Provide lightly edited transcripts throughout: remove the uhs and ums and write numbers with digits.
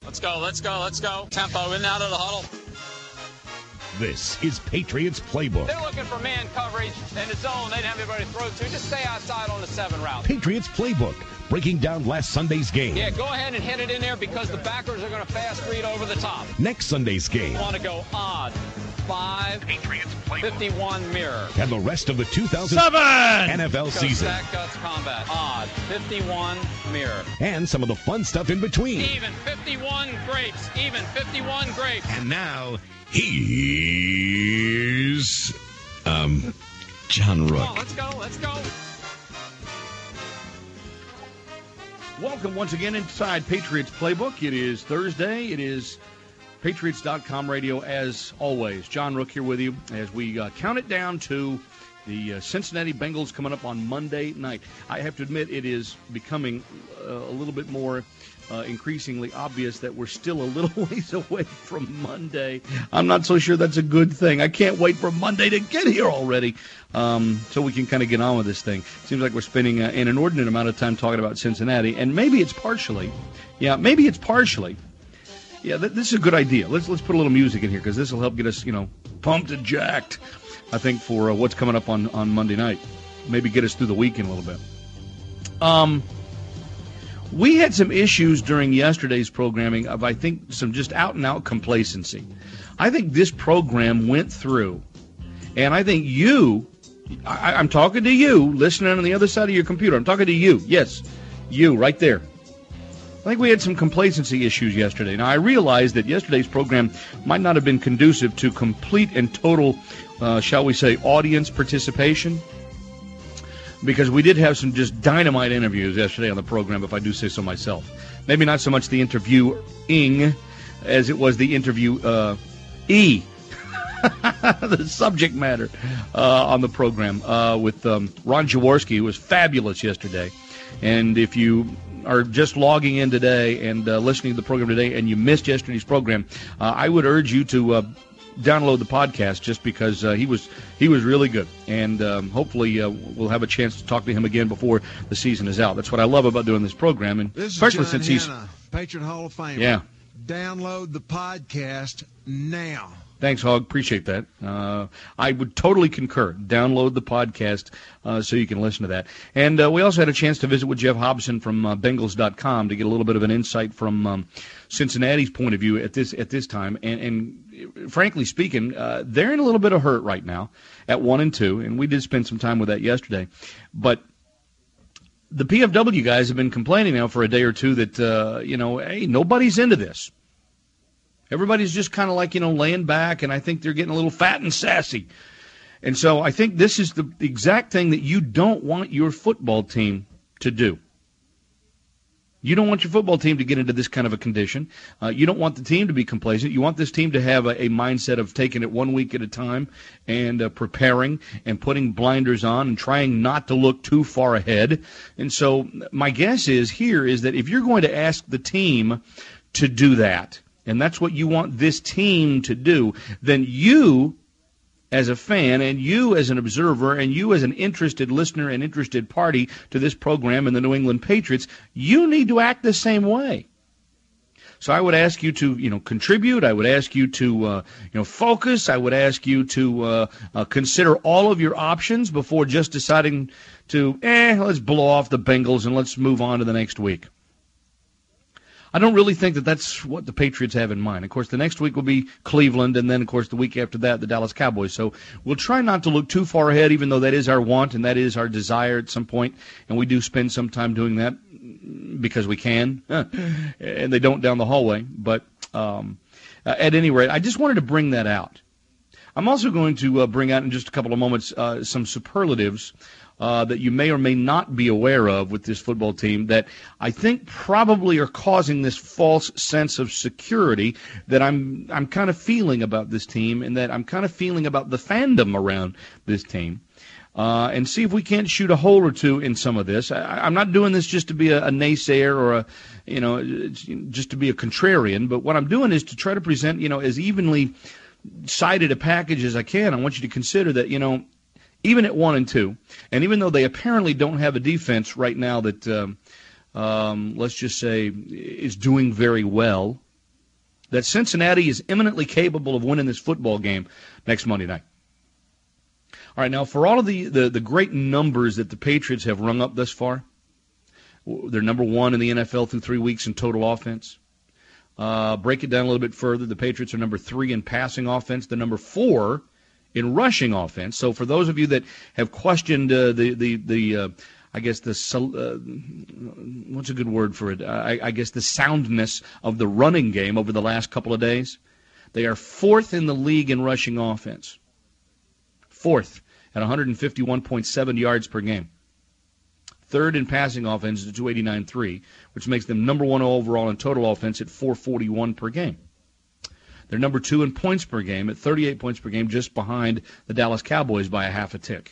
Let's go, let's go, let's go. Tempo in and out of the huddle. This is Patriots Playbook. They're looking for man coverage in the zone. They didn't have anybody to throw to. Just stay outside on the 7 route. Patriots Playbook, breaking down last Sunday's game. Yeah, go ahead and hit it in there because the backers are going to fast read over the top. Next Sunday's game. You want to go odd. 5, Patriots Playbook. 51 mirror. And the rest of the 2007 NFL season. Stack Guts Combat. Odd. 51 mirror. And some of the fun stuff in between. Even 51 grapes. Even 51 grapes. And now, here's John Rook. Come on, let's go, let's go. Welcome once again inside Patriots Playbook. It is Thursday. It is Patriots.com radio as always. John Rook here with you as we count it down to the Cincinnati Bengals coming up on Monday night. I have to admit it is becoming a little bit more increasingly obvious that we're still a little ways away from Monday. I'm not so sure that's a good thing. I can't wait for Monday to get here already so we can kind of get on with this thing. Seems like we're spending an inordinate amount of time talking about Cincinnati, and maybe it's partially. Yeah, this is a good idea. Let's put a little music in here because this will help get us, pumped and jacked, I think, for what's coming up on Monday night. Maybe get us through the weekend a little bit. We had some issues during yesterday's programming of, I think, some just out-and-out complacency. I think this program went through, and I think I'm talking to you, listening on the other side of your computer. I'm talking to you. Yes, you, right there. I think we had some complacency issues yesterday. Now, I realize that yesterday's program might not have been conducive to complete and total, shall we say, audience participation, because we did have some just dynamite interviews yesterday on the program, if I do say so myself. Maybe not so much the interviewing as it was the interviewee, the subject matter on the program with Ron Jaworski, who was fabulous yesterday. And if you are just logging in today and listening to the program today and you missed yesterday's program, I would urge you to download the podcast just because he was really good. And hopefully we'll have a chance to talk to him again before the season is out. That's what I love about doing this program. And this especially is John since Hanna, Patriot Hall of Famer. Yeah. Download the podcast now. Thanks, Hog. Appreciate that. I would totally concur. Download the podcast so you can listen to that. And we also had a chance to visit with Jeff Hobson from Bengals.com to get a little bit of an insight from Cincinnati's point of view at this time. And frankly speaking, they're in a little bit of hurt right now at 1-2, and we did spend some time with that yesterday. But the PFW guys have been complaining now for a day or two that, hey, nobody's into this. Everybody's just kind of like, laying back, and I think they're getting a little fat and sassy. And so I think this is the exact thing that you don't want your football team to do. You don't want your football team to get into this kind of a condition. You don't want the team to be complacent. You want this team to have a mindset of taking it 1 week at a time and preparing and putting blinders on and trying not to look too far ahead. And so my guess is that if you're going to ask the team to do that, and that's what you want this team to do, then you as a fan and you as an observer and you as an interested listener and interested party to this program and the New England Patriots, you need to act the same way. So I would ask you to, contribute. I would ask you to, focus. I would ask you to consider all of your options before just deciding to, let's blow off the Bengals and let's move on to the next week. I don't really think that that's what the Patriots have in mind. Of course, the next week will be Cleveland, and then, of course, the week after that, the Dallas Cowboys. So we'll try not to look too far ahead, even though that is our want and that is our desire at some point, and we do spend some time doing that because we can, and they don't down the hallway. But at any rate, I just wanted to bring that out. I'm also going to bring out in just a couple of moments some superlatives that you may or may not be aware of with this football team that I think probably are causing this false sense of security that I'm kind of feeling about this team and that I'm kind of feeling about the fandom around this team. And see if we can't shoot a hole or two in some of this. I'm not doing this just to be a naysayer or just to be a contrarian, but what I'm doing is to try to present, as evenly sided a package as I can. I want you to consider that, even at 1-2, and even though they apparently don't have a defense right now that, let's just say, is doing very well, that Cincinnati is eminently capable of winning this football game next Monday night. All right, now for all of the great numbers that the Patriots have rung up thus far, they're number one in the NFL through 3 weeks in total offense. Break it down a little bit further. The Patriots are number 3 in passing offense. They're number 4 in rushing offense. So for those of you that have questioned what's a good word for it? I guess the soundness of the running game over the last couple of days, they are 4th in the league in rushing offense. 4th at 151.7 yards per game. 3rd in passing offense at 289.3, which makes them number 1 overall in total offense at 441 per game. They're number 2 in points per game at 38 points per game, just behind the Dallas Cowboys by a half a tick.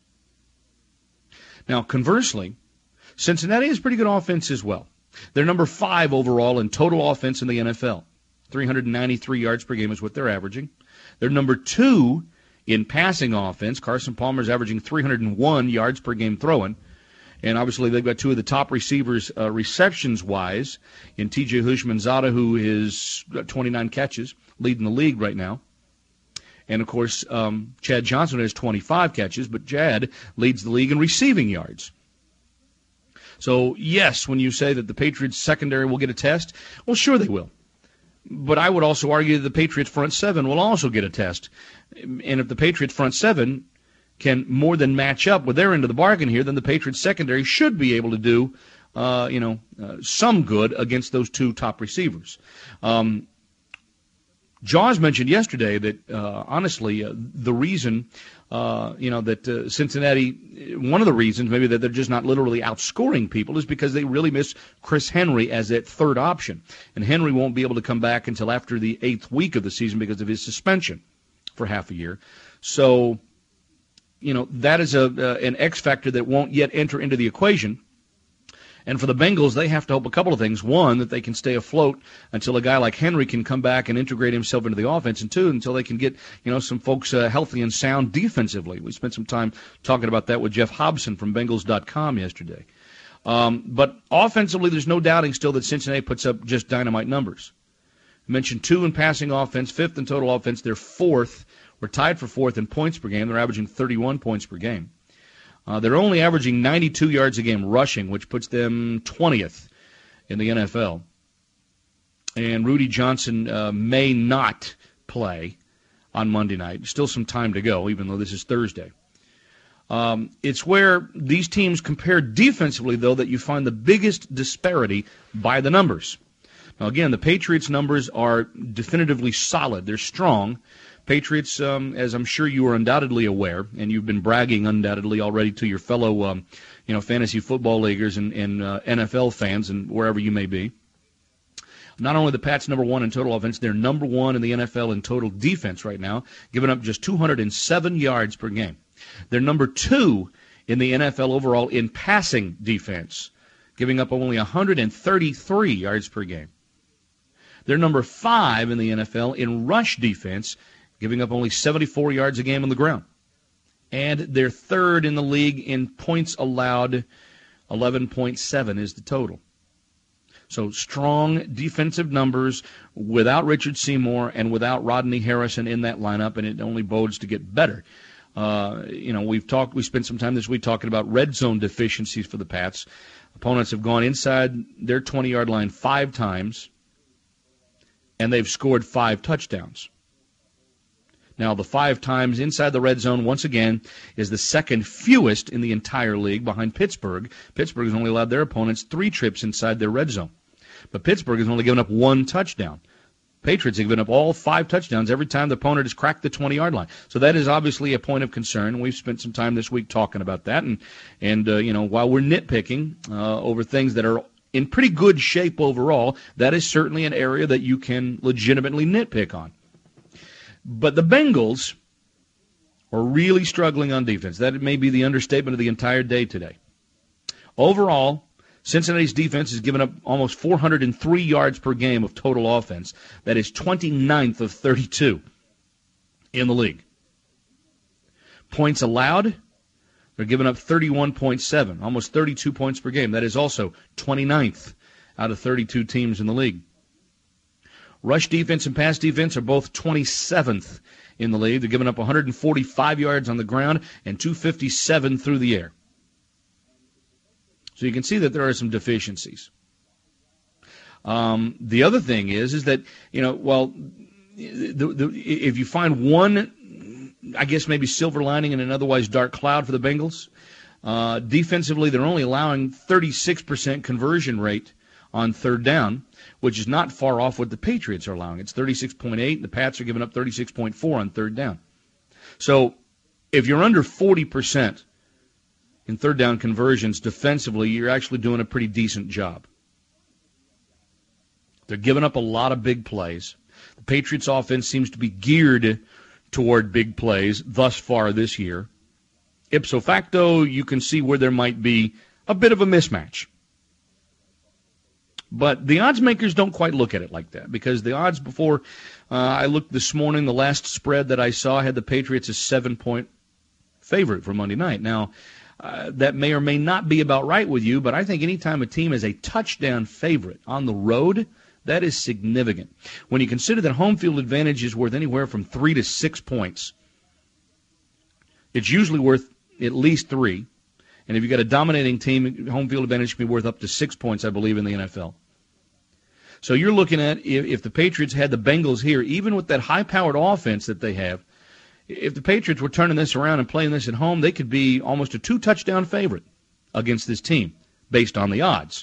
Now, conversely, Cincinnati has pretty good offense as well. They're number 5 overall in total offense in the NFL. 393 yards per game is what they're averaging. They're number 2 in passing offense. Carson Palmer's averaging 301 yards per game throwing. And obviously they've got 2 of the top receivers receptions-wise in T.J. Houshmandzadeh, who is 29 catches, leading the league right now. And, of course, Chad Johnson has 25 catches, but Chad leads the league in receiving yards. So, yes, when you say that the Patriots' secondary will get a test, well, sure they will. But I would also argue that the Patriots' front 7 will also get a test. And if the Patriots' front 7 can more than match up with their end of the bargain here, then the Patriots' secondary should be able to do, some good against those 2 top receivers. Jaws mentioned yesterday that, honestly, the reason, that Cincinnati, one of the reasons maybe that they're just not literally outscoring people is because they really miss Chris Henry as that third option. And Henry won't be able to come back until after the 8th week of the season because of his suspension for half a year. So, that is an X factor that won't yet enter into the equation. And for the Bengals, they have to hope a couple of things. 1, that they can stay afloat until a guy like Henry can come back and integrate himself into the offense. And 2, until they can get, some folks healthy and sound defensively. We spent some time talking about that with Jeff Hobson from Bengals.com yesterday. But offensively, there's no doubting still that Cincinnati puts up just dynamite numbers. I mentioned 2 in passing offense, 5th in total offense. They're 4th. We're tied for 4th in points per game. They're averaging 31 points per game. They're only averaging 92 yards a game rushing, which puts them 20th in the NFL. And Rudy Johnson may not play on Monday night. Still some time to go, even though this is Thursday. It's where these teams compare defensively, though, that you find the biggest disparity by the numbers. Now, again, the Patriots' numbers are definitively solid. They're strong. Patriots, as I'm sure you are undoubtedly aware, and you've been bragging undoubtedly already to your fellow, fantasy football leaguers and NFL fans and wherever you may be. Not only the Pats number 1 in total offense, they're number 1 in the NFL in total defense right now, giving up just 207 yards per game. They're number 2 in the NFL overall in passing defense, giving up only 133 yards per game. They're number 5 in the NFL in rush defense, giving up only 74 yards a game on the ground. And they're 3rd in the league in points allowed. 11.7 is the total. So strong defensive numbers without Richard Seymour and without Rodney Harrison in that lineup, and it only bodes to get better. We spent some time this week talking about red zone deficiencies for the Pats. Opponents have gone inside their 20-yard line 5 times, and they've scored 5 touchdowns. Now, the 5 times inside the red zone, once again, is the second fewest in the entire league behind Pittsburgh. Pittsburgh has only allowed their opponents 3 trips inside their red zone. But Pittsburgh has only given up 1 touchdown. Patriots have given up all 5 touchdowns every time the opponent has cracked the 20-yard line. So that is obviously a point of concern. We've spent some time this week talking about that. And while we're nitpicking over things that are in pretty good shape overall, that is certainly an area that you can legitimately nitpick on. But the Bengals are really struggling on defense. That may be the understatement of the entire day today. Overall, Cincinnati's defense has given up almost 403 yards per game of total offense. That is 29th of 32 in the league. Points allowed, they're giving up 31.7, almost 32 points per game. That is also 29th out of 32 teams in the league. Rush defense and pass defense are both 27th in the league. They're giving up 145 yards on the ground and 257 through the air. So you can see that there are some deficiencies. The other thing is that, if you find one, I guess maybe silver lining in an otherwise dark cloud for the Bengals, defensively they're only allowing 36% conversion rate on third down, which is not far off what the Patriots are allowing. It's 36.8. The Pats are giving up 36.4 on third down. So if you're under 40% in third down conversions defensively, you're actually doing a pretty decent job. They're giving up a lot of big plays. The Patriots' offense seems to be geared toward big plays thus far this year. Ipso facto, you can see where there might be a bit of a mismatch. But the odds makers don't quite look at it like that, because the odds before I looked this morning, the last spread that I saw had the Patriots as 7-point favorite for Monday night. Now, that may or may not be about right with you, but I think anytime a team is a touchdown favorite on the road, that is significant. When you consider that home field advantage is worth anywhere from 3 to 6 points, it's usually worth at least 3. And if you've got a dominating team, home field advantage can be worth up to 6 points, I believe, in the NFL. So you're looking at, if the Patriots had the Bengals here, even with that high-powered offense that they have, if the Patriots were turning this around and playing this at home, they could be almost a 2-touchdown favorite against this team, based on the odds.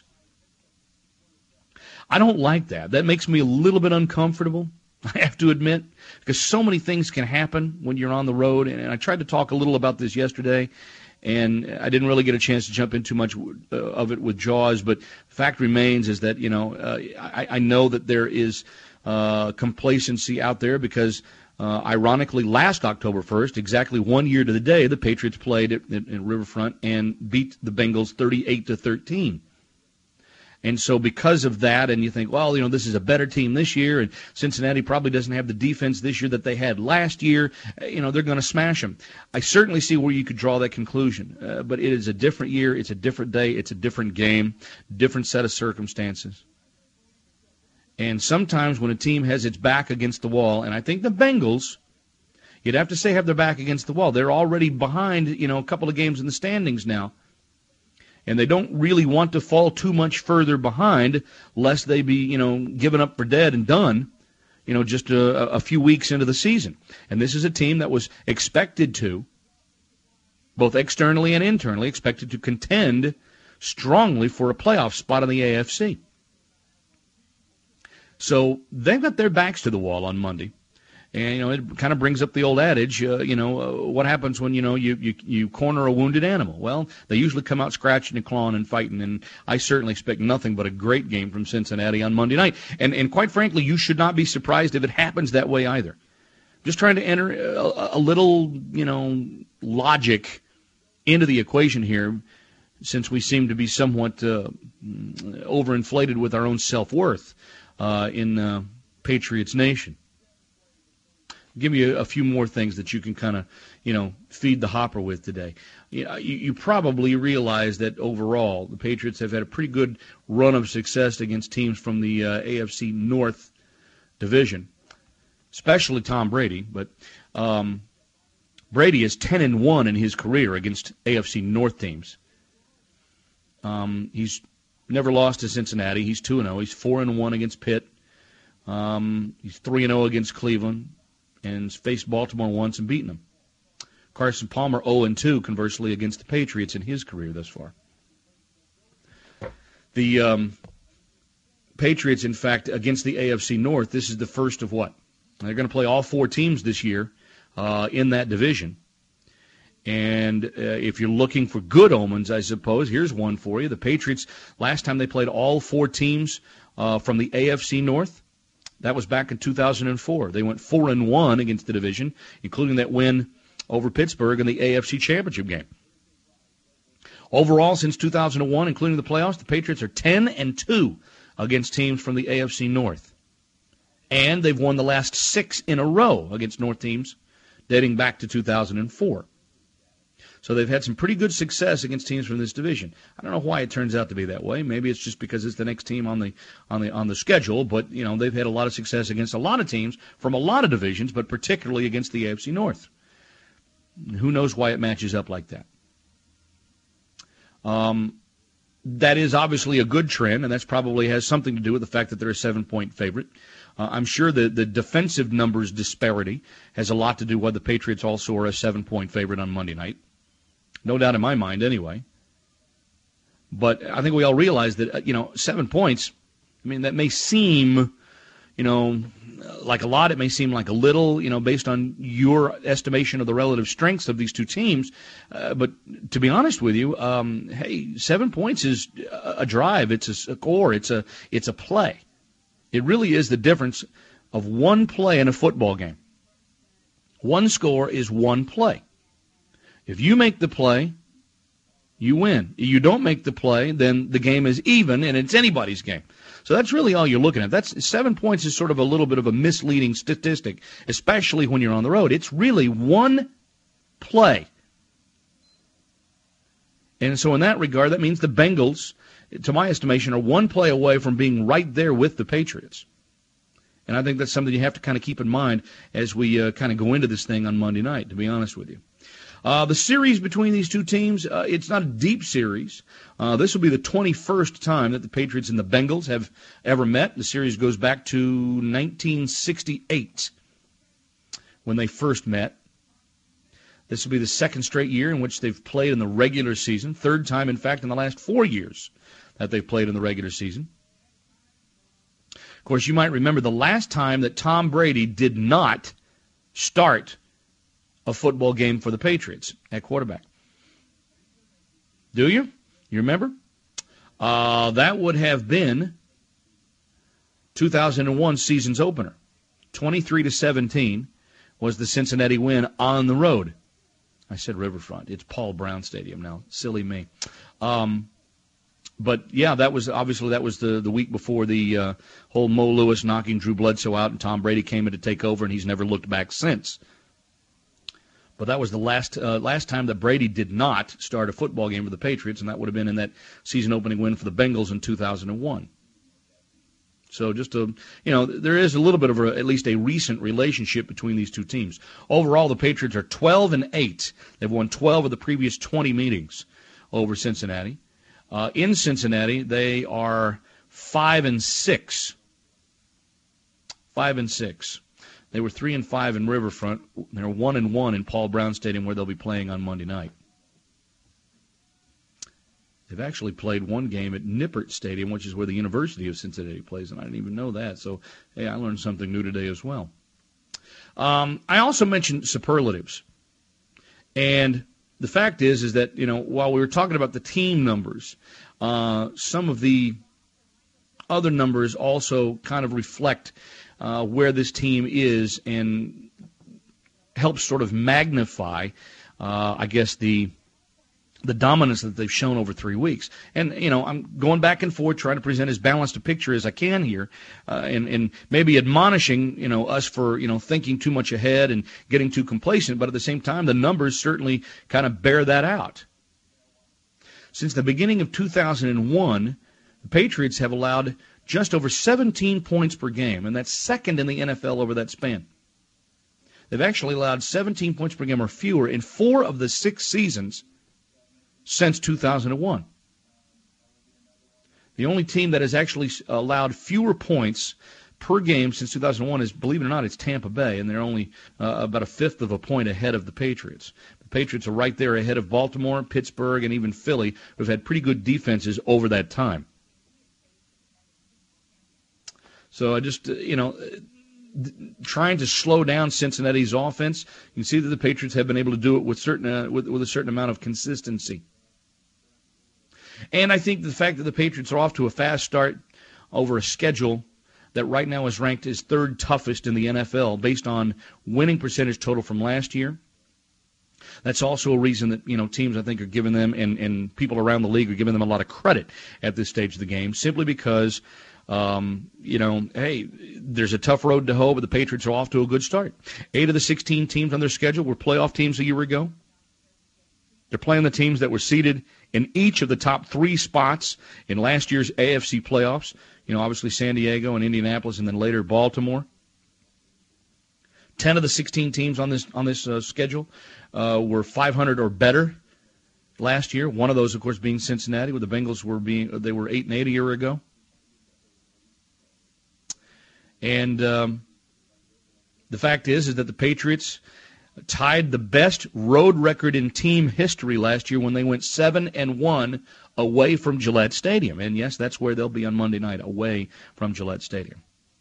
I don't like that. That makes me a little bit uncomfortable, I have to admit, because so many things can happen when you're on the road. And I tried to talk a little about this yesterday, and I didn't really get a chance to jump into much of it with Jaws. But the fact remains is that, I know that there is complacency out there because, ironically, last October 1st, exactly 1 year to the day, the Patriots played at Riverfront and beat the Bengals 38-13. And so because of that, and you think, well, this is a better team this year, and Cincinnati probably doesn't have the defense this year that they had last year, they're going to smash them. I certainly see where you could draw that conclusion. But it is a different year, it's a different day, it's a different game, different set of circumstances. And sometimes when a team has its back against the wall, and I think the Bengals, you'd have to say have their back against the wall. They're already behind, a couple of games in the standings now. And they don't really want to fall too much further behind, lest they be, given up for dead and done, just a few weeks into the season. And this is a team that was expected to, both externally and internally, expected to contend strongly for a playoff spot in the AFC. So they've got their backs to the wall on Monday. And, it kind of brings up the old adage, what happens when, you corner a wounded animal? Well, they usually come out scratching and clawing and fighting, and I certainly expect nothing but a great game from Cincinnati on Monday night. And quite frankly, you should not be surprised if it happens that way either. Just trying to enter a little, logic into the equation here, since we seem to be somewhat overinflated with our own self-worth in Patriots Nation. Give you a few more things that you can kind of, feed the hopper with today. You probably realize that overall the Patriots have had a pretty good run of success against teams from the AFC North division, especially Tom Brady. But Brady is 10-1 in his career against AFC North teams. He's never lost to Cincinnati. He's 2-0. He's 4-1 against Pitt. He's 3-0 against Cleveland. And faced Baltimore once and beaten them. Carson Palmer 0-2, conversely, against the Patriots in his career thus far. The Patriots, in fact, against the AFC North, this is the first of what? They're going to play all 4 teams this year in that division. And if you're looking for good omens, I suppose, here's one for you. The Patriots, last time they played all 4 teams from the AFC North, that was back in 2004. They went 4-1 against the division, including that win over Pittsburgh in the AFC Championship game. Overall, since 2001, including the playoffs, the Patriots are 10-2 against teams from the AFC North. And they've won the last 6 in a row against North teams dating back to 2004. So they've had some pretty good success against teams from this division. I don't know why it turns out to be that way. Maybe it's just because it's the next team on the schedule. But they've had a lot of success against a lot of teams from a lot of divisions, but particularly against the AFC North. Who knows why it matches up like that? That is obviously a good trend, and that's probably has something to do with the fact that they're a 7-point favorite. I'm sure the defensive numbers disparity has a lot to do with the Patriots also are a 7-point favorite on Monday night. No doubt in my mind, anyway. But I think we all realize that, 7 points, that may seem, like a lot. It may seem like a little, based on your estimation of the relative strengths of these two teams. But to be honest with you, 7 points is a drive. It's a score. It's a play. It really is the difference of one play in a football game. One score is one play. If you make the play, you win. If you don't make the play, then the game is even, and it's anybody's game. So that's really all you're looking at. That's 7 points is sort of a little bit of a misleading statistic, especially when you're on the road. It's really one play. And so in that regard, that means the Bengals, to my estimation, are one play away from being right there with the Patriots. And I think that's something you have to kind of keep in mind as we kind of go into this thing on Monday night, to be honest with you. The series between these two teams, it's not a deep series. This will be the 21st time that the Patriots and the Bengals have ever met. The series goes back to 1968 when they first met. This will be the second straight year in which they've played in the regular season. Third time, in fact, in the last 4 years that they've played in the regular season. Of course, you might remember the last time that Tom Brady did not start a football game for the Patriots at quarterback. Do you? You remember? That would have been 2001 season's opener. 23-17 was the Cincinnati win on the road. I said Riverfront. It's Paul Brown Stadium now. Silly me. But, yeah, that was the week before the whole Mo Lewis knocking Drew Bledsoe out, and Tom Brady came in to take over, and he's never looked back since. But that was the last time that Brady did not start a football game for the Patriots, and that would have been in that season-opening win for the Bengals in 2001. So there is a little bit of at least a recent relationship between these two teams. Overall, the Patriots are 12-8. They've won 12 of the previous 20 meetings over Cincinnati. In Cincinnati, they are 5-6. 5-6. They were 3-5 in Riverfront. They're 1-1 in Paul Brown Stadium, where they'll be playing on Monday night. They've actually played one game at Nippert Stadium, which is where the University of Cincinnati plays, and I didn't even know that. So, hey, I learned something new today as well. I also mentioned superlatives, and the fact is that while we were talking about the team numbers, some of the other numbers also kind of reflect where this team is and helps sort of magnify, I guess, the dominance that they've shown over 3 weeks. And, I'm going back and forth trying to present as balanced a picture as I can here and maybe admonishing, us for, thinking too much ahead and getting too complacent. But at the same time, the numbers certainly kind of bear that out. Since the beginning of 2001, the Patriots have allowed just over 17 points per game, and that's second in the NFL over that span. They've actually allowed 17 points per game or fewer in 4 of the 6 seasons since 2001. The only team that has actually allowed fewer points per game since 2001 is, believe it or not, it's Tampa Bay, and they're only about a fifth of a point ahead of the Patriots. The Patriots are right there ahead of Baltimore, Pittsburgh, and even Philly, who've had pretty good defenses over that time. So I just, trying to slow down Cincinnati's offense, you can see that the Patriots have been able to do it with a certain amount of consistency. And I think the fact that the Patriots are off to a fast start over a schedule that right now is ranked as third toughest in the NFL based on winning percentage total from last year. That's also a reason that, teams I think are giving them and people around the league are giving them a lot of credit at this stage of the game simply because, hey, there's a tough road to hoe, but the Patriots are off to a good start. 8 of the 16 teams on their schedule were playoff teams a year ago. They're playing the teams that were seeded in each of the top 3 spots in last year's AFC playoffs. Obviously San Diego and Indianapolis, and then later Baltimore. 10 of the 16 teams on this schedule were 500 or better last year. One of those, of course, being Cincinnati, where the Bengals were 8-8 a year ago. And the fact is that the Patriots tied the best road record in team history last year when they went 7-1 away from Gillette Stadium. And yes, that's where they'll be on Monday night, away from Gillette Stadium.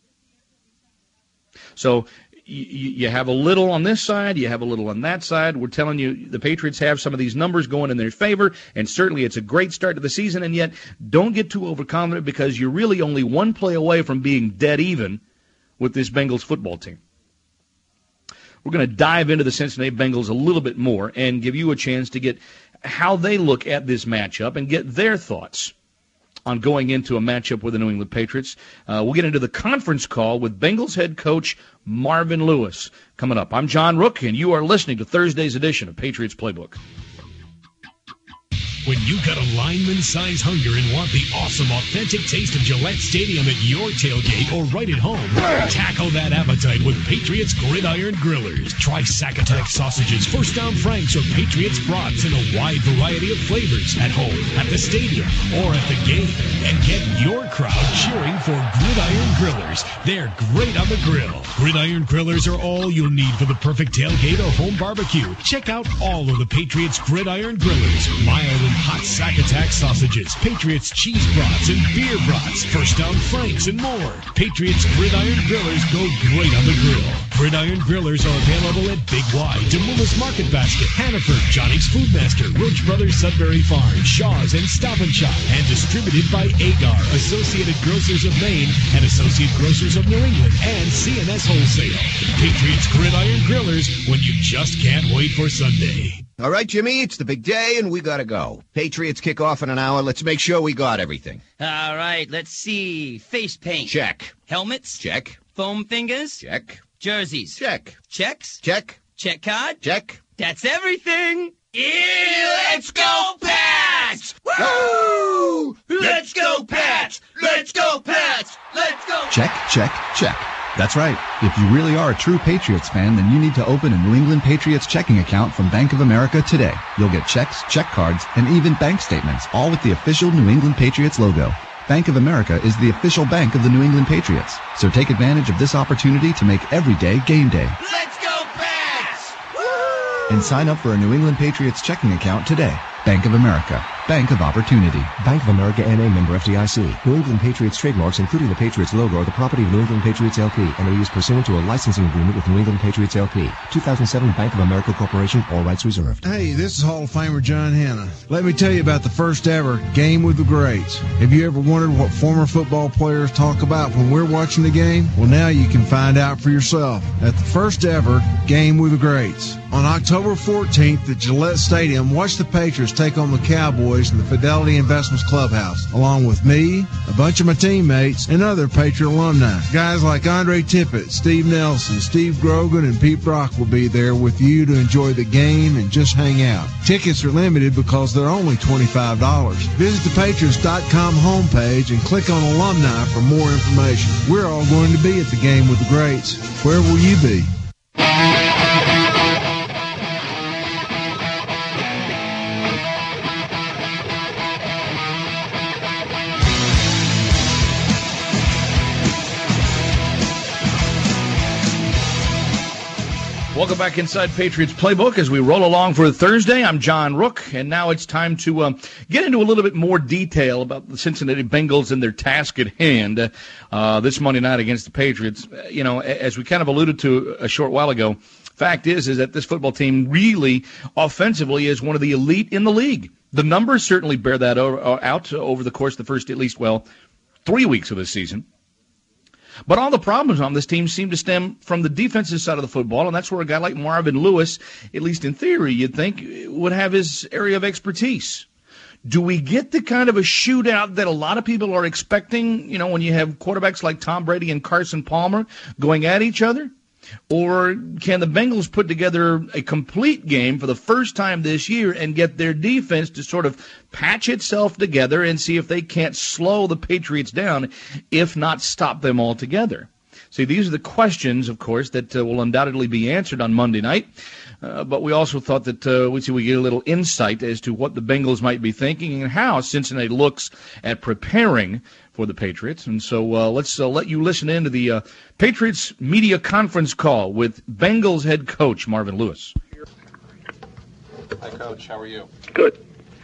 So you have a little on this side, you have a little on that side. We're telling you the Patriots have some of these numbers going in their favor, and certainly it's a great start to the season, and yet don't get too overconfident because you're really only one play away from being dead even with this Bengals football team. We're going to dive into the Cincinnati Bengals a little bit more and give you a chance to get how they look at this matchup and get their thoughts on going into a matchup with the New England Patriots. We'll get into the conference call with Bengals head coach Marvin Lewis coming up. I'm John Rook, and you are listening to Thursday's edition of Patriots Playbook. When you got a lineman-size hunger and want the awesome, authentic taste of Gillette Stadium at your tailgate or right at home, tackle that appetite with Patriots Gridiron Grillers. Try Sack Attack sausages, First Down Franks, or Patriots brats in a wide variety of flavors at home, at the stadium, or at the game. And get your crowd cheering for Gridiron Grillers. They're great on the grill. Gridiron Grillers are all you'll need for the perfect tailgate or home barbecue. Check out all of the Patriots Gridiron Grillers. Mild and hot Sack Attack sausages, Patriots cheese brats and beer brats, First Down Franks, and more. Patriots Gridiron Grillers go great on the grill. Gridiron Grillers are available at Big Y, Demoulas Market Basket, Hannaford, Johnny's Foodmaster, Roach Brothers Sudbury Farm, Shaw's, and Stop and Shop, and distributed by Agar, Associated Grocers of Maine, and Associate Grocers of New England, and CNS Wholesale. Patriots Gridiron Grillers, when you just can't wait for Sunday. All right, Jimmy, it's the big day, and we gotta go. Patriots kick off in an hour. Let's make sure we got everything. All right, let's see. Face paint. Check. Helmets. Check. Foam fingers. Check. Jerseys. Check. Checks. Check. Check card. Check. That's everything. Let's go, Pats! Woo! Let's go, Pats! Let's go, Pats! Let's go! Check, check, check. That's right. If you really are a true Patriots fan, then you need to open a New England Patriots checking account from Bank of America today. You'll get checks, check cards, and even bank statements, all with the official New England Patriots logo. Bank of America is the official bank of the New England Patriots. So take advantage of this opportunity to make every day game day. Let's go, Pats! And sign up for a New England Patriots checking account today. Bank of America. Bank of Opportunity. Bank of America N.A. member FDIC. New England Patriots trademarks, including the Patriots logo, are the property of New England Patriots LP and are used pursuant to a licensing agreement with New England Patriots LP. 2007 Bank of America Corporation. All rights reserved. Hey, this is Hall of Famer John Hanna. Let me tell you about the first ever Game with the Greats. Have you ever wondered what former football players talk about when we're watching the game? Well, now you can find out for yourself at the first ever Game with the Greats. On October 14th at Gillette Stadium, watch the Patriots take on the Cowboys in the Fidelity Investments Clubhouse, along with me, a bunch of my teammates, and other Patriot alumni. Guys like Andre Tippett, Steve Nelson, Steve Grogan, and Pete Brock will be there with you to enjoy the game and just hang out. Tickets are limited because they're only $25. Visit the Patriots.com homepage and click on Alumni for more information. We're all going to be at the Game with the Greats. Where will you be? Welcome back inside Patriots Playbook as we roll along for Thursday. I'm John Rook, and now it's time to get into a little bit more detail about the Cincinnati Bengals and their task at hand this Monday night against the Patriots. You know, as we kind of alluded to a short while ago, fact is that this football team really offensively is one of the elite in the league. The numbers certainly bear that out over the course of the first 3 weeks of the season. But all the problems on this team seem to stem from the defensive side of the football, and that's where a guy like Marvin Lewis, at least in theory, you'd think, would have his area of expertise. Do we get the kind of a shootout that a lot of people are expecting, you know, when you have quarterbacks like Tom Brady and Carson Palmer going at each other? Or can the Bengals put together a complete game for the first time this year and get their defense to sort of patch itself together and see if they can't slow the Patriots down, if not stop them altogether? See, these are the questions, of course, that will undoubtedly be answered on Monday night. But we also thought that we get a little insight as to what the Bengals might be thinking and how Cincinnati looks at preparing for the Patriots. And so let's let you listen in to the Patriots media conference call with Bengals head coach Marvin Lewis. Hi, Coach. How are you? Good.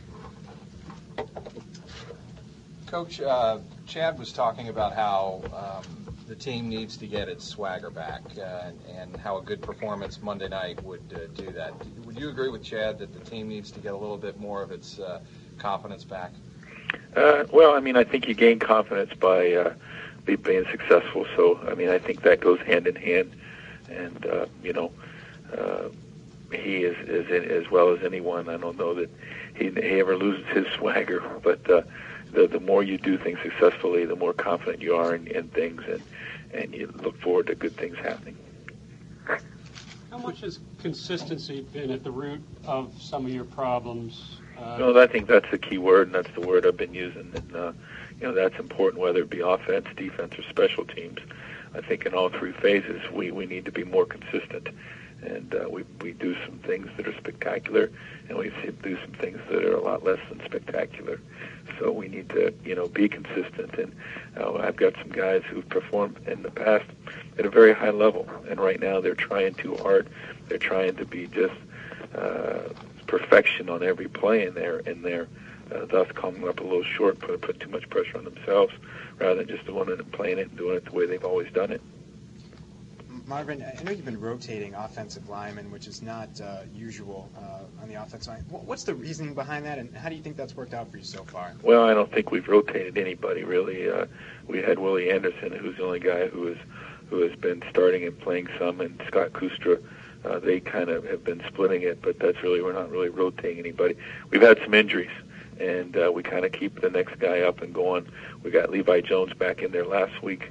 Coach, Chad was talking about how the team needs to get its swagger back and how a good performance Monday night would do that. Would you agree with Chad that the team needs to get a little bit more of its confidence back? Well, I mean, I think you gain confidence by being successful. So, I mean, I think that goes hand in hand. And, he is as well as anyone. I don't know that he ever loses his swagger, but the more you do things successfully, the more confident you are in things, and you look forward to good things happening. How much has consistency been at the root of some of your problems? No, I think that's the key word, and that's the word I've been using. And, that's important, whether it be offense, defense, or special teams. I think in all three phases, we need to be more consistent. And we do some things that are spectacular, and we do some things that are a lot less than spectacular. So we need to, be consistent. And I've got some guys who've performed in the past at a very high level, and right now they're trying too hard. They're trying to be just perfection on every play in there, thus coming up a little short, put too much pressure on themselves, rather than just doing it and playing it and doing it the way they've always done it. Marvin, I know you've been rotating offensive linemen, which is not usual on the offensive line. What's the reasoning behind that, and how do you think that's worked out for you so far? Well, I don't think we've rotated anybody, really. We had Willie Anderson, who's the only guy who has been starting and playing some, and Scott Kustra. They kind of have been splitting it, but we're not really rotating anybody. We've had some injuries, and we kind of keep the next guy up and going. We got Levi Jones back in there last week,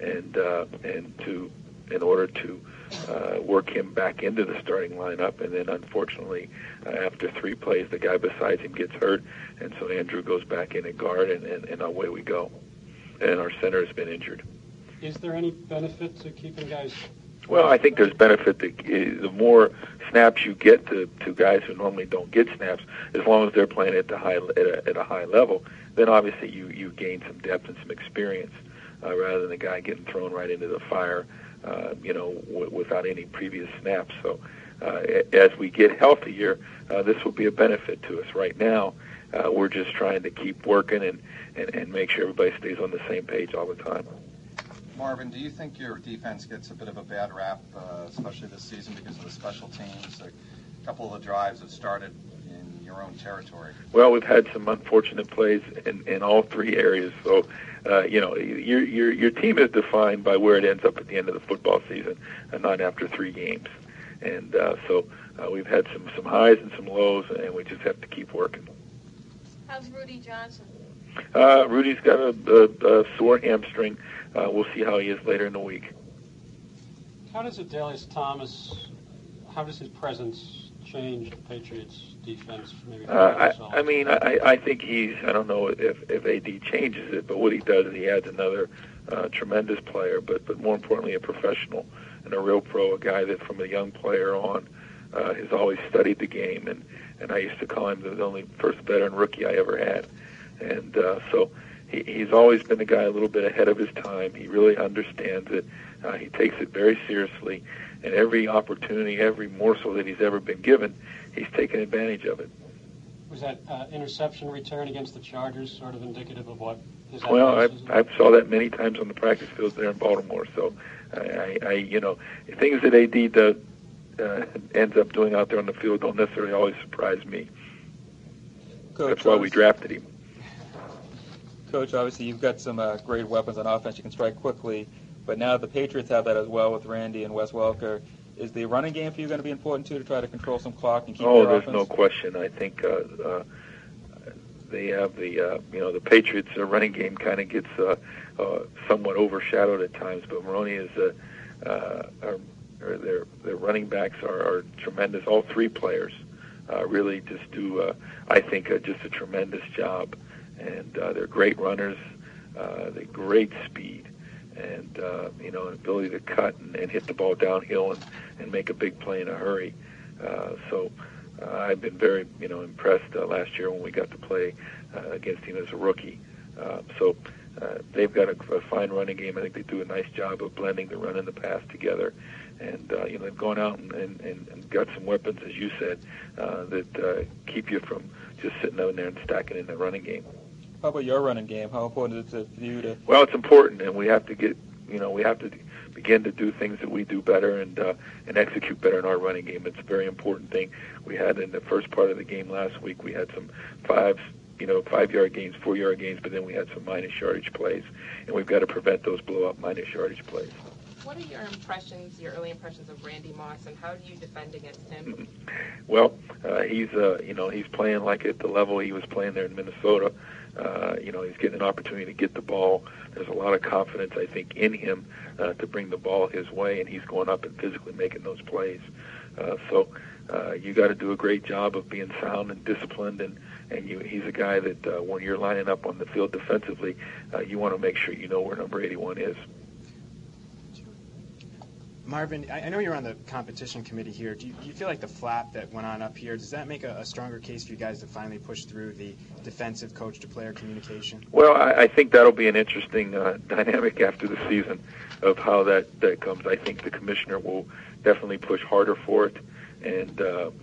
in order to work him back into the starting lineup. And then, unfortunately, after 3 plays, the guy beside him gets hurt, and so Andrew goes back in at guard, and away we go. And our center has been injured. Is there any benefit to keeping guys? Well, I think there's benefit. The more snaps you get to guys who normally don't get snaps, as long as they're playing at a high level, then obviously you gain some depth and some experience, rather than the guy getting thrown right into the fire, without any previous snaps. So as we get healthier, this will be a benefit to us. Right now, we're just trying to keep working and make sure everybody stays on the same page all the time. Marvin, do you think your defense gets a bit of a bad rap, especially this season, because of the special teams? A couple of the drives have started in your own territory. Well, we've had some unfortunate plays in all 3 areas. So, your team is defined by where it ends up at the end of the football season, and not after 3 games. And so we've had some highs and some lows, and we just have to keep working. How's Rudy Johnson? Rudy's got a sore hamstring. We'll see how he is later in the week. How does Adalius Thomas, how does his presence change the Patriots' defense? Maybe I think I don't know if AD changes it, but what he does is he adds another tremendous player, but more importantly a professional and a real pro, a guy that from a young player on has always studied the game, and I used to call him the only first veteran rookie I ever had. And so he's always been a guy a little bit ahead of his time. He really understands it. He takes it very seriously. And every opportunity, every morsel that he's ever been given, he's taken advantage of it. Was that interception return against the Chargers sort of indicative of what his Well, I saw that many times on the practice field there in Baltimore. So, things that AD does, ends up doing out there on the field don't necessarily always surprise me. Coach, that's why we drafted him. Coach, obviously you've got some great weapons on offense. You can strike quickly, but now the Patriots have that as well with Randy and Wes Welker. Is the running game for you going to be important too, to try to control some clock and keep your offense? Oh, there's no question. I think they have the Patriots' running game kind of gets somewhat overshadowed at times, but Maroney is their running backs are tremendous. All three players really just do, I think, just a tremendous job. And they're great runners. They're great speed. And, an ability to cut and hit the ball downhill and make a big play in a hurry. So I've been very, impressed last year when we got to play against him as a rookie. So they've got a fine running game. I think they do a nice job of blending the run and the pass together. And, they've gone out and got some weapons, as you said, that keep you from just sitting down there and stacking in the running game. How about your running game? How important is it for you to? Well, it's important, and we have to begin to do things that we do better and execute better in our running game. It's a very important thing. We had in the first part of the game last week, we had some 5-yard gains, 4-yard gains, but then we had some minus yardage plays, and we've got to prevent those blow-up minus yardage plays. What are your early impressions of Randy Moss, and how do you defend against him? Well, he's playing like at the level he was playing there in Minnesota. He's getting an opportunity to get the ball. There's a lot of confidence, I think, in him to bring the ball his way, and he's going up and physically making those plays. So you got to do a great job of being sound and disciplined, and he's a guy that when you're lining up on the field defensively, you want to make sure you know where number 81 is. Marvin, I know you're on the competition committee here. Do you feel like the flap that went on up here, does that make a stronger case for you guys to finally push through the defensive coach-to-player communication? Well, I think that'll be an interesting dynamic after the season of how that comes. I think the commissioner will definitely push harder for it, and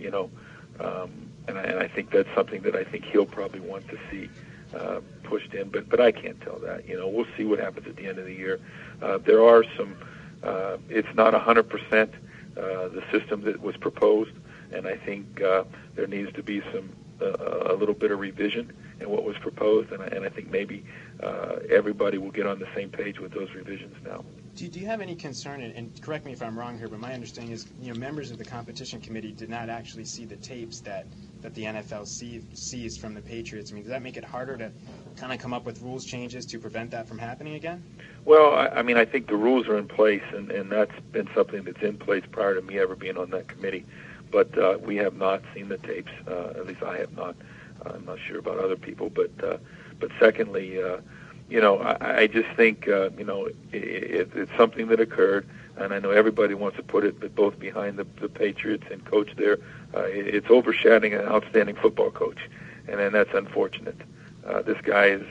I think that's something that I think he'll probably want to see pushed in. But I can't tell that. We'll see what happens at the end of the year. There are some. It's not 100% the system that was proposed, and I think there needs to be a little bit of revision in what was proposed, and I think maybe everybody will get on the same page with those revisions now. Do you have any concern, and correct me if I'm wrong here, but my understanding is members of the competition committee did not actually see the tapes that the NFL sees from the Patriots. I mean, does that make it harder to kind of come up with rules changes to prevent that from happening again? Well, I think the rules are in place, and that's been something that's in place prior to me ever being on that committee. But we have not seen the tapes. At least I have not. I'm not sure about other people. But secondly, I just think, it's something that occurred, and I know everybody wants to put it both behind the Patriots and coach there. It's overshadowing an outstanding football coach, and that's unfortunate. This guy is,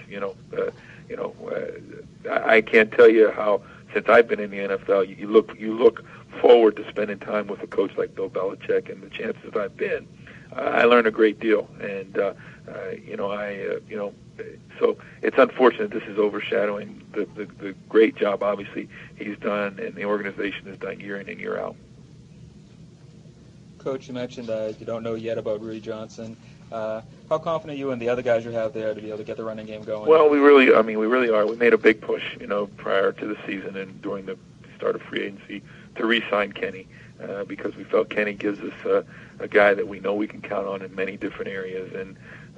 I can't tell you how, since I've been in the NFL, you look forward to spending time with a coach like Bill Belichick, and the chances I've been, I learned a great deal, and so it's unfortunate this is overshadowing the great job, obviously, he's done and the organization has done year in and year out. Coach, you mentioned you don't know yet about Rudy Johnson. How confident are you and the other guys you have there to be able to get the running game going? Well, we really are. We made a big push, prior to the season and during the start of free agency to re-sign Kenny because we felt Kenny gives us a guy that we know we can count on in many different areas. And,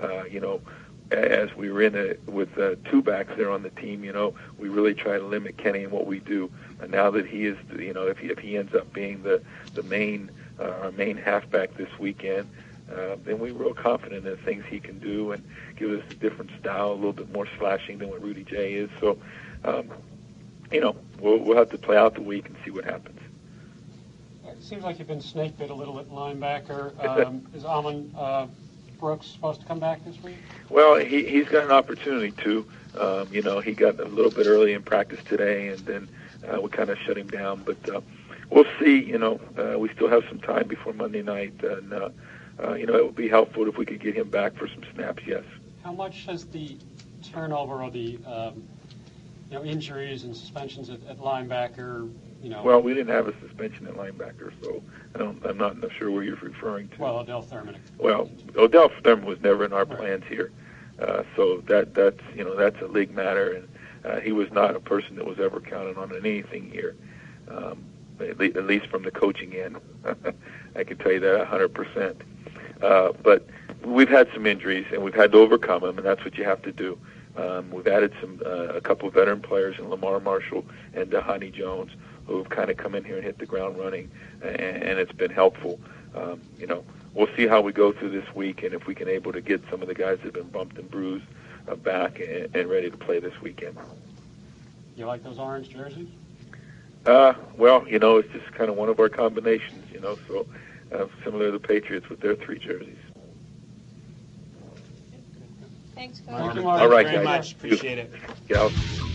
as we were with two backs there on the team, we really try to limit Kenny and what we do. And now that he is, if he ends up being the main our main halfback this weekend, then we're real confident in the things he can do and give us a different style, a little bit more slashing than what Rudy J is. So, we'll have to play out the week and see what happens. It seems like you've been snake bit a little at linebacker. Is Almond Brooks supposed to come back this week? Well, he's got an opportunity to. He got a little bit early in practice today, and then we kind of shut him down. But we'll see. We still have some time before Monday night, and it would be helpful if we could get him back for some snaps. Yes. How much has the turnover or the injuries and suspensions at linebacker? Well, we didn't have a suspension at linebacker, so I'm not sure where you're referring to. Well, Odell Thurman. Well, Odell Thurman was never in our plans here, so that's a league matter, and he was not a person that was ever counted on in anything here, at least from the coaching end. I can tell you that 100%. But we've had some injuries, and we've had to overcome them, and that's what you have to do. We've added a couple of veteran players in Lamar Marshall and Honey Jones, who've kind of come in here and hit the ground running, and it's been helpful. We'll see how we go through this week, and if we can able to get some of the guys that have been bumped and bruised back and ready to play this weekend. You like those orange jerseys? Well, it's just kind of one of our combinations, so similar to the Patriots with their 3 jerseys. Thanks, Coach. Mark, All right, very guys. much. Appreciate it. Yeah.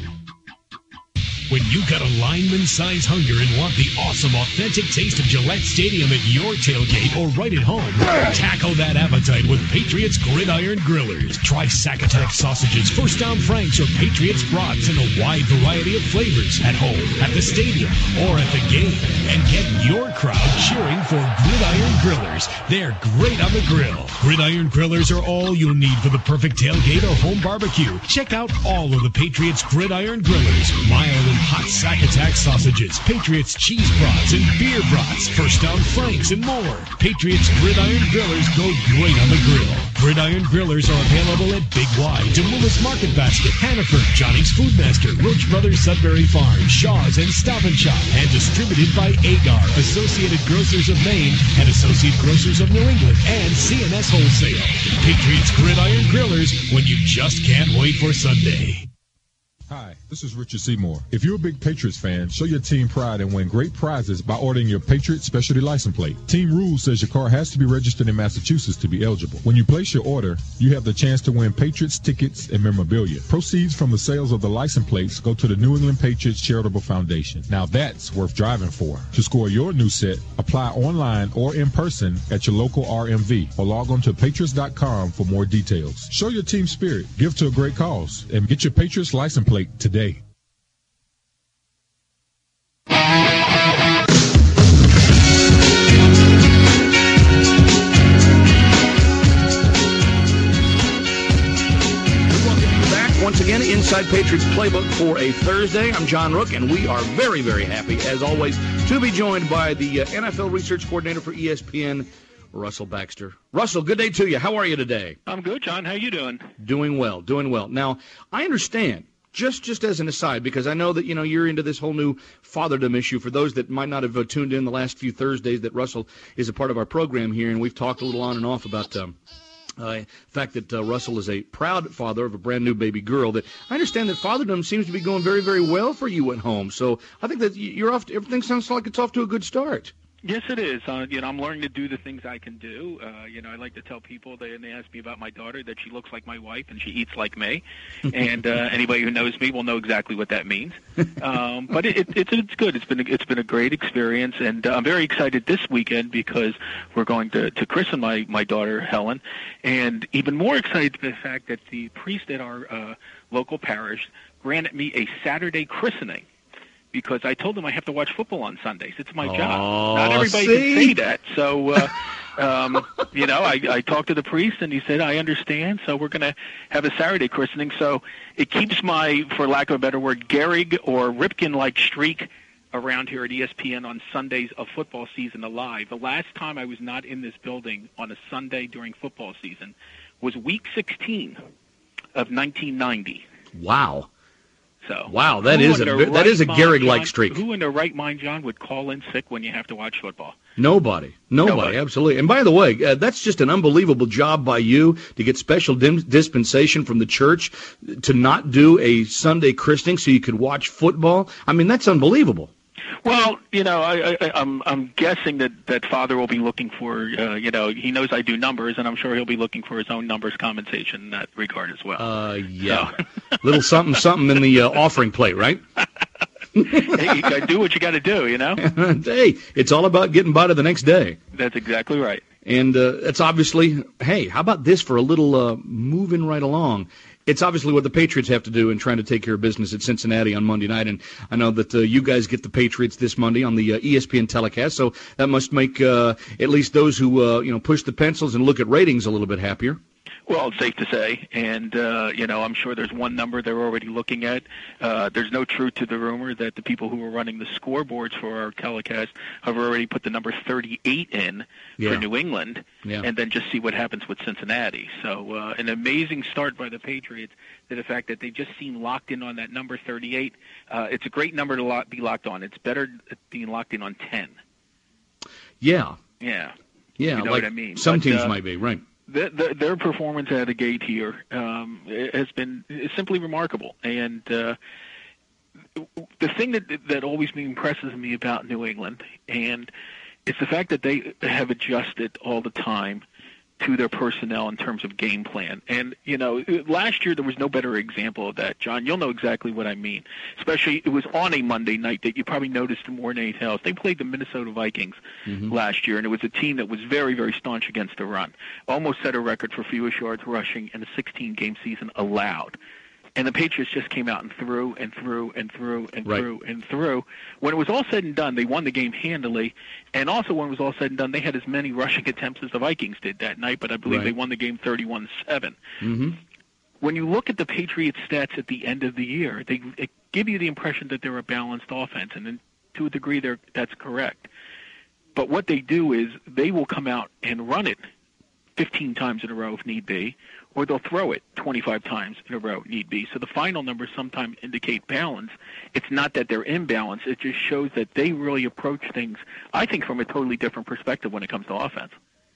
When you've got a lineman-size hunger and want the awesome, authentic taste of Gillette Stadium at your tailgate or right at home, tackle that appetite with Patriots Gridiron Grillers. Try Sackatack sausages, First Down Franks, or Patriots brats in a wide variety of flavors at home, at the stadium, or at the game. And get your crowd cheering for Gridiron Grillers. They're great on the grill. Gridiron Grillers are all you'll need for the perfect tailgate or home barbecue. Check out all of the Patriots Gridiron Grillers. Mild and hot Sackatack sausages, Patriots cheese brats and beer brats, First Down Franks, and more. Patriots Gridiron Grillers go great on the grill. Gridiron Grillers are available at Big Y, Demoulas Market Basket, Hannaford, Johnny's Food Master, Roach Brothers Sudbury Farm, Shaw's, and Stop and Shop, and distributed by Agar, Associated Grocers of Maine, and Associate Grocers of New England, and CNS Wholesale. Patriots Gridiron Grillers, when you just can't wait for Sunday. Hi, this is Richard Seymour. If you're a big Patriots fan, show your team pride and win great prizes by ordering your Patriots Specialty License Plate. Team Rules says your car has to be registered in Massachusetts to be eligible. When you place your order, you have the chance to win Patriots tickets and memorabilia. Proceeds from the sales of the license plates go to the New England Patriots Charitable Foundation. Now that's worth driving for. To score your new set, apply online or in person at your local RMV or log on to Patriots.com for more details. Show your team spirit, give to a great cause, and get your Patriots license plate today. Once again, Inside Patriots Playbook for a Thursday. I'm John Rook, and we are very, very happy, as always, to be joined by the NFL Research Coordinator for ESPN, Russell Baxter. Russell, good day to you. How are you today? I'm good, John. How you doing? Doing well, doing well. Now, I understand, just as an aside, because I know that, you're into this whole new fatherdom issue. For those that might not have tuned in the last few Thursdays, that Russell is a part of our program here, and we've talked a little on and off about the fact that Russell is a proud father of a brand new baby girl. That I understand that fatherdom seems to be going very, very well for you at home. So I think that you're off. Everything sounds like it's off to a good start. Yes, it is. I'm learning to do the things I can do. I like to tell people, they ask me about my daughter, that she looks like my wife and she eats like me. And anybody who knows me will know exactly what that means. But it's good. It's been a great experience, and I'm very excited this weekend because we're going to christen my daughter Helen, and even more excited for the fact that the priest at our local parish granted me a Saturday christening. Because I told them I have to watch football on Sundays. It's my job. Not everybody can say that. So, I talked to the priest, and he said, I understand. So we're going to have a Saturday christening. So it keeps my, for lack of a better word, Gehrig or Ripken-like streak around here at ESPN on Sundays of football season alive. The last time I was not in this building on a Sunday during football season was Week 16 of 1990. Wow. So, wow, that is a Gehrig-like streak. Who in their right mind, John, would call in sick when you have to watch football? Nobody, absolutely. And by the way, that's just an unbelievable job by you to get special dispensation from the church to not do a Sunday christening so you could watch football. I mean, that's unbelievable. Well, I'm guessing that Father will be looking for, he knows I do numbers, and I'm sure he'll be looking for his own numbers compensation in that regard as well. Yeah. Little something in the offering plate, right? Hey, you got to do what you got to do, Hey, it's all about getting by to the next day. That's exactly right. And it's obviously, hey, how about this for a little moving right along? It's obviously what the Patriots have to do in trying to take care of business at Cincinnati on Monday night. And I know that you guys get the Patriots this Monday on the ESPN telecast, so that must make at least those who push the pencils and look at ratings a little bit happier. Well, it's safe to say, and I'm sure there's one number they're already looking at. There's no truth to the rumor that the people who are running the scoreboards for our telecast have already put the number 38 in for New England, and then just see what happens with Cincinnati. So an amazing start by the Patriots. To the fact that they just seem locked in on that number 38. It's a great number to be locked on. It's better being locked in on 10. Yeah. Yeah. Yeah. You know like what I mean? Some teams might be, right. Their performance out of the gate here has been simply remarkable. And the thing that always impresses me about New England, and it's the fact that they have adjusted all the time to their personnel in terms of game plan. And, last year there was no better example of that, John. You'll know exactly what I mean. Especially it was on a Monday night that you probably noticed more than anything else. They played the Minnesota Vikings last year, and it was a team that was very, very staunch against the run. Almost set a record for fewest yards rushing in a 16-game season allowed. And the Patriots just came out and threw and threw and threw and threw and threw. When it was all said and done, they won the game handily. And also when it was all said and done, they had as many rushing attempts as the Vikings did that night, but I believe they won the game 31-7. Mm-hmm. When you look at the Patriots' stats at the end of the year, they give you the impression that they're a balanced offense, and to a degree that's correct. But what they do is they will come out and run it 15 times in a row if need be, or they'll throw it 25 times in a row, need be. So the final numbers sometimes indicate balance. It's not that they're imbalanced. It just shows that they really approach things, I think, from a totally different perspective when it comes to offense.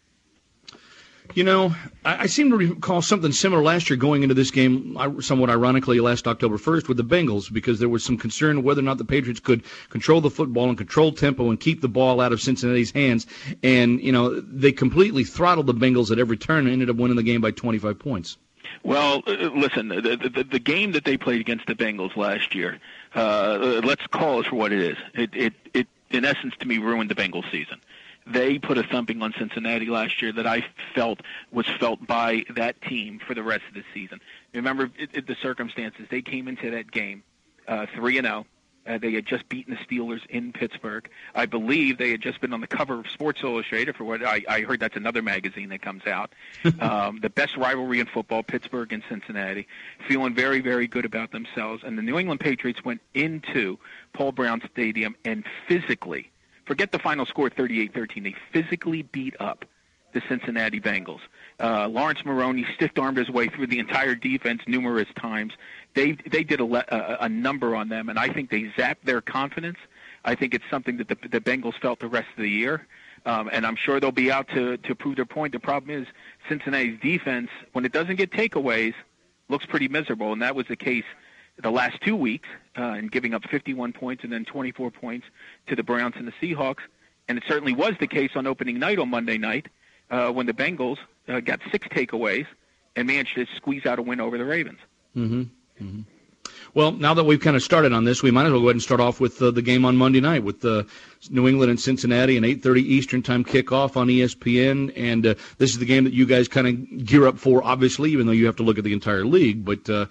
I seem to recall something similar last year going into this game, somewhat ironically, last October 1st with the Bengals, because there was some concern whether or not the Patriots could control the football and control tempo and keep the ball out of Cincinnati's hands. And, they completely throttled the Bengals at every turn and ended up winning the game by 25 points. Well, listen, the game that they played against the Bengals last year, let's call it for what it is. It in essence, to me, ruined the Bengals season. They put a thumping on Cincinnati last year that I felt was felt by that team for the rest of the season. Remember the circumstances. They came into that game 3-0. They had just beaten the Steelers in Pittsburgh. I believe they had just been on the cover of Sports Illustrated for what I heard. That's another magazine that comes out. The best rivalry in football, Pittsburgh and Cincinnati, feeling very, very good about themselves. And the New England Patriots went into Paul Brown Stadium and physically, forget the final score, 38-13. They physically beat up the Cincinnati Bengals. Lawrence Maroney stiff-armed his way through the entire defense numerous times. They did a number on them, and I think they zapped their confidence. I think it's something that the Bengals felt the rest of the year, and I'm sure they'll be out to prove their point. The problem is Cincinnati's defense, when it doesn't get takeaways, looks pretty miserable, and that was the case the last 2 weeks, in giving up 51 points and then 24 points to the Browns and the Seahawks. And it certainly was the case on opening night on Monday night when the Bengals got 6 takeaways and managed to squeeze out a win over the Ravens. Mm-hmm. Mm-hmm. Well, now that we've kind of started on this, we might as well go ahead and start off with the game on Monday night with New England and Cincinnati, an 8:30 Eastern time kickoff on ESPN. And this is the game that you guys kind of gear up for, obviously, even though you have to look at the entire league. But,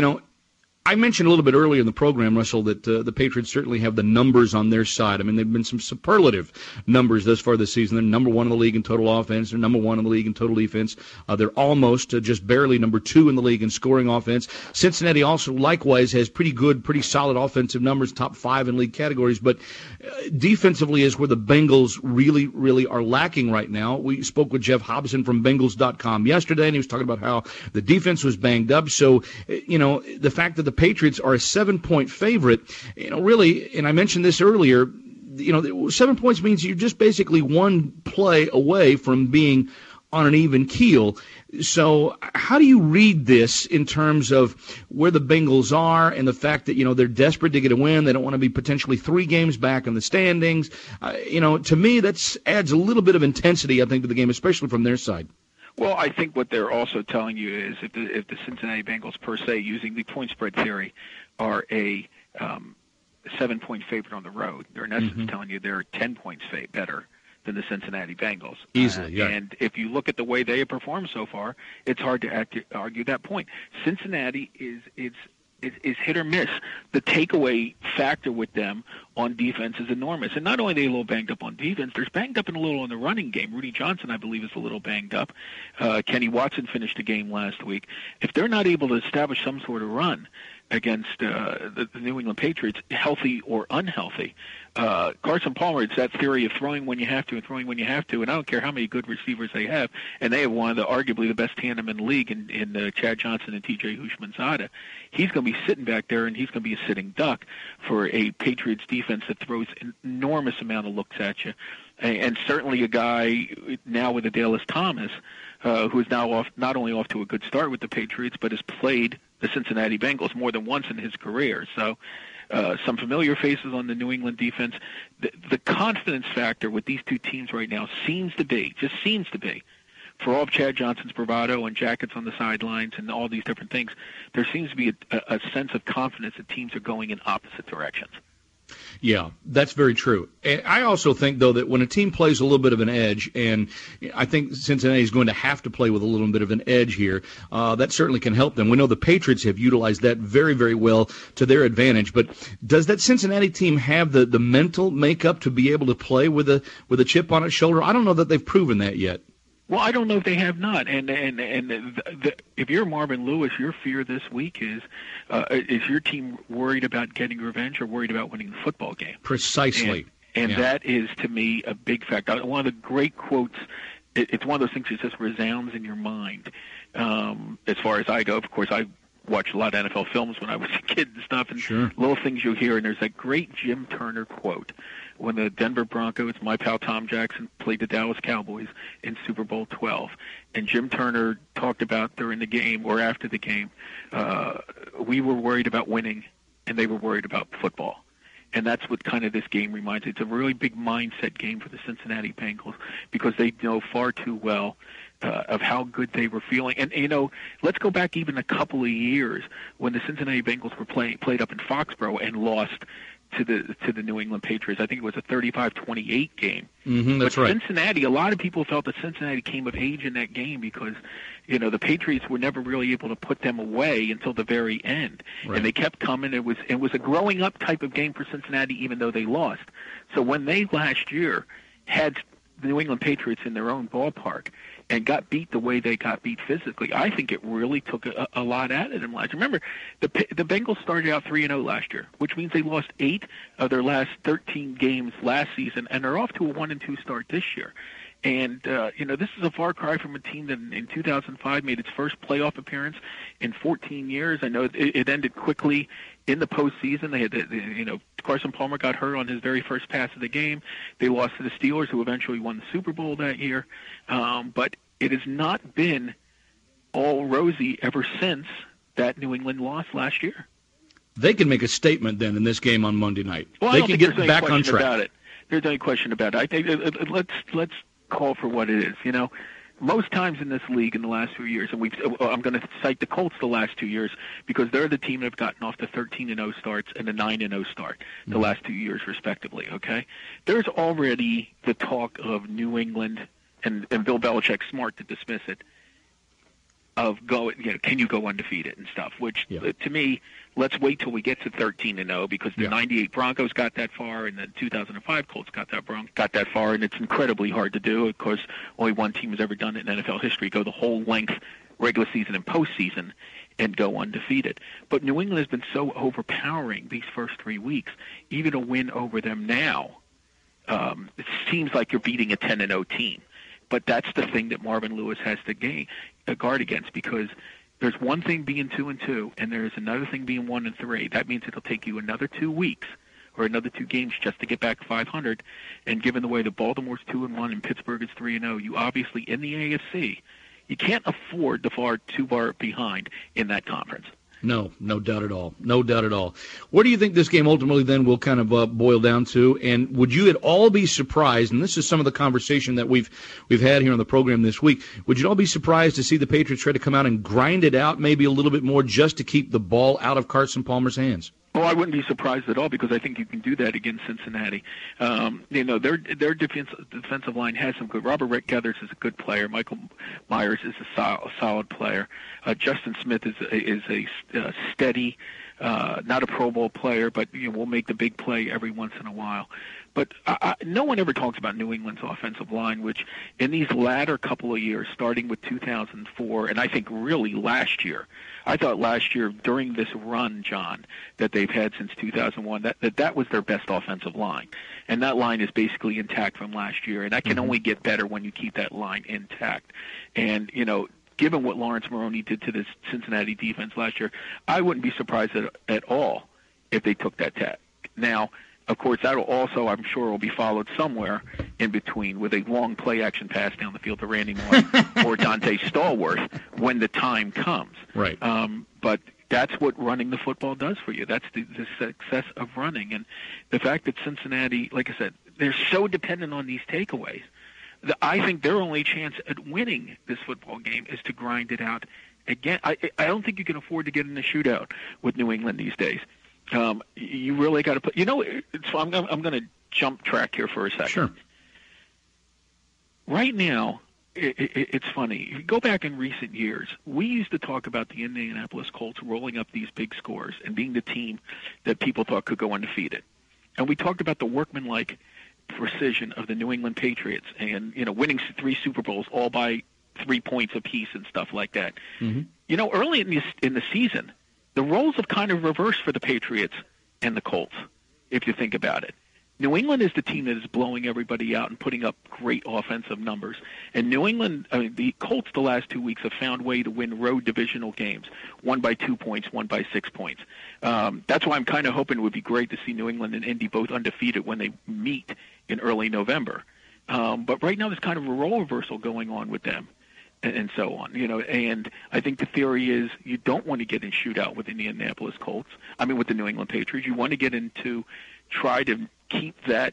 I mentioned a little bit earlier in the program, Russell, that the Patriots certainly have the numbers on their side. I mean, they've been some superlative numbers thus far this season. They're number 1 in the league in total offense. They're number 1 in the league in total defense. They're almost just barely number 2 in the league in scoring offense. Cincinnati also likewise has pretty good, pretty solid offensive numbers, top 5 in league categories. But defensively is where the Bengals really, really are lacking right now. We spoke with Jeff Hobson from Bengals.com yesterday, and he was talking about how the defense was banged up. So, the fact that the Patriots are a 7-point favorite, really, and I mentioned this earlier, 7 points means you're just basically one play away from being on an even keel. So how do you read this in terms of where the Bengals are and the fact that, they're desperate to get a win? They don't want to be potentially 3 games back in the standings. To me, that adds a little bit of intensity, I think, to the game, especially from their side. Well, I think what they're also telling you is if the Cincinnati Bengals, per se, using the point spread theory, are a 7-point favorite on the road, they're in essence telling you they're 10 points better than the Cincinnati Bengals. Easily, yeah. And if you look at the way they have performed so far, it's hard to argue that point. Cincinnati is is hit or miss. The takeaway factor with them on defense is enormous. And not only are they a little banged up on defense, they're banged up a little in the running game. Rudy Johnson, I believe, is a little banged up. Kenny Watson finished the game last week. If they're not able to establish some sort of run against the New England Patriots, healthy or unhealthy, Carson Palmer, it's that theory of throwing when you have to and throwing when you have to, and I don't care how many good receivers they have, and they have one of the arguably the best tandem in the league in Chad Johnson and T.J. Houshmandzadeh. He's going to be sitting back there, and he's going to be a sitting duck for a Patriots defense that throws an enormous amount of looks at you, and certainly a guy now with Adalius Thomas, who is now not only off to a good start with the Patriots, but has played the Cincinnati Bengals more than once in his career. So some familiar faces on the New England defense. The confidence factor with these two teams right now seems to be, for all of Chad Johnson's bravado and jackets on the sidelines and all these different things, there seems to be a sense of confidence that teams are going in opposite directions. Yeah, that's very true. And I also think, though, that when a team plays a little bit of an edge, and I think Cincinnati is going to have to play with a little bit of an edge here, that certainly can help them. We know the Patriots have utilized that very, very well to their advantage. But does that Cincinnati team have the mental makeup to be able to play with a chip on its shoulder? I don't know that they've proven that yet. Well, I don't know if they have not, and if you're Marvin Lewis, your fear this week is your team worried about getting revenge or worried about winning the football game? Precisely. And that is, to me, a big factor. One of the great quotes, it's one of those things that just resounds in your mind. As far as I go, of course, I watched a lot of NFL films when I was a kid and stuff, and little things you hear, and there's that great Jim Turner quote when the Denver Broncos, my pal Tom Jackson, played the Dallas Cowboys in Super Bowl 12. And Jim Turner talked about during the game or after the game, we were worried about winning, and they were worried about football. And that's what kind of this game reminds me. It's a really big mindset game for the Cincinnati Bengals because they know far too well of how good they were feeling. And, let's go back even a couple of years when the Cincinnati Bengals were played up in Foxborough and lost to the New England Patriots. I think it was a 35-28 game. That's right. Cincinnati, a lot of people felt that Cincinnati came of age in that game because, the Patriots were never really able to put them away until the very end. Right. And they kept coming. It was a growing up type of game for Cincinnati, even though they lost. So when they last year had the New England Patriots in their own ballpark and got beat the way they got beat physically, I think it really took a lot out of them last year. Remember, the Bengals started out 3-0 last year, which means they lost 8 of their last 13 games last season, and they're off to a 1-2 start this year. And, this is a far cry from a team that in 2005 made its first playoff appearance in 14 years. I know it ended quickly in the postseason. They had, Carson Palmer got hurt on his very first pass of the game. They lost to the Steelers, who eventually won the Super Bowl that year. But it has not been all rosy ever since that New England loss last year. They can make a statement then in this game on Monday night. Well, they can get back on track. There's no question about it. I think let's call for what it is. Most times in this league in the last few years, and I'm going to cite the Colts the last 2 years because they're the team that have gotten off the 13-0 starts and the 9-0 start the last 2 years, respectively. Okay, there's already the talk of New England, and Bill Belichick's smart to dismiss it, of can you go undefeated and stuff, which to me, let's wait till we get to 13-0 because the 98 Broncos got that far and the 2005 Colts got that far, and it's incredibly hard to do. Of course, only one team has ever done it in NFL history, go the whole length, regular season and postseason, and go undefeated. But New England has been so overpowering these first 3 weeks, even a win over them now, it seems like you're beating a 10-0 team. But that's the thing that Marvin Lewis has to guard against, because there's one thing being 2-2, and there's another thing being 1-3. That means it'll take you another 2 weeks or another 2 games just to get back 500. And given the way the Baltimore's 2-1 and Pittsburgh is 3-0, you obviously in the AFC, you can't afford to fall too far behind in that conference. No doubt at all. No doubt at all. What do you think this game ultimately then will kind of boil down to? And would you at all be surprised, and this is some of the conversation that we've had here on the program this week, would you all be surprised to see the Patriots try to come out and grind it out maybe a little bit more just to keep the ball out of Carson Palmer's hands? Oh, I wouldn't be surprised at all because I think you can do that against Cincinnati. Their defensive line has some good. Robert Geathers is a good player. Michael Myers is a solid player. Justin Smith is a steady not a Pro Bowl player, but will make the big play every once in a while. But no one ever talks about New England's offensive line, which in these latter couple of years, starting with 2004, and I think really last year, I thought last year during this run, John, that they've had since 2001, that was their best offensive line. And that line is basically intact from last year, and that can only get better when you keep that line intact. And, given what Lawrence Maroney did to this Cincinnati defense last year, I wouldn't be surprised at all if they took that tack. Now, of course, that will also, I'm sure, will be followed somewhere in between with a long play-action pass down the field to Randy Moss or Dante Stallworth when the time comes. Right. But that's what running the football does for you. That's the success of running. And the fact that Cincinnati, like I said, they're so dependent on these takeaways. I think their only chance at winning this football game is to grind it out again. I don't think you can afford to get in a shootout with New England these days. You really got to put. I'm going to jump track here for a second. Sure. Right now, it's funny. If you go back in recent years, we used to talk about the Indianapolis Colts rolling up these big scores and being the team that people thought could go undefeated. And we talked about the workmanlike precision of the New England Patriots and, winning 3 Super Bowls all by 3 points apiece and stuff like that. Mm-hmm. Early in the season, the roles have kind of reversed for the Patriots and the Colts, if you think about it. New England is the team that is blowing everybody out and putting up great offensive numbers. And the Colts the last 2 weeks have found a way to win road divisional games, one by 2 points, one by 6 points. That's why I'm kind of hoping it would be great to see New England and Indy both undefeated when they meet in early November. But right now there's kind of a role reversal going on with them. And so on, and I think the theory is you don't want to get in shootout with the Indianapolis Colts. With the New England Patriots. You want to get into try to keep that,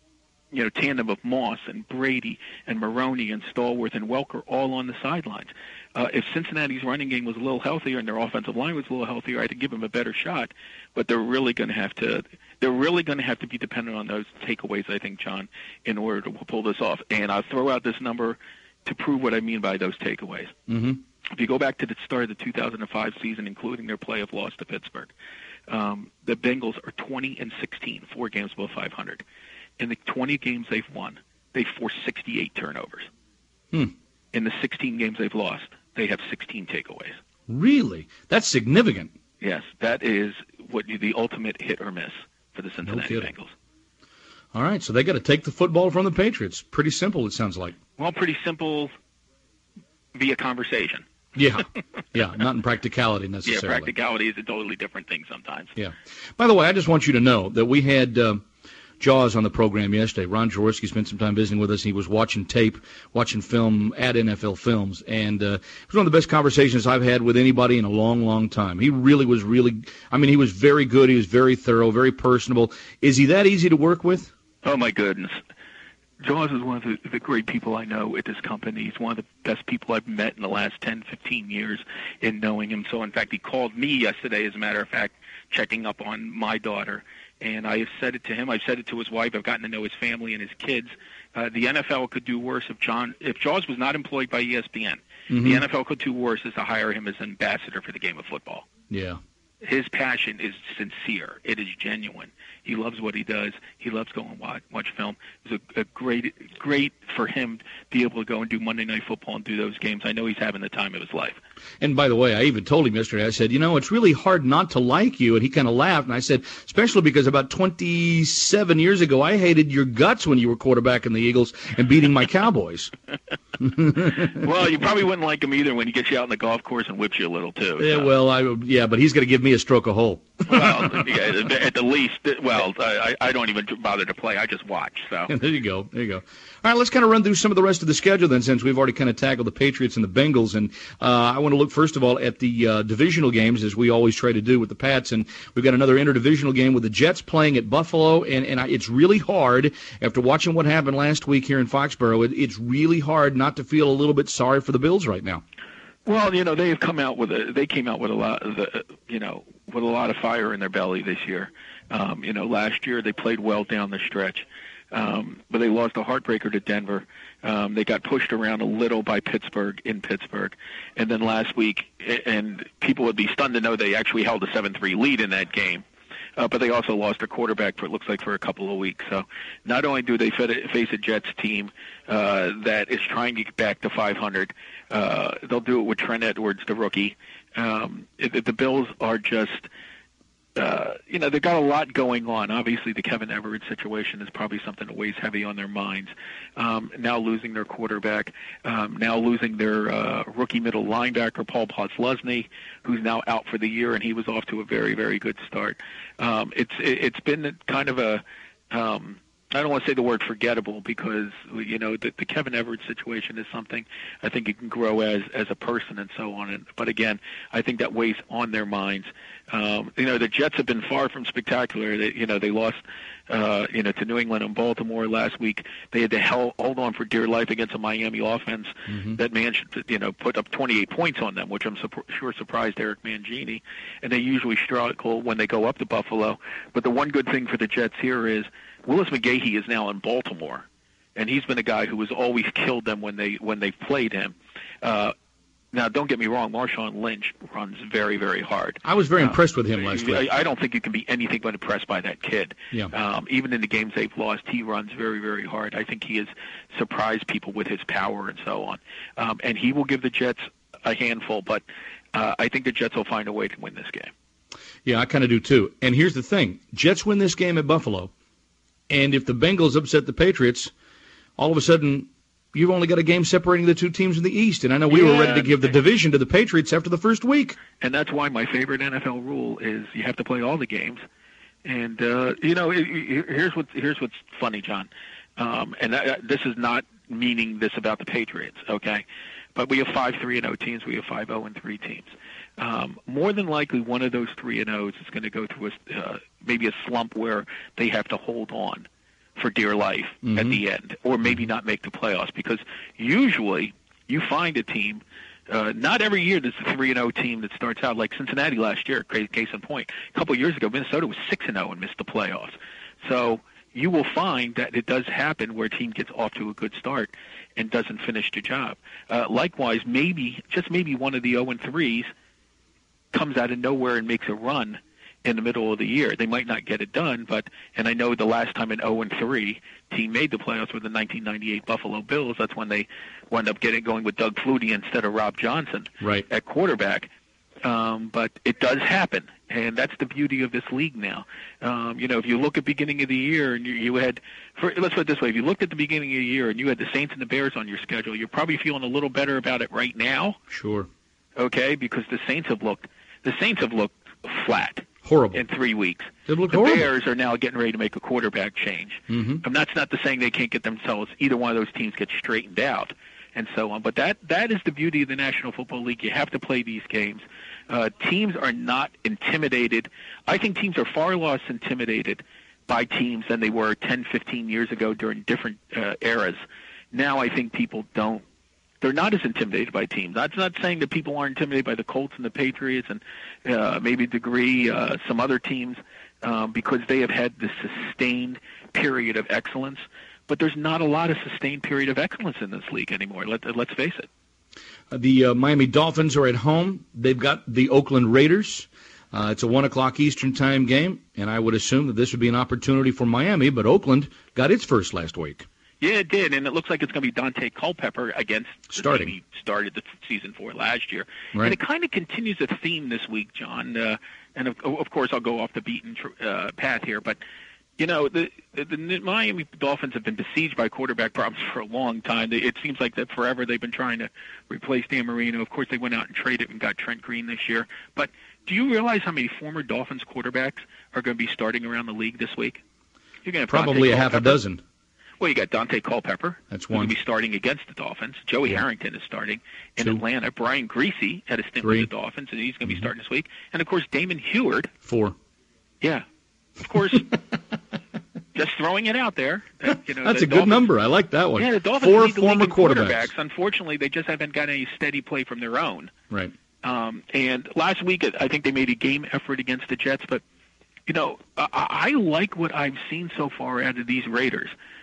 tandem of Moss and Brady and Maroney and Stallworth and Welker all on the sidelines. If Cincinnati's running game was a little healthier and their offensive line was a little healthier, I'd give them a better shot. But they're really going to have to be dependent on those takeaways, I think, John, in order to pull this off. And I'll throw out this number to prove what I mean by those takeaways. Mm-hmm. If you go back to the start of the 2005 season, including their playoff loss to Pittsburgh, the Bengals are 20-16, 4 games above 500. In the 20 games they've won, they've forced 68 turnovers. In the 16 games they've lost, they have 16 takeaways. Really? That's significant. Yes, that is the ultimate hit or miss for the Cincinnati Bengals. All right, so they got to take the football from the Patriots. Pretty simple, it sounds like. Well, pretty simple via conversation. Yeah, not in practicality necessarily. Yeah, practicality is a totally different thing sometimes. Yeah. By the way, I just want you to know that we had Jaws on the program yesterday. Ron Jaworski spent some time visiting with us. He was watching film at NFL Films, and it was one of the best conversations I've had with anybody in a long, long time. He really was he was very good. He was very thorough, very personable. Is he that easy to work with? Oh, my goodness. Jaws is one of the great people I know at this company. He's one of the best people I've met in the last 10, 15 years in knowing him. So, in fact, he called me yesterday, as a matter of fact, checking up on my daughter. And I have said it to him. I've said it to his wife. I've gotten to know his family and his kids. The NFL could do worse if Jaws was not employed by ESPN. Mm-hmm. The NFL could do worse is to hire him as ambassador for the game of football. Yeah. His passion is sincere. It is genuine. He loves what he does. He loves going watch film. It's a great for him to be able to go and do Monday Night Football and do those games. I know he's having the time of his life. And by the way, I even told him yesterday, I said, it's really hard not to like you. And he kind of laughed. And I said, especially because about 27 years ago, I hated your guts when you were quarterback in the Eagles and beating my Cowboys. Well, you probably wouldn't like him either when he gets you out on the golf course and whips you a little, too. Yeah, so. Well, but he's going to give me a stroke a hole. Well, at the least, I don't even bother to play. I just watch. So There you go. All right, let's kind of run through some of the rest of the schedule then, since we've already kind of tackled the Patriots and the Bengals. And I want to look, first of all, at the divisional games, as we always try to do with the Pats. And we've got another interdivisional game with the Jets playing at Buffalo. And it's really hard, after watching what happened last week here in Foxborough, it's really hard not to feel a little bit sorry for the Bills right now. Well, they came out with a lot of fire in their belly this year. Last year they played well down the stretch. but they lost a heartbreaker to Denver. They got pushed around a little by Pittsburgh in Pittsburgh. And then last week, and people would be stunned to know they actually held a 7-3 lead in that game. But they also lost their quarterback for, it looks like, for a couple of weeks. So not only do they face a Jets team that is trying to get back to 500, they'll do it with Trent Edwards, the rookie. The Bills are just, they've got a lot going on. Obviously, the Kevin Everett situation is probably something that weighs heavy on their minds. Now losing their quarterback, now losing their rookie middle linebacker, Paul Posluszny, who's now out for the year, and he was off to a very, very good start. It's been kind of a I don't want to say the word forgettable because, the Kevin Everett situation is something I think you can grow as a person and so on. But again, I think that weighs on their minds. The Jets have been far from spectacular. They lost, to New England and Baltimore last week. They had to hold on for dear life against a Miami offense that managed to, put up 28 points on them, which I'm sure surprised Eric Mangini. And they usually struggle when they go up to Buffalo. But the one good thing for the Jets here is Willis McGahee is now in Baltimore, and he's been a guy who has always killed them when they played him. Now, don't get me wrong, Marshawn Lynch runs very, very hard. I was very impressed with him last week. I don't think you can be anything but impressed by that kid. Yeah. Even in the games they've lost, he runs very, very hard. I think he has surprised people with his power and so on. And he will give the Jets a handful, but I think the Jets will find a way to win this game. Yeah, I kind of do too. And here's the thing. Jets win this game at Buffalo, and if the Bengals upset the Patriots, all of a sudden you've only got a game separating the two teams in the East. And I know we were ready to give the division to the Patriots after the first week. And that's why my favorite NFL rule is you have to play all the games. And, here's what's funny, John. And this is not meaning this about the Patriots, okay? But we have 5 3-0 teams. We have 5 0-3 teams. More than likely, one of those 3-0s is going to go through maybe a slump where they have to hold on for dear life at the end, or maybe not make the playoffs, because usually you find a team, not every year there's a 3-0 team that starts out like Cincinnati last year, case in point. A couple of years ago, Minnesota was 6-0 and missed the playoffs. So you will find that it does happen where a team gets off to a good start and doesn't finish the job. Likewise, just maybe one of the 0-3s comes out of nowhere and makes a run in the middle of the year. They might not get it done, and I know the last time an 0-3 team made the playoffs were the 1998 Buffalo Bills. That's when they wound up going with Doug Flutie instead of Rob Johnson at quarterback. But it does happen, and that's the beauty of this league now. If you look at the beginning of the year and you had, let's put it this way, if you looked at the beginning of the year and you had the Saints and the Bears on your schedule, you're probably feeling a little better about it right now. Sure. Okay, because the Saints have looked flat. Horrible. In 3 weeks. The horrible. Bears are now getting ready to make a quarterback change. And that's not to saying they can't get themselves, either one of those teams get straightened out and so on. But that is the beauty of the National Football League. You have to play these games. Teams are not intimidated. I think teams are far less intimidated by teams than they were 10, 15 years ago during different eras. Now I think people don't. They're not as intimidated by teams. That's not saying that people aren't intimidated by the Colts and the Patriots and maybe a degree some other teams because they have had this sustained period of excellence. But there's not a lot of sustained period of excellence in this league anymore. Let's face it. The Miami Dolphins are at home. They've got the Oakland Raiders. It's a 1 o'clock Eastern time game, and I would assume that this would be an opportunity for Miami, but Oakland got its first last week. Yeah, it did, and it looks like it's going to be Dante Culpepper against the team he started the season for last year. Right. And it kind of continues a theme this week, John. And of course, I'll go off the beaten path here, but the Miami Dolphins have been besieged by quarterback problems for a long time. It seems like that forever they've been trying to replace Dan Marino. Of course, they went out and traded and got Trent Green this year. But do you realize how many former Dolphins quarterbacks are going to be starting around the league this week? You're going to have probably a half a dozen. Well, you got Dante Culpepper. That's one. Who's going to be starting against the Dolphins. Joey Harrington is starting in Atlanta. Brian Greasy had a stint with the Dolphins, and he's going to be starting this week. And, of course, Damon Huard. 4. Yeah. Of course, just throwing it out there. That's a good number. I like that one. Yeah, the Dolphins 4 need the former quarterbacks. Unfortunately, they just haven't got any steady play from their own. Right. And last week, I think they made a game effort against the Jets, but I like what I've seen so far out of these Raiders.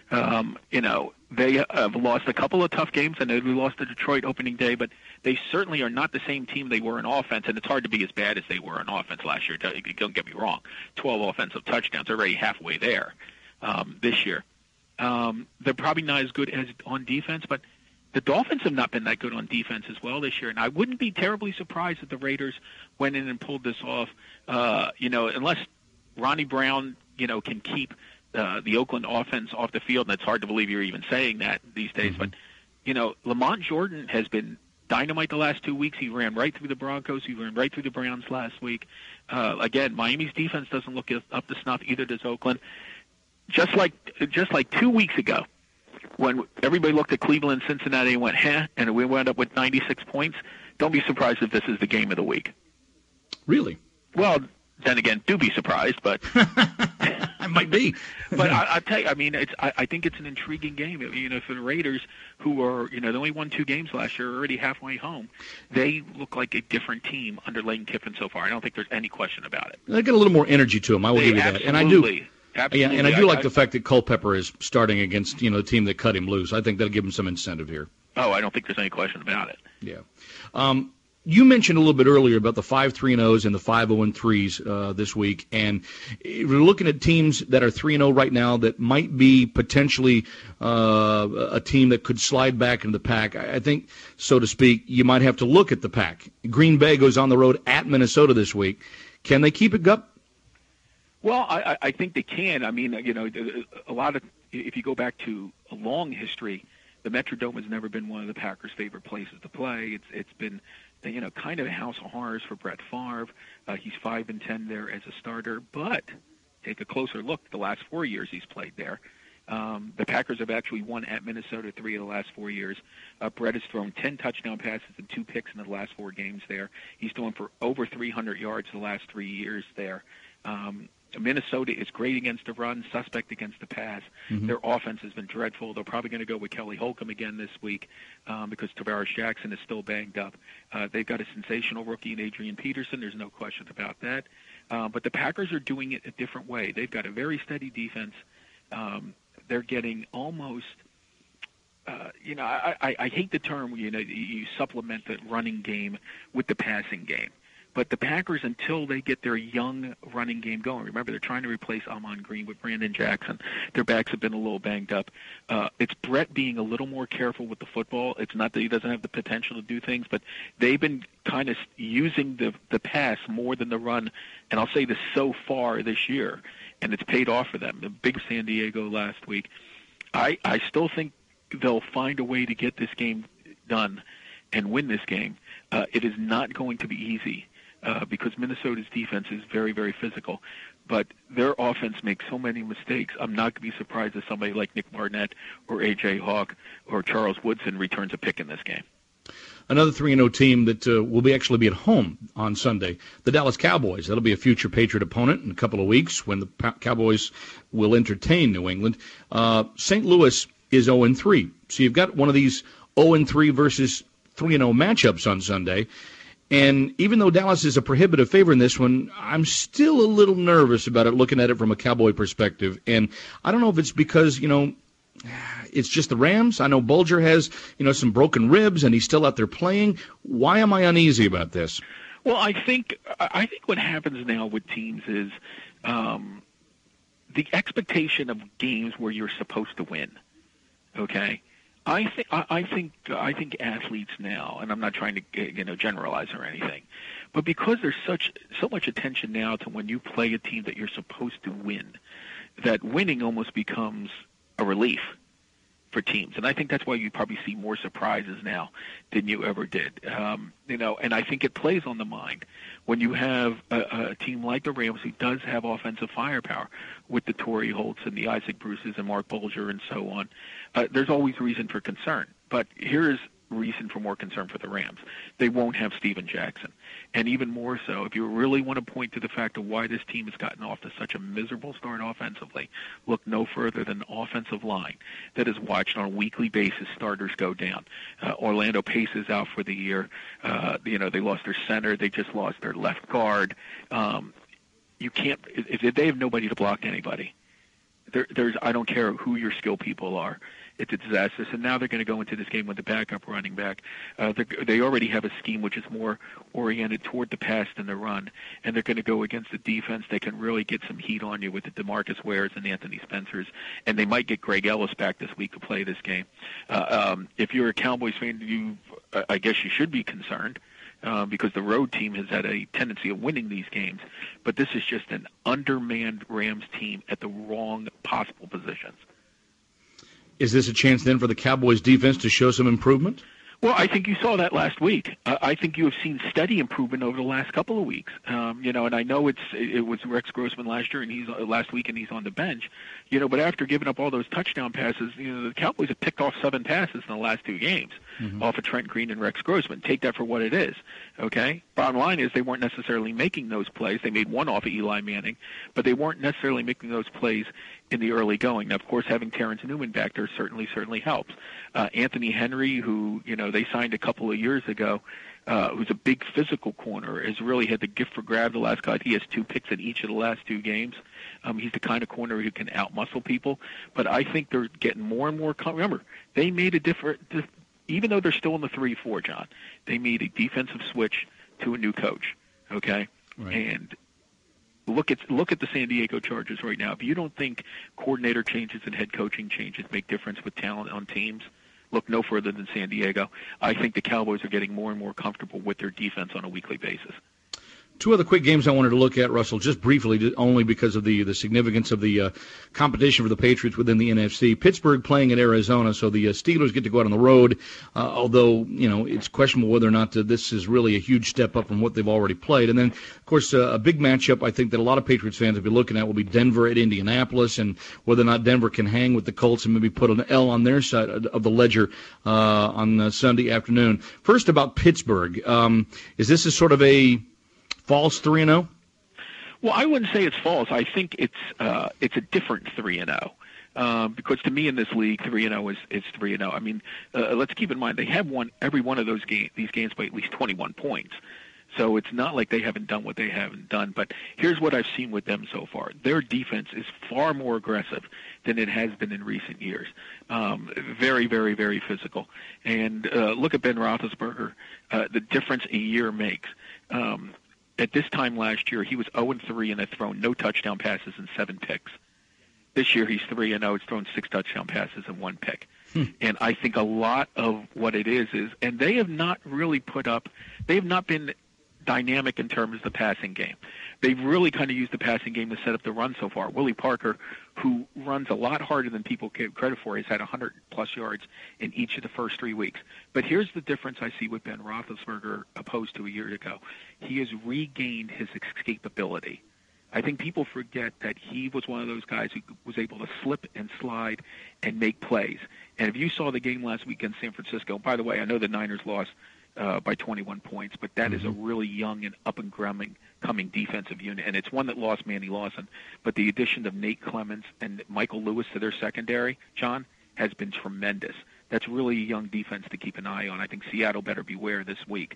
They have lost a couple of tough games. I know they lost to Detroit opening day, but they certainly are not the same team they were in offense, and it's hard to be as bad as they were in offense last year. Don't get me wrong. 12 offensive touchdowns. They're already halfway there this year. They're probably not as good as on defense, but the Dolphins have not been that good on defense as well this year, and I wouldn't be terribly surprised if the Raiders went in and pulled this off, unless Ronnie Brown, can keep the Oakland offense off the field, and it's hard to believe you're even saying that these days. But, Lamont Jordan has been dynamite the last 2 weeks. He ran right through the Broncos. He ran right through the Browns last week. Again, Miami's defense doesn't look up to snuff, either does Oakland. Just like 2 weeks ago, when everybody looked at Cleveland and Cincinnati and went, and we wound up with 96 points, don't be surprised if this is the game of the week. Really? Well, then again, do be surprised, but... I might be. But I'll tell you, I think it's an intriguing game. For the Raiders, who are, they only won 2 games last year, already halfway home, they look like a different team under Lane Kiffin so far. I don't think there's any question about it. They get a little more energy to them, I will give you that. And I do. Absolutely. Yeah, and I do like the fact that Culpepper is starting against, the team that cut him loose. I think that'll give him some incentive here. Oh, I don't think there's any question about it. Yeah. You mentioned a little bit earlier about the 5-3-0s and the 5-0-3s this week, and we're looking at teams that are 3-0 right now that might be potentially a team that could slide back into the pack. I think, so to speak, you might have to look at the pack. Green Bay goes on the road at Minnesota this week. Can they keep it up? Well, I think they can. A lot of, if you go back to a long history, the Metrodome has never been one of the Packers' favorite places to play. It's been, kind of a house of horrors for Brett Favre. He's 5-10 there as a starter, but take a closer look. The last 4 years he's played there, the Packers have actually won at Minnesota 3 of the last 4 years. Brett has thrown 10 touchdown passes and 2 picks in the last 4 games there. He's thrown for over 300 yards the last 3 years there. Minnesota is great against the run, suspect against the pass. Mm-hmm. Their offense has been dreadful. They're probably going to go with Kelly Holcomb again this week because Tavares Jackson is still banged up. They've got a sensational rookie in Adrian Peterson. There's no question about that. But the Packers are doing it a different way. They've got a very steady defense. They're getting almost, I hate the term, you supplement the running game with the passing game. But the Packers, until they get their young running game going, remember they're trying to replace Ahman Green with Brandon Jackson. Their backs have been a little banged up. It's Brett being a little more careful with the football. It's not that he doesn't have the potential to do things, but they've been kind of using the pass more than the run, and I'll say this so far this year, and it's paid off for them. The big San Diego last week. I still think they'll find a way to get this game done and win this game. It is not going to be easy. Because Minnesota's defense is very, very physical. But their offense makes so many mistakes, I'm not going to be surprised if somebody like Nick Barnett or A.J. Hawk or Charles Woodson returns a pick in this game. Another 3-0 team that will actually be at home on Sunday, the Dallas Cowboys. That'll be a future Patriot opponent in a couple of weeks when the Cowboys will entertain New England. St. Louis is 0-3. So you've got one of these 0-3 versus 3-0 matchups on Sunday. And even though Dallas is a prohibitive favorite in this one, I'm still a little nervous about it, looking at it from a Cowboy perspective. And I don't know if it's because, it's just the Rams. I know Bulger has, some broken ribs, and he's still out there playing. Why am I uneasy about this? Well, I think what happens now with teams is the expectation of games where you're supposed to win. Okay. I think athletes now, and I'm not trying to generalize or anything, but because there's so much attention now to when you play a team that you're supposed to win, that winning almost becomes a relief for teams, and I think that's why you probably see more surprises now than you ever did. And I think it plays on the mind when you have a team like the Rams who does have offensive firepower with the Torrey Holtz and the Isaac Bruces and Mark Bulger and so on. There's always reason for concern, but here's reason for more concern for the Rams. They won't have Steven Jackson. And even more so, if you really want to point to the fact of why this team has gotten off to such a miserable start offensively, look no further than the offensive line that is watched on a weekly basis starters go down. Orlando Pace is out for the year. They lost their center. They just lost their left guard. You can't, if they have nobody to block anybody, I don't care who your skill people are. It's a disaster. So now they're going to go into this game with the backup running back. They already have a scheme which is more oriented toward the pass than the run, and they're going to go against the defense. They can really get some heat on you with the DeMarcus Wares and Anthony Spencers, and they might get Greg Ellis back this week to play this game. If you're a Cowboys fan, I guess you should be concerned. Because the road team has had a tendency of winning these games. But this is just an undermanned Rams team at the wrong possible positions. Is this a chance then for the Cowboys defense to show some improvement? Well, I think you saw that last week. I think you have seen steady improvement over the last couple of weeks. And I know it was Rex Grossman last year and last week, and he's on the bench. But after giving up all those touchdown passes, the Cowboys have picked off 7 passes in the last 2 games off of Trent Green and Rex Grossman. Take that for what it is. Okay. Bottom line is they weren't necessarily making those plays. They made one off of Eli Manning, but they weren't necessarily making those plays in the early going. Now, of course, having Terrence Newman back there certainly helps. Anthony Henry, who they signed a couple of years ago, who's a big physical corner, has really had the gift for grab the last guy. He has 2 picks in each of the last 2 games. He's the kind of corner who can outmuscle people. But I think they're getting more and more. Remember, they made a different. Even though they're still in the 3-4, John, they made a defensive switch to a new coach. Okay, right. And look at the San Diego Chargers right now. If you don't think coordinator changes and head coaching changes make difference with talent on teams, look no further than San Diego. I think the Cowboys are getting more and more comfortable with their defense on a weekly basis. 2 other quick games I wanted to look at, Russell, just briefly, only because of the significance of the competition for the Patriots within the NFC. Pittsburgh playing at Arizona, so the Steelers get to go out on the road, although, it's questionable whether or not this is really a huge step up from what they've already played. And then, of course, a big matchup I think that a lot of Patriots fans will be looking at will be Denver at Indianapolis, and whether or not Denver can hang with the Colts and maybe put an L on their side of the ledger on Sunday afternoon. First, about Pittsburgh. Is this a sort of a false 3-0? Well, I wouldn't say it's false. I think it's a different 3-0. Because to me in this league, 3-0 is 3-0. I mean, let's keep in mind they have won every one of these games by at least 21 points. So it's not like they haven't done what they haven't done. But here's what I've seen with them so far. Their defense is far more aggressive than it has been in recent years. Very, very, very physical. And look at Ben Roethlisberger, the difference a year makes. At this time last year, he was 0-3 and had thrown no touchdown passes and 7 picks. This year, he's 3-0. He's thrown 6 touchdown passes and 1 pick. And I think a lot of what it is, and they have not really they have not been dynamic in terms of the passing game. They've really kind of used the passing game to set up the run so far. Willie Parker, who runs a lot harder than people give credit for, has had 100-plus yards in each of the first 3 weeks. But here's the difference I see with Ben Roethlisberger opposed to a year ago. He has regained his escapability. I think people forget that he was one of those guys who was able to slip and slide and make plays. And if you saw the game last week in San Francisco, by the way, I know the Niners lost by 21 points, but that is a really young and up-and-coming defensive unit, and it's one that lost Manny Lawson. But the addition of Nate Clements and Michael Lewis to their secondary, John, has been tremendous. That's really a young defense to keep an eye on. I think Seattle better beware this week.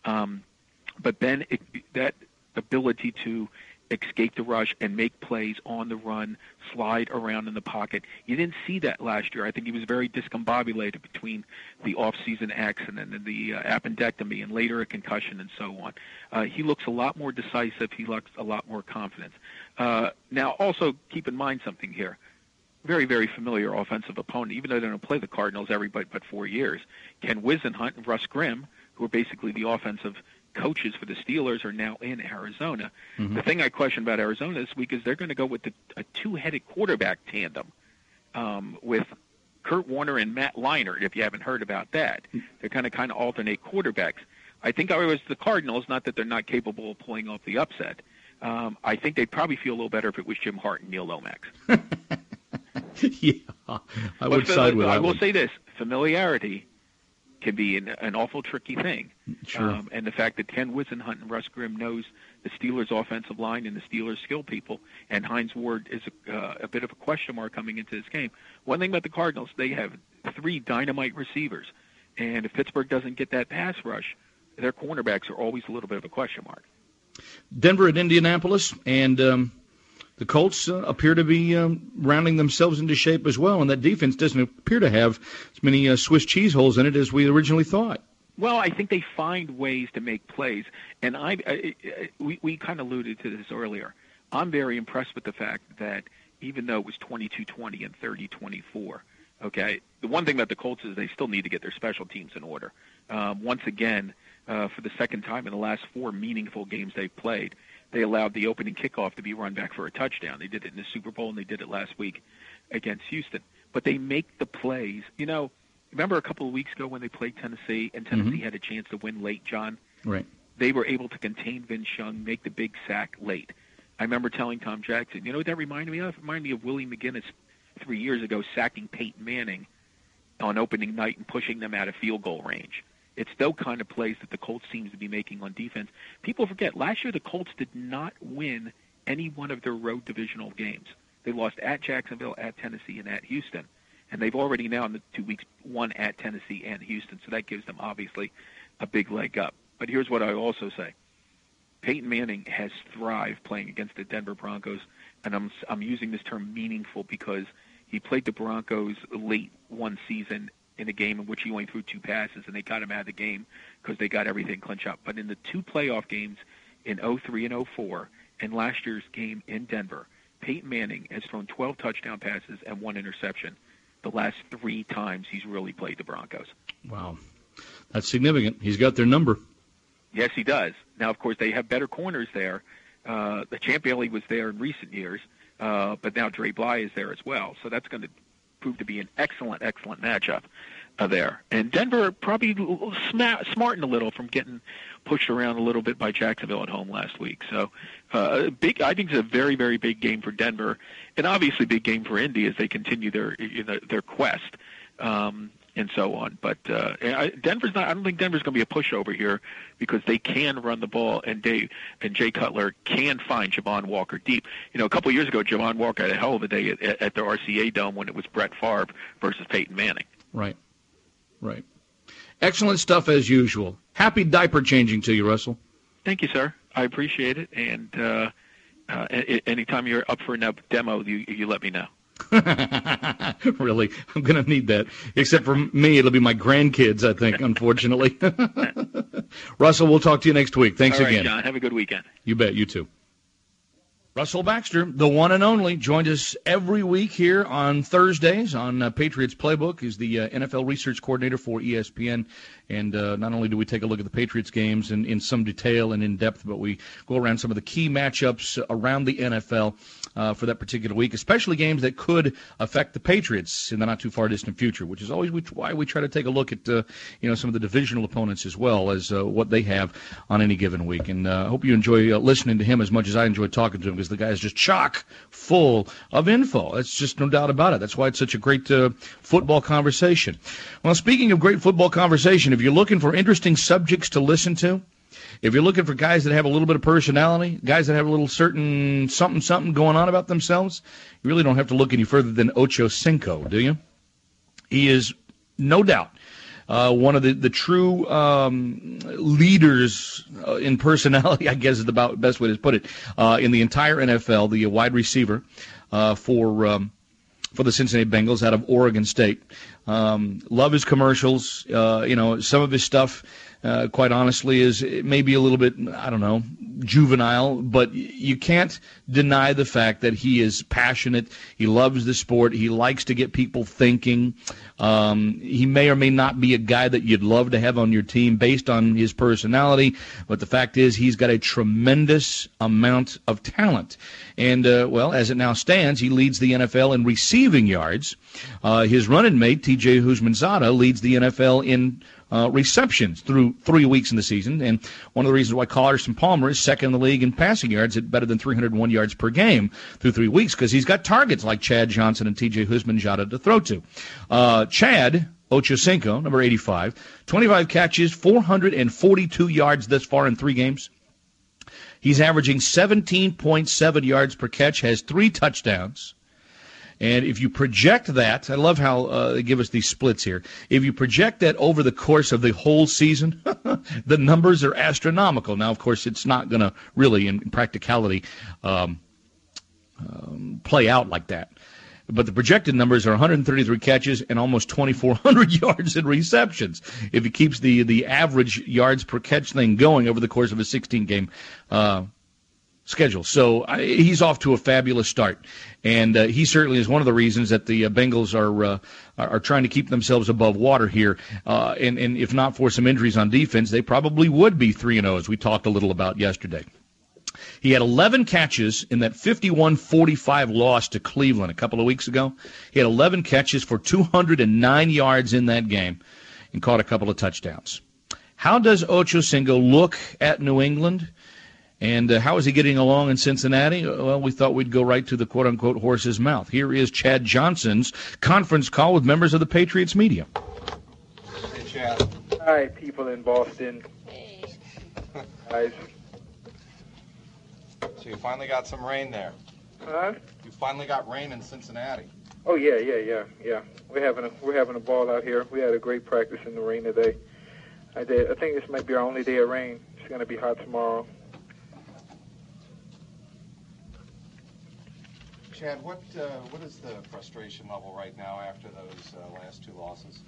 But then that ability to escape the rush and make plays on the run, slide around in the pocket. You didn't see that last year. I think he was very discombobulated between the off-season accident and the appendectomy and later a concussion and so on. He looks a lot more decisive. He looks a lot more confident. Now, also keep in mind something here. Very, very familiar offensive opponent, even though they don't play the Cardinals every but 4 years. Ken Whisenhunt and Russ Grimm, who are basically the offensive coaches for the Steelers, are now in Arizona. The thing I question about Arizona this week is they're going to go with a 2-headed quarterback tandem with Kurt Warner and Matt Leinart, if you haven't heard about that. They're kind of alternate quarterbacks. I think I was the Cardinals, not that they're not capable of pulling off the upset. I think they'd probably feel a little better if it was Jim Hart and Neil Lomax. Yeah, I would side with that. I will say this, familiarity can be an awful tricky thing. Sure. And the fact that Ken Whisenhunt and Russ Grimm knows the Steelers' offensive line and the Steelers' skill people, and Hines Ward is a bit of a question mark coming into this game. One thing about the Cardinals, they have 3 dynamite receivers. And if Pittsburgh doesn't get that pass rush, their cornerbacks are always a little bit of a question mark. Denver at Indianapolis, and the The Colts appear to be rounding themselves into shape as well, and that defense doesn't appear to have as many Swiss cheese holes in it as we originally thought. Well, I think they find ways to make plays, and we kind of alluded to this earlier. I'm very impressed with the fact that even though it was 22-20 and 30-24, okay, the one thing about the Colts is they still need to get their special teams in order. Once again, for the second time in the last 4 meaningful games they've played, they allowed the opening kickoff to be run back for a touchdown. They did it in the Super Bowl, and they did it last week against Houston. But they make the plays. You know, remember a couple of weeks ago when they played Tennessee, and Tennessee had a chance to win late, John? Right. They were able to contain Vince Young, make the big sack late. I remember telling Tom Jackson, you know what that reminded me of? It reminded me of Willie McGinnis 3 years ago sacking Peyton Manning on opening night and pushing them out of field goal range. It's those kind of plays that the Colts seems to be making on defense. People forget, last year the Colts did not win any one of their road divisional games. They lost at Jacksonville, at Tennessee, and at Houston. And they've already now in the 2 weeks won at Tennessee and Houston, so that gives them obviously a big leg up. But here's what I also say. Peyton Manning has thrived playing against the Denver Broncos, and I'm using this term meaningful because he played the Broncos late one season in a game in which he only threw 2 passes, and they got him out of the game because they got everything clinched up. But in the 2 playoff games in 03 and 04 and last year's game in Denver, Peyton Manning has thrown 12 touchdown passes and 1 interception the last 3 times he's really played the Broncos. Wow. That's significant. He's got their number. Yes, he does. Now, of course, they have better corners there. The Champ Bailey was there in recent years, but now Dre Bly is there as well. So that's going to prove to be an excellent, excellent matchup there. And Denver probably smartened a little from getting pushed around a little bit by Jacksonville at home last week. So I think it's a very, very big game for Denver, and obviously a big game for Indy as they continue their quest. And so on. But Denver's not. I don't think Denver's going to be a pushover here because they can run the ball, and Jay Cutler can find Javon Walker deep. You know, a couple of years ago, Javon Walker had a hell of a day at the RCA Dome when it was Brett Favre versus Peyton Manning. Right. Excellent stuff as usual. Happy diaper changing to you, Russell. Thank you, sir. I appreciate it. And anytime you're up for a demo, you let me know. Really, I'm going to need that. Except for me, it'll be my grandkids, I think, unfortunately. Russell, we'll talk to you next week. Thanks again. All right, John. Have a good weekend. You bet. You too. Russell Baxter, the one and only, joined us every week here on Thursdays on Patriots Playbook. He's the NFL research coordinator for ESPN. And not only do we take a look at the Patriots games in some detail and in depth, but we go around some of the key matchups around the NFL for that particular week, especially games that could affect the Patriots in the not too far distant future, which is always why we try to take a look at some of the divisional opponents as well as what they have on any given week. And I hope you enjoy listening to him as much as I enjoy talking to him, because the guy is just chock full of info. That's just no doubt about it. That's why it's such a great football conversation. Well, speaking of great football conversation, if you're looking for interesting subjects to listen to, if you're looking for guys that have a little bit of personality, guys that have a little certain something going on about themselves, you really don't have to look any further than Ocho Cinco, do you? He is, no doubt, one of the true leaders in personality, I guess is the best way to put it, in the entire NFL, the wide receiver for the Cincinnati Bengals out of Oregon State. Love his commercials. Some of his stuff, quite honestly, is maybe a little bit, I don't know, juvenile, but you can't deny the fact that he is passionate. He loves the sport. He likes to get people thinking. He may or may not be a guy that you'd love to have on your team based on his personality, but the fact is he's got a tremendous amount of talent. And, as it now stands, he leads the NFL in receiving yards. His running mate, T.J. Houshmandzadeh, leads the NFL in receptions through 3 weeks in the season. And one of the reasons why Carson Palmer is second in the league in passing yards at better than 301 yards per game through 3 weeks, because he's got targets like Chad Johnson and T.J. Houshmandzadeh to throw to. Chad Ochocinco, number 85, 25 catches, 442 yards thus far in 3 games. He's averaging 17.7 yards per catch, has 3 touchdowns. And if you project that, I love how they give us these splits here. If you project that over the course of the whole season, the numbers are astronomical. Now, of course, it's not going to really, in practicality, play out like that. But the projected numbers are 133 catches and almost 2,400 yards in receptions if he keeps the average yards per catch thing going over the course of a 16-game schedule. So he's off to a fabulous start, and he certainly is one of the reasons that the Bengals are trying to keep themselves above water here. And if not for some injuries on defense, they probably would be 3-0, as we talked a little about yesterday. He had 11 catches in that 51-45 loss to Cleveland a couple of weeks ago. He had 11 catches for 209 yards in that game and caught a couple of touchdowns. How does Ocho Cinco look at New England? And how is he getting along in Cincinnati? Well, we thought we'd go right to the quote-unquote horse's mouth. Here is Chad Johnson's conference call with members of the Patriots media. Hey, Chad. Hi, people in Boston. Hey. Guys. So you finally got some rain there. Huh? You finally got rain in Cincinnati. Oh yeah. We're having a ball out here. We had a great practice in the rain today. I think this might be our only day of rain. It's going to be hot tomorrow. Chad, what is the frustration level right now after those last two losses?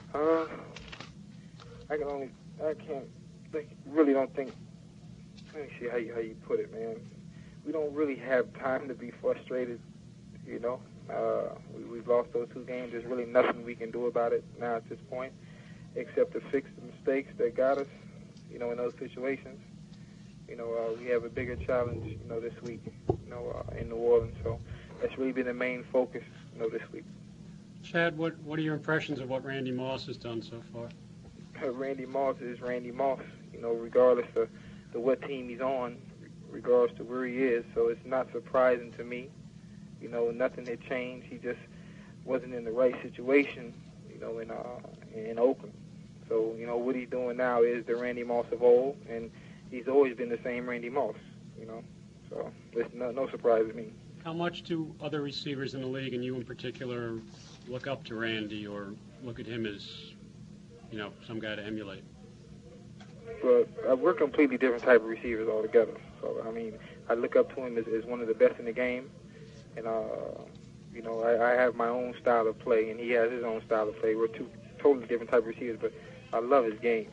Really don't think. Let me see how you put it, man. We don't really have time to be frustrated, you know. We've lost those two games. There's really nothing we can do about it now at this point, except to fix the mistakes that got us, you know, in those situations. You know, we have a bigger challenge, you know, this week, you know, in New Orleans. So that's really been the main focus, you know, this week. Chad, what are your impressions of what Randy Moss has done so far? Randy Moss is Randy Moss, you know, regardless of what team he's on, regardless to where he is. So it's not surprising to me. You know, nothing had changed. He just wasn't in the right situation, you know, in Oakland. So, you know, what he's doing now is the Randy Moss of old, and he's always been the same Randy Moss, you know. So it's no surprise to me. How much do other receivers in the league, and you in particular, look up to Randy or look at him as, you know, some guy to emulate? But we're completely different type of receivers altogether. So, I mean, I look up to him as one of the best in the game. And, you know, I have my own style of play, and he has his own style of play. We're two totally different type of receivers, but I love his game.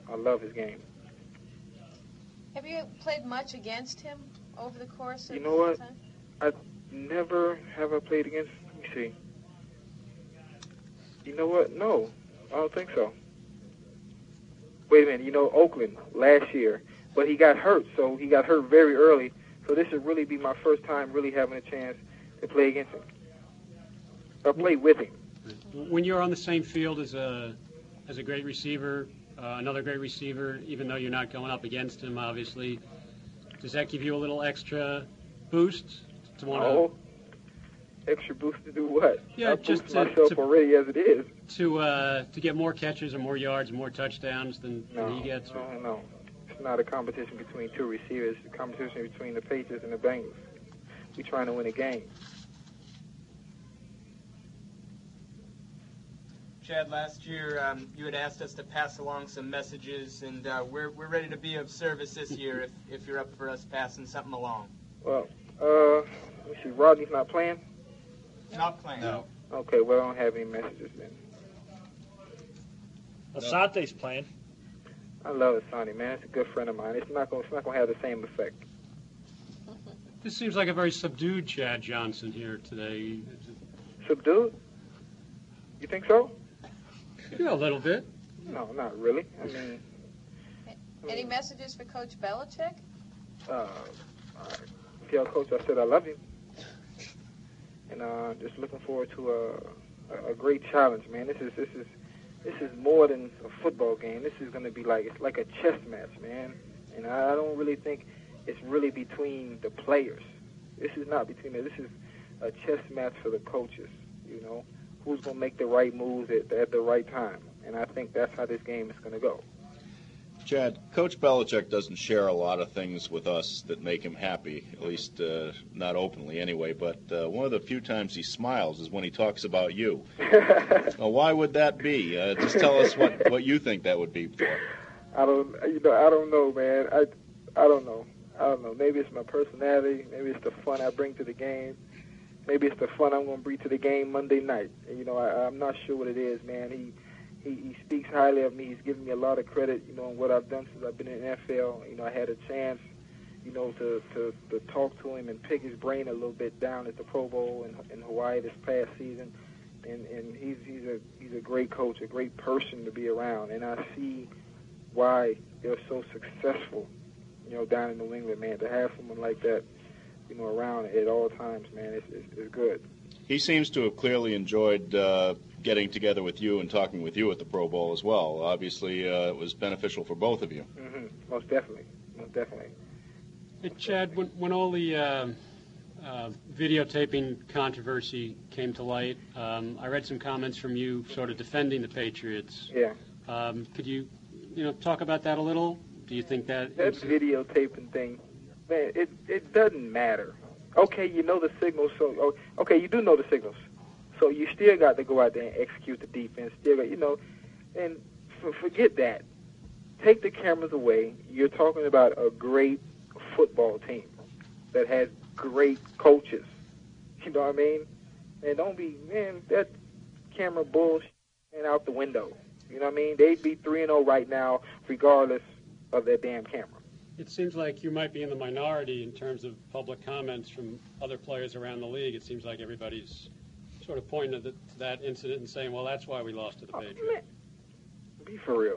Have you played much against him over the course of You know what? time? I never have I played against. Let me see. You know what? No, I don't think so. Wait a minute. You know, Oakland last year, but he got hurt, so he got hurt very early. So this would really be my first time really having a chance to play against him or play with him. When you're on the same field as a great receiver, another great receiver, even though you're not going up against him, obviously, does that give you a little extra boost to want to? Extra boost to do what? Yeah, I just boost myself already as it is. To get more catches or more yards, more touchdowns than he gets. No. It's not a competition between two receivers. It's a competition between the Patriots and the Bengals. We're trying to win a game. Chad, last year you had asked us to pass along some messages, and we're ready to be of service this year if you're up for us passing something along. Well, let me see. Rodney's not playing? Not playing. No. Okay, well, I don't have any messages then. Asante's playing. I love Asante, man. It's a good friend of mine. It's not going to have the same effect. This seems like a very subdued Chad Johnson here today. Subdued? You think so? Yeah, a little bit. No, not really. I mean... Any messages for Coach Belichick? Tell Coach I said I love you. And just looking forward to a great challenge, man. This is more than a football game. This is going to be it's like a chess match, man. And I don't really think it's really between the players. This is not between them. This is a chess match for the coaches, you know. Who's going to make the right moves at the right time. And I think that's how this game is going to go. Chad, Coach Belichick doesn't share a lot of things with us that make him happy, at least not openly anyway, but one of the few times he smiles is when he talks about you. Why would that be? Just tell us what you think that would be for. I don't know, man. I don't know. I don't know. Maybe it's my personality. Maybe it's the fun I bring to the game. Maybe it's the fun I'm going to bring to the game Monday night. You know, I'm not sure what it is, man. He speaks highly of me. He's given me a lot of credit, you know, on what I've done since I've been in the NFL. You know, I had a chance, you know, to talk to him and pick his brain a little bit down at the Pro Bowl in Hawaii this past season. And he's a great coach, a great person to be around. And I see why they're so successful, you know, down in New England, man. To have someone like that, you know, around at all times, man, it's good. He seems to have clearly enjoyed getting together with you and talking with you at the Pro Bowl as well. Obviously, it was beneficial for both of you. Mm-hmm. Most definitely. Most definitely. Hey, Chad, when all the videotaping controversy came to light, I read some comments from you sort of defending the Patriots. Yeah. Could you talk about that a little? Do you think that videotaping thing, man, it doesn't matter. Okay, you know the signals, so okay, you do know the signals. So you still got to go out there and execute the defense. Still got, you know, and forget that. Take the cameras away. You're talking about a great football team that has great coaches. You know what I mean? And don't be, man, that camera bullshit out the window. You know what I mean? They'd be 3-0 right now, regardless of their damn camera. It seems like you might be in the minority in terms of public comments from other players around the league. It seems like everybody's sort of pointing to that incident and saying, well, that's why we lost to the Patriots. Man. Be for real.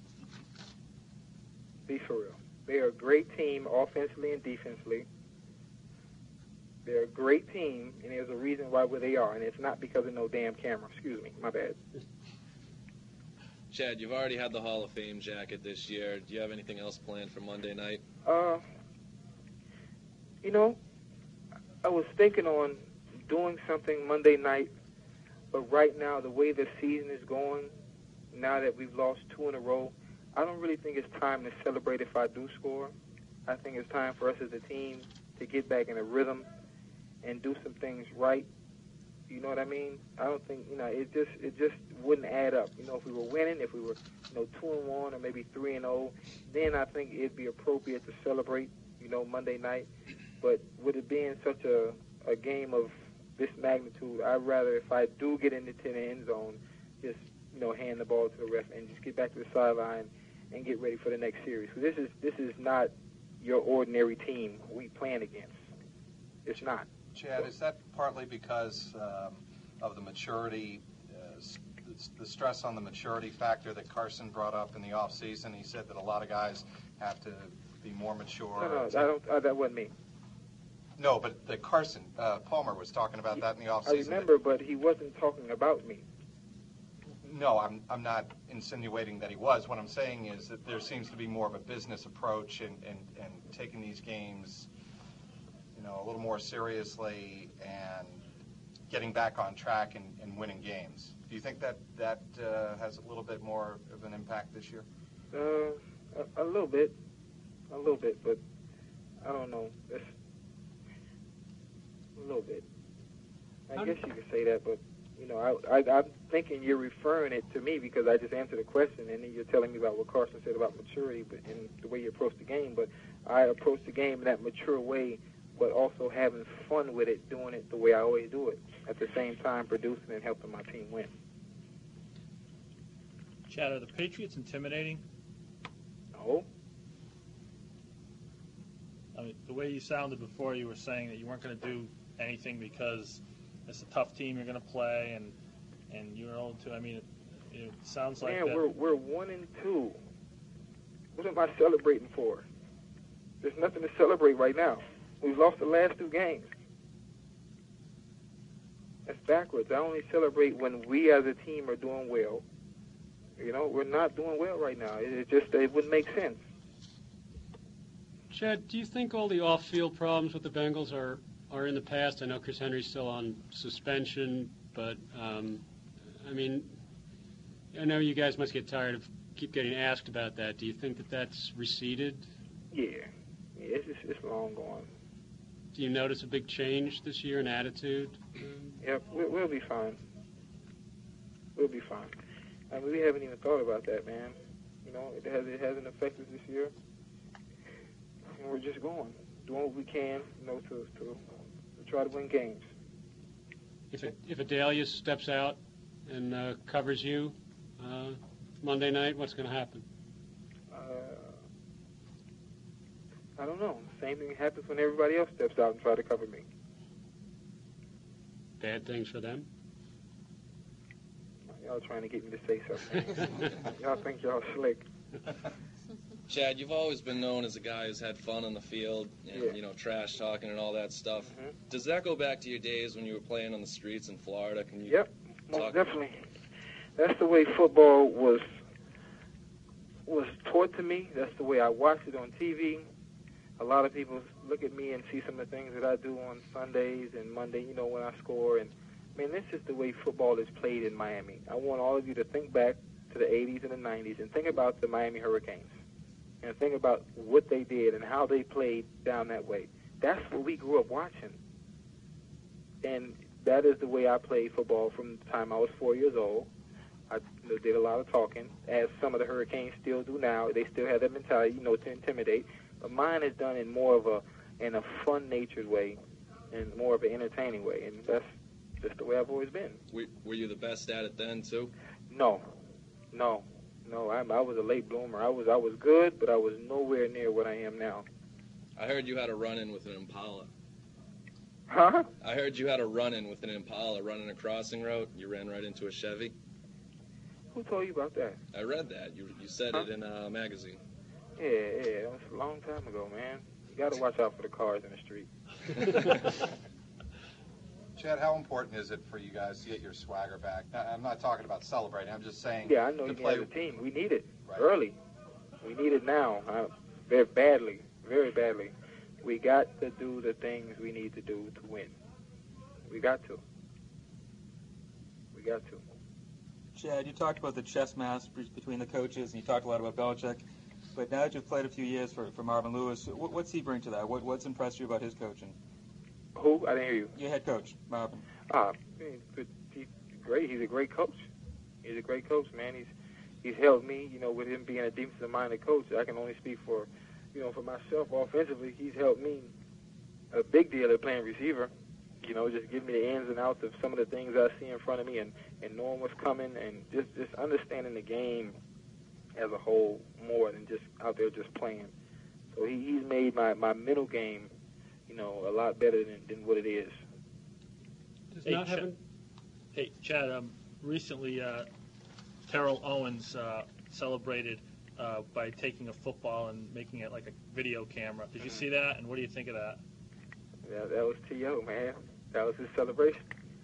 Be for real. They're a great team offensively and defensively. They're a great team, and there's a reason why where they are, and it's not because of no damn camera. Excuse me. My bad. Chad, you've already had the Hall of Fame jacket this year. Do you have anything else planned for Monday night? You know, I was thinking on doing something Monday night, but right now, the way the season is going, now that we've lost 2 in a row, I don't really think it's time to celebrate if I do score. I think it's time for us as a team to get back in a rhythm and do some things right. You know what I mean? I don't think, you know, it just wouldn't add up. You know, if we were winning, if we were, 2-1 or maybe 3-0, then I think it'd be appropriate to celebrate, Monday night. But with it being such a game of this magnitude, I'd rather, if I do get into the end zone, just, hand the ball to the ref and just get back to the sideline and get ready for the next series. Because this is not your ordinary team we playing against. It's not. Chad, is that partly because of the maturity, the stress on the maturity factor that Carson brought up in the offseason? He said that a lot of guys have to be more mature. No, that wasn't me. No, but the Carson, Palmer was talking about that in the offseason. I remember, but he wasn't talking about me. No, I'm not insinuating that he was. What I'm saying is that there seems to be more of a business approach and taking these games, a little more seriously and getting back on track and winning games. Do you think that has a little bit more of an impact this year? A little bit, but I don't know. A little bit. I guess you could say that, but I'm thinking you're referring it to me because I just answered the question, and then you're telling me about what Carson said about maturity, but and the way you approach the game. But I approach the game in that mature way, but also having fun with it, doing it the way I always do it, at the same time producing and helping my team win. Chad, are the Patriots intimidating? No. I mean, the way you sounded before, you were saying that you weren't going to do anything because it's a tough team you're going to play, and you're old too. I mean, it sounds like man, we're 1-2. What am I celebrating for? There's nothing to celebrate right now. We've lost the last 2 games. That's backwards. I only celebrate when we as a team are doing well. We're not doing well right now. It wouldn't make sense. Chad, do you think all the off-field problems with the Bengals are in the past? I know Chris Henry's still on suspension, but, I know you guys must get tired of keep getting asked about that. Do you think that that's receded? Yeah, it's long gone. Do you notice a big change this year in attitude? Yep, we'll be fine. We'll be fine. I mean, we haven't even thought about that, man. It hasn't affected us this year. and we're just going, doing what we can, to try to win games. If Adelia steps out and covers you Monday night, what's going to happen? I don't know. Same thing happens when everybody else steps out and try to cover me. Bad things for them? Y'all trying to get me to say something. Y'all think y'all slick. Chad, you've always been known as a guy who's had fun on the field and, trash talking and all that stuff. Mm-hmm. Does that go back to your days when you were playing on the streets in Florida? Can you Yep, most definitely. That's the way football was taught to me. That's the way I watched it on TV. A lot of people look at me and see some of the things that I do on Sundays and Monday, when I score. And, this is the way football is played in Miami. I want all of you to think back to the 80s and the 90s and think about the Miami Hurricanes and think about what they did and how they played down that way. That's what we grew up watching. And that is the way I played football from the time I was 4 years old. I did a lot of talking, as some of the Hurricanes still do now. They still have that mentality, to intimidate. But mine is done in more of a fun-natured way and more of an entertaining way. And that's just the way I've always been. Were you the best at it then, too? No. I was a late bloomer. I was good, but I was nowhere near what I am now. I heard you had a run-in with an Impala. Huh? I heard you had a run-in with an Impala running a crossing route. You ran right into a Chevy. Who told you about that? I read that. You said it in a magazine. Yeah, that was a long time ago, man. You got to watch out for the cars in the street. Chad, how important is it for you guys to get your swagger back? I'm not talking about celebrating. I'm just saying. Yeah, I know you as a team. We need it early. We need it now, very badly, very badly. We got to do the things we need to do to win. We got to. Chad, you talked about the chess match between the coaches, and you talked a lot about Belichick. But now that you've played a few years for Marvin Lewis, what's he bring to that? What's impressed you about his coaching? Who? I didn't hear you. Your head coach, Marvin. He's great. He's a great coach. He's a great coach, man. He's helped me, with him being a defensive-minded coach. I can only speak for, for myself offensively. He's helped me a big deal at playing receiver. Just give me the ins and outs of some of the things I see in front of me and knowing what's coming and just understanding the game as a whole more than just out there just playing. So he's made my mental game, a lot better than what it is. Hey, Chad, recently Terrell Owens celebrated by taking a football and making it like a video camera. Did you see that, and what do you think of that? Yeah, that was T.O., man. That was his celebration.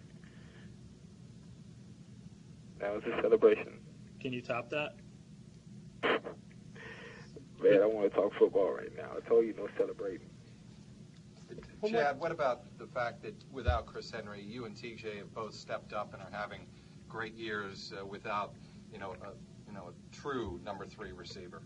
Can you top that? Man, I want to talk football right now. I told you no celebrating. Chad, what about the fact that without Chris Henry, you and TJ have both stepped up and are having great years without, a true number 3 receiver?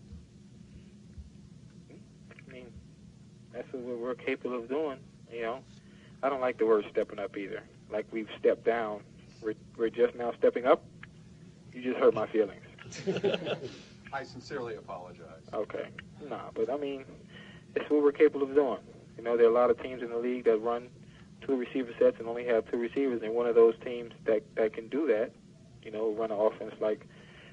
That's what we're capable of doing, I don't like the word stepping up either. Like we've stepped down. We're just now stepping up. You just hurt my feelings. I sincerely apologize. Okay. But it's what we're capable of doing. There are a lot of teams in the league that run 2 receiver sets and only have 2 receivers, and one of those teams that can do that, run an offense like,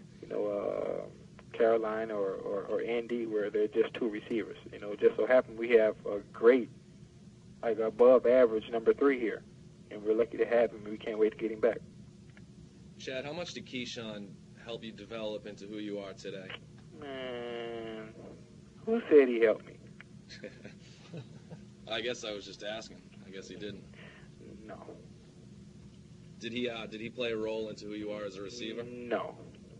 Carolina or Indy, where they're just 2 receivers. Just so happen we have a great, above average number 3 here, and we're lucky to have him. We can't wait to get him back. Chad, how much did Keyshawn help you develop into who you are today? Man, who said he helped me? I guess I was just asking. I guess he didn't. No. Did he play a role into who you are as a receiver? No.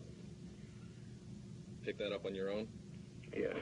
Pick that up on your own? Yes.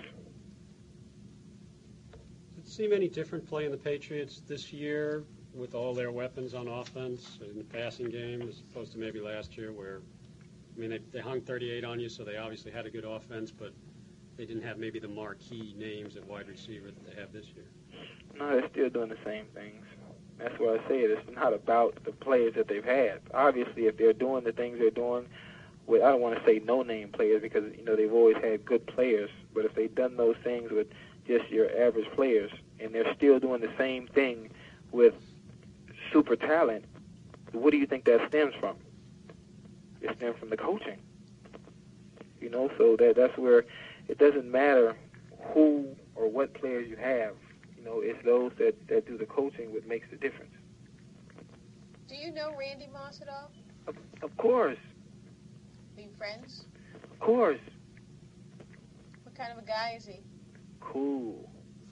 Does it seem any different playing the Patriots this year with all their weapons on offense in the passing game as opposed to maybe last year where, they hung 38 on you, so they obviously had a good offense, but they didn't have maybe the marquee names at wide receiver that they have this year? No, they're still doing the same things. That's what I said. It's not about the players that they've had. Obviously, if they're doing the things they're doing, I don't want to say no-name players because, they've always had good players, but if they've done those things with just your average players, and they're still doing the same thing with super talent, what do you think that stems from? It stems from the coaching. You know, so that's where it doesn't matter who or what players you have. You know, it's those that do the coaching what makes the difference. Do you know Randy Moss at all? Of course. Are you friends? Of course. What kind of a guy is he? Cool.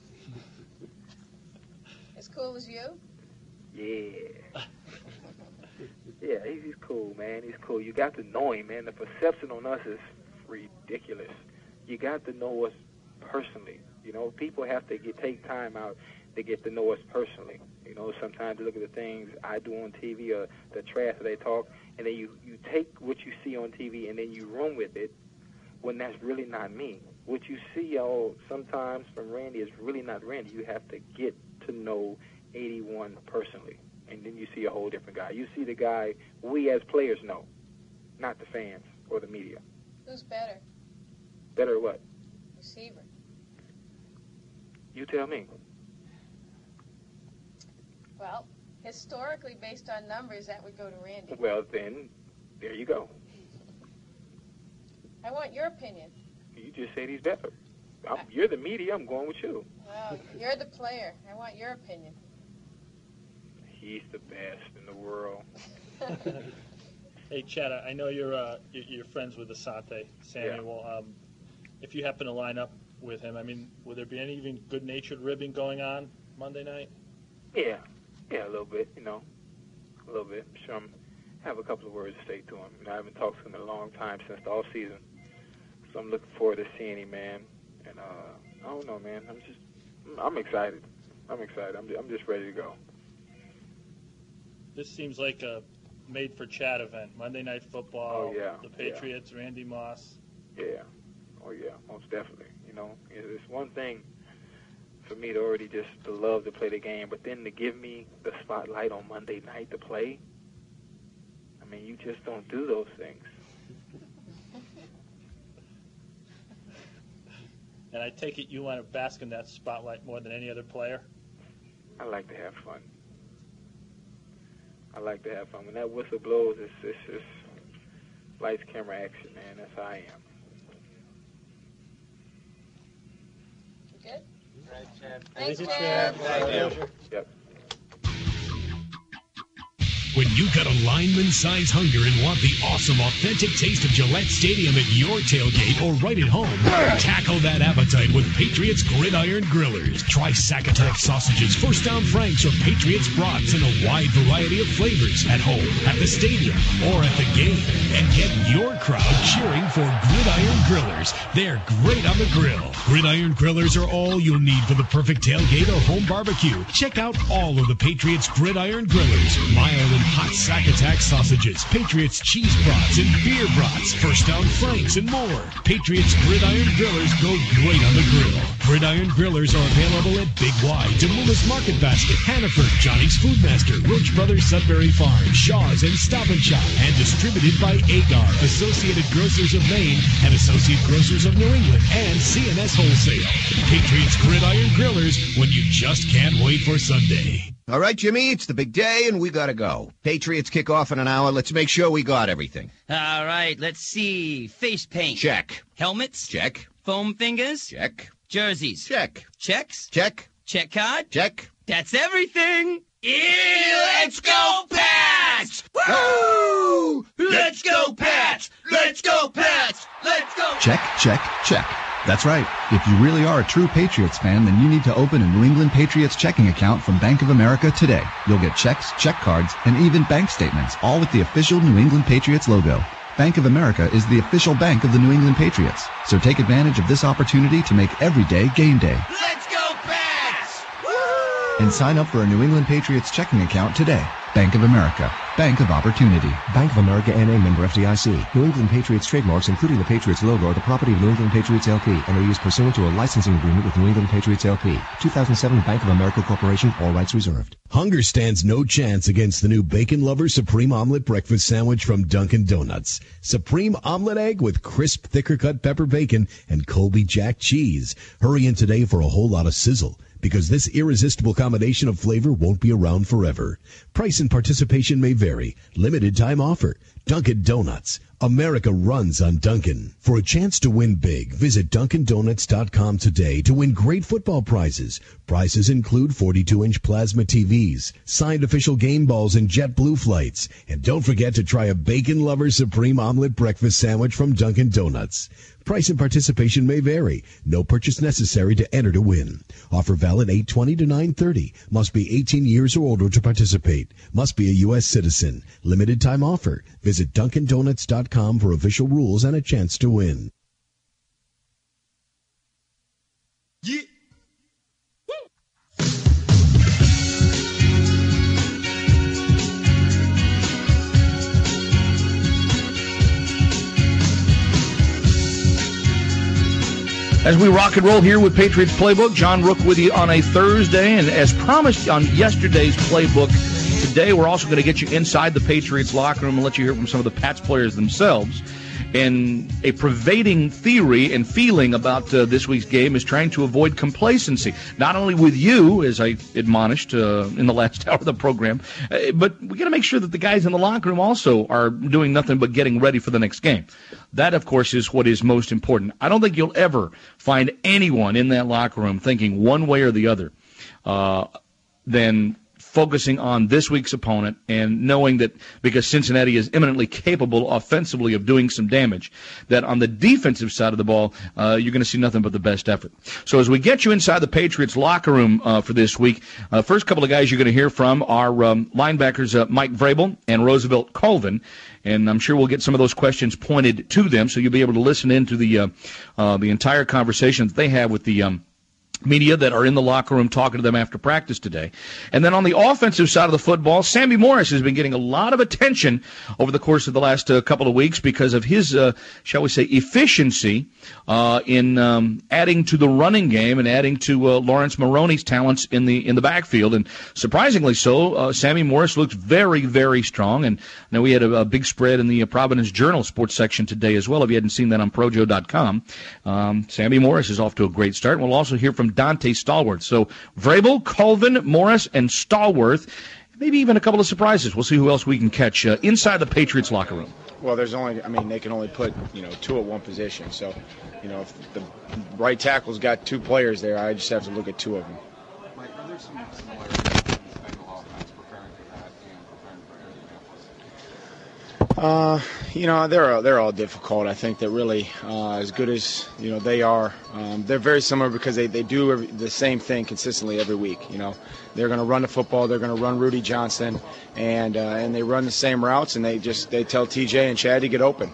As cool as you? Yeah. Yeah, he's cool, man. He's cool. You got to know him, man. The perception on us is ridiculous. You got to know us personally. You know, people have to take time out to get to know us personally. You know, sometimes you look at the things I do on TV or the trash that they talk, and then you take what you see on TV and then you run with it when that's really not me. What you see sometimes from Randy is really not Randy. You have to get to know 81 personally, and then you see a whole different guy. You see the guy we as players know, not the fans or the media. Who's better? Better what? Receiver. You tell me. Well, historically, based on numbers, that would go to Randy. Well, then, there you go. I want your opinion. You just said he's better. You're the media. I'm going with you. Well, you're the player. I want your opinion. He's the best in the world. Hey, Chad, I know you're friends with Asante Samuel. Yeah. If you happen to line up with him, I mean, would there be any even good-natured ribbing going on Monday night? Yeah, a little bit, you know, a little bit. I'm sure I have a couple of words to say to him. You know, I haven't talked to him in a long time, since the off season, so I'm looking forward to seeing him, man. And I don't know, man. I'm excited. I'm just ready to go. This seems like a made-for-Chad event. Monday Night Football. Oh, yeah. The Patriots, yeah. Randy Moss. Yeah. Oh, yeah, most definitely. You know, it's one thing for me to already just to love to play the game, but then to give me the spotlight on Monday night to play, I mean, you just don't do those things. And I take it you want to bask in that spotlight more than any other player? I like to have fun. When that whistle blows, it's just lights, camera, action, man. That's how I am. You good? Right, Chad. Thanks, Chad. Thank you. Yep. When you've got a lineman-size hunger and want the awesome, authentic taste of Gillette Stadium at your tailgate or right at home, tackle that appetite with Patriots Gridiron Grillers. Try Sack-Attack sausages, First Down Franks, or Patriots brats in a wide variety of flavors at home, at the stadium, or at the game. And get your crowd cheering for Gridiron Grillers. They're great on the grill. Gridiron Grillers are all you'll need for the perfect tailgate or home barbecue. Check out all of the Patriots Gridiron Grillers. Mild and hot Sack-Attack sausages, Patriots cheese brats and beer brats, First Down Franks, and more. Patriots Gridiron Grillers go great on the grill. Gridiron Grillers are available at Big Y, Demoulas Market Basket, Hannaford, Johnny's Foodmaster, Roach Brothers Sudbury Farm, Shaw's, and Stop and Shop, and distributed by Agar, Associated Grocers of Maine, and Associate Grocers of New England, and CNS Wholesale. Patriots Gridiron Grillers, when you just can't wait for Sunday. All right, Jimmy, it's the big day, and we got to go. Patriots kick off in an hour. Let's make sure we got everything. All right, let's see. Face paint. Check. Helmets. Check. Foam fingers. Check. Jerseys. Check. Checks. Check. Check card. Check. That's everything. Let's go, Pats! Woo! Let's go, Pats! Let's go, Pats! Let's go! Check, check, check. That's right. If you really are a true Patriots fan, then you need to open a New England Patriots checking account from Bank of America today. You'll get checks, check cards, and even bank statements, all with the official New England Patriots logo. Bank of America is the official bank of the New England Patriots. So take advantage of this opportunity to make every day game day. Let's go, Pats! And sign up for a New England Patriots checking account today. Bank of America. Bank of Opportunity. Bank of America N.A. member FDIC. New England Patriots trademarks, including the Patriots logo, are the property of New England Patriots LP and are used pursuant to a licensing agreement with New England Patriots LP. 2007 Bank of America Corporation. All rights reserved. Hunger stands no chance against the new Bacon Lover Supreme Omelet Breakfast Sandwich from Dunkin' Donuts. Supreme omelet egg with crisp, thicker cut pepper bacon and Colby Jack cheese. Hurry in today for a whole lot of sizzle, because this irresistible combination of flavor won't be around forever. Price and participation may vary. Limited time offer. Dunkin' Donuts. America runs on Dunkin'. For a chance to win big, visit DunkinDonuts.com today to win great football prizes. Prizes include 42-inch plasma TVs, signed official game balls, and JetBlue flights. And don't forget to try a Bacon Lover Supreme Omelet Breakfast Sandwich from Dunkin' Donuts. Price and participation may vary. No purchase necessary to enter to win. Offer valid 8/20 to 9/30. Must be 18 years or older to participate. Must be a U.S. citizen. Limited time offer. Visit DunkinDonuts.com for official rules and a chance to win. Yeah. As we rock and roll here with Patriots Playbook, John Rook with you on a Thursday. And as promised on yesterday's Playbook, today we're also going to get you inside the Patriots locker room and let you hear from some of the Pats players themselves. And a pervading theory and feeling about this week's game is trying to avoid complacency, not only with you, as I admonished in the last hour of the program, but we got to make sure that the guys in the locker room also are doing nothing but getting ready for the next game. That, of course, is what is most important. I don't think you'll ever find anyone in that locker room thinking one way or the other than focusing on this week's opponent and knowing that because Cincinnati is eminently capable offensively of doing some damage, that on the defensive side of the ball, you're going to see nothing but the best effort. So as we get you inside the Patriots locker room for this week, first couple of guys you're going to hear from are linebackers Mike Vrabel and Roosevelt Colvin. And I'm sure we'll get some of those questions pointed to them, so you'll be able to listen into the entire conversation that they have with the media that are in the locker room talking to them after practice today. And then on the offensive side of the football, Sammy Morris has been getting a lot of attention over the course of the last couple of weeks because of his, shall we say, efficiency in adding to the running game and adding to Lawrence Maroney's talents in the backfield. And surprisingly so, Sammy Morris looks very, very strong. And I know we had a big spread in the Providence Journal sports section today as well. If you hadn't seen that on Projo.com, Sammy Morris is off to a great start. We'll also hear from Dante Stallworth. So Vrabel, Colvin, Morris, and Stallworth. Maybe even a couple of surprises. We'll see who else we can catch inside the Patriots locker room. Well, they can only put, two at one position. So, if the right tackle's got two players there, I just have to look at two of them. Mike, are there some similarities in the Bengal offense preparing for that and preparing for Indianapolis? They're all difficult. I think that really, as good as they are, they're very similar because they do the same thing consistently every week. They're going to run the football. They're going to run Rudy Johnson, and they run the same routes, and they tell TJ and Chad to get open.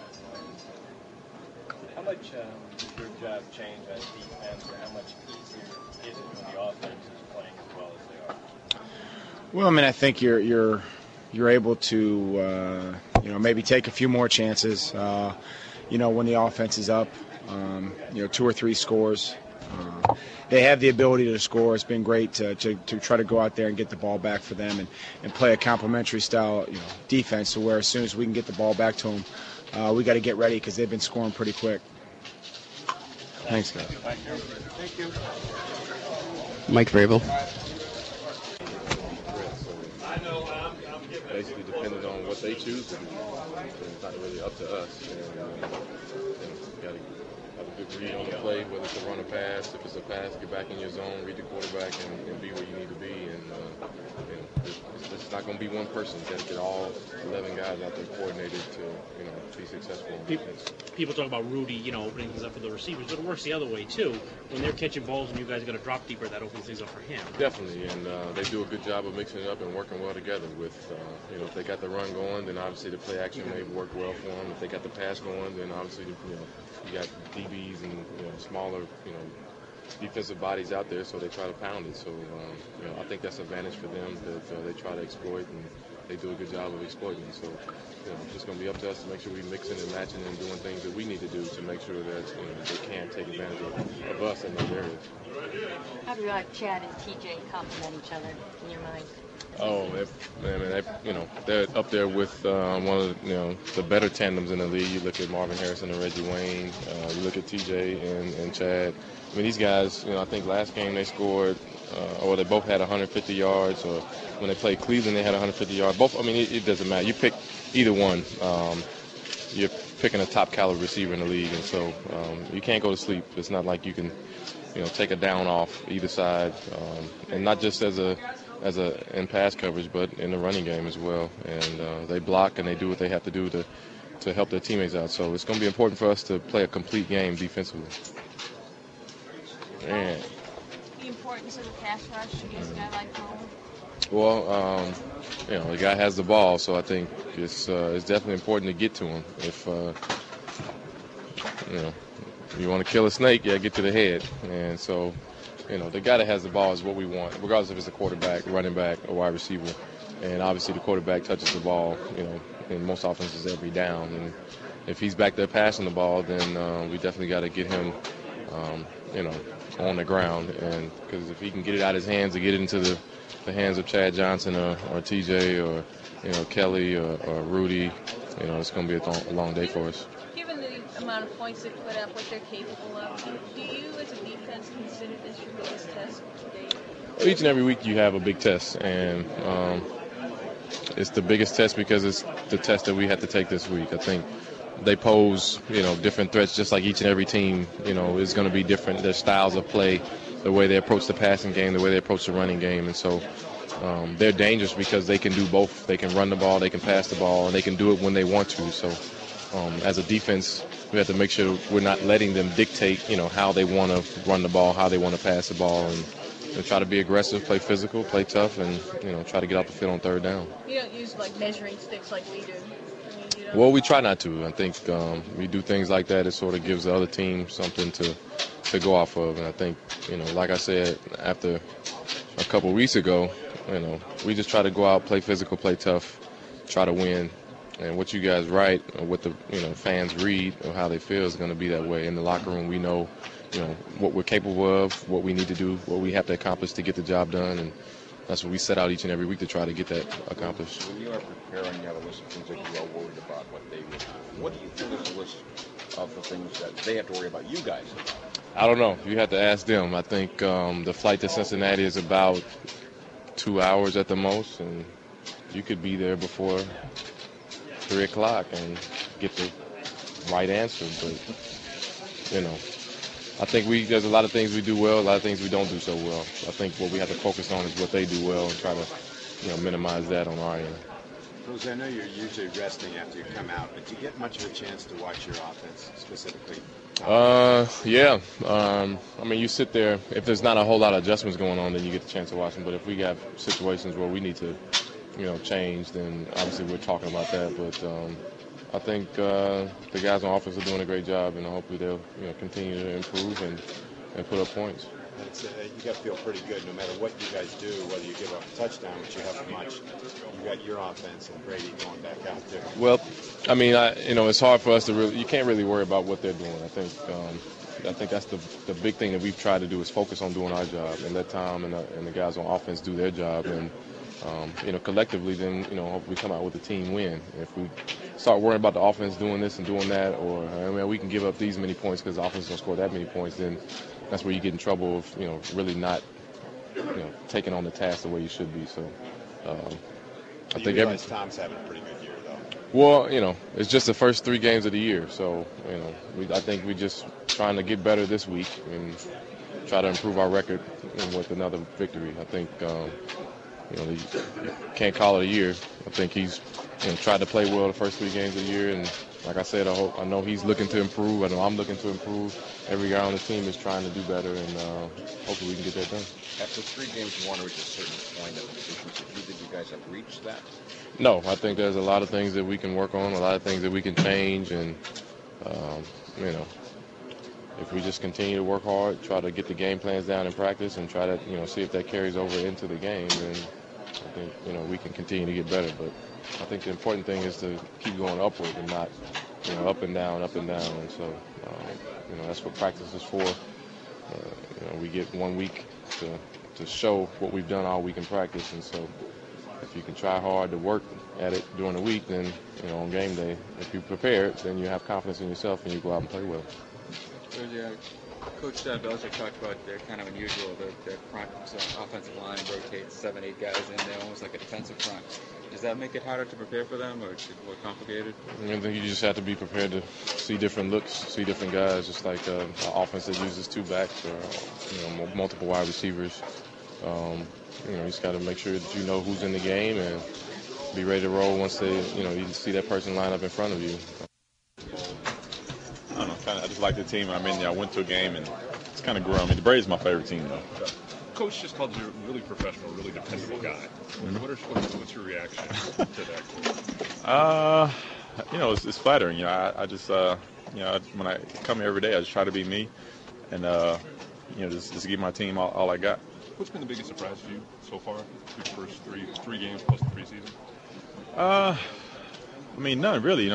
How much does your job change as defense, or how much easier is it when the offense is playing as well as they are? Well, I think you're able to maybe take a few more chances. When the offense is up, 2 or 3 scores. They have the ability to score. It's been great to try to go out there and get the ball back for them and play a complementary style defense to where as soon as we can get the ball back to them, we got to get ready because they've been scoring pretty quick. Thanks, guys. Thank you. Mike Vrabel. Basically depending on what they choose to do. It's not really up to us. You got to have a good read on the play, whether it's a run or pass. If it's a pass, get back in your zone, read the quarterback, and be where you need to be. And it's not going to be one person. You got to get all 11 guys out there coordinated to be successful. People talk about Rudy, opening things up for the receivers, but it works the other way too. When they're catching balls and you guys got to drop deeper, that opens things up for him. Definitely, and they do a good job of mixing it up and working well together. With if they got the run going, then obviously the play action may work well for them. If they got the pass going, then obviously you got DBs and smaller defensive bodies out there, so they try to pound it. So, I think that's an advantage for them that they try to exploit, and they do a good job of exploiting. So, it's just going to be up to us to make sure we're mixing and matching and doing things that we need to do to make sure that they can take advantage of us in those areas. How do Chad and TJ complement each other in your mind? Oh, they're up there with one of the better tandems in the league. You look at Marvin Harrison and Reggie Wayne. You look at TJ and Chad. I mean, these guys, I think last game they scored, or they both had 150 yards, or when they played Cleveland, they had 150 yards. Both, I mean, it doesn't matter. You pick either one. You're picking a top caliber receiver in the league, and so you can't go to sleep. It's not like you can, take a down off either side, and not just as in pass coverage, but in the running game as well. And they block and they do what they have to do to help their teammates out. So it's going to be important for us to play a complete game defensively. Man. The importance of the pass rush against a guy like Cole? Well, the guy has the ball, so I think it's definitely important to get to him. If you want to kill a snake, get to the head. And so, the guy that has the ball is what we want, regardless if it's a quarterback, running back, or wide receiver. And obviously the quarterback touches the ball, in most offenses every down. And if he's back there passing the ball, then we definitely got to get him, on the ground. And because if he can get it out of his hands and get it into the hands of Chad Johnson or TJ or, Kelly or Rudy, it's going to be a long day for us. Given the amount of points they put up, what they're capable of, do you as a defense consider this your biggest test today? Each and every week you have a big test, and it's the biggest test because it's the test that we have to take this week. I think they pose, different threats just like each and every team, is going to be different. Their styles of play, the way they approach the passing game, the way they approach the running game. And so they're dangerous because they can do both. They can run the ball, they can pass the ball, and they can do it when they want to. So as a defense, we have to make sure we're not letting them dictate, how they want to run the ball, how they want to pass the ball, and try to be aggressive, play physical, play tough, and, try to get off the field on third down. You don't use, measuring sticks like we do? Well, we try not to. I think we do things like that. It sort of gives the other team something to go off of. And I think, like I said, after a couple weeks ago, we just try to go out, play physical, play tough, try to win. And what you guys write, or what the fans read, or how they feel is going to be that way. In the locker room, we know, what we're capable of, what we need to do, what we have to accomplish to get the job done. And that's what we set out each and every week to try to get that accomplished. When you are preparing, you have a list of things that you are worried about, what they would do. What do you feel is a list of the things that they have to worry about you guys about? I don't know. You have to ask them. I think the flight to Cincinnati is about 2 hours at the most, and you could be there before 3 o'clock and get the right answer. But, I think there's a lot of things we do well, a lot of things we don't do so well. I think what we have to focus on is what they do well and try to, minimize that on our end. Rose, I know you're usually resting after you come out, but do you get much of a chance to watch your offense specifically? Yeah. I mean, you sit there. If there's not a whole lot of adjustments going on, then you get the chance to watch them. But if we have situations where we need to, change, then obviously we're talking about that. But I think the guys on offense are doing a great job, and hopefully they'll continue to improve and put up points. You got to feel pretty good no matter what you guys do, whether you give up a touchdown, which you haven't much. You got your offense and Brady going back out there. Well, I mean, it's hard for us to really. You can't really worry about what they're doing. I think that's the big thing that we've tried to do is focus on doing our job and let Tom and the guys on offense do their job. And collectively, then hopefully we come out with a team win. If we start worrying about the offense doing this and doing that, or we can give up these many points because the offense don't score that many points, then that's where you get in trouble of really not taking on the task the way you should be. So I think Tom's having a pretty good year though. Well, it's just the first 3 games of the year, so I think we're just trying to get better this week and try to improve our record with another victory. I think you can't call it a year. I think he's tried to play well the first 3 games of the year, and like I said, I know he's looking to improve. I know I'm looking to improve. Every guy on the team is trying to do better, and hopefully we can get that done. After 3 games, you want to reach a certain point of efficiency. Do you think you guys have reached that? No, I think there's a lot of things that we can work on, a lot of things that we can change, and if we just continue to work hard, try to get the game plans down in practice, and try to see if that carries over into the game, then I think we can continue to get better. But I think the important thing is to keep going upward and not up and down, and so that's what practice is for. We get 1 week to show what we've done all week in practice, and so if you can try hard to work at it during the week, then on game day, if you're prepared, then you have confidence in yourself and you go out and play well. Coach Belichick talked about they're kind of unusual. Their front offensive line rotates 7-8 guys in there, almost like a defensive front. Does that make it harder to prepare for them, or is it more complicated? I think you just have to be prepared to see different looks, see different guys, just like an offense that uses 2 backs or multiple wide receivers. You just got to make sure that you know who's in the game and be ready to roll once you see that person line up in front of you. I don't know. I just like the team. I went to a game and it's kind of grew on me. The Braves are my favorite team, though. Coach just called you a really professional, really dependable guy. Mm-hmm. What's your reaction to that? It's flattering. I just when I come here every day, I just try to be me, and just give my team all I got. What's been the biggest surprise for you so far through the first three games plus the preseason? None really.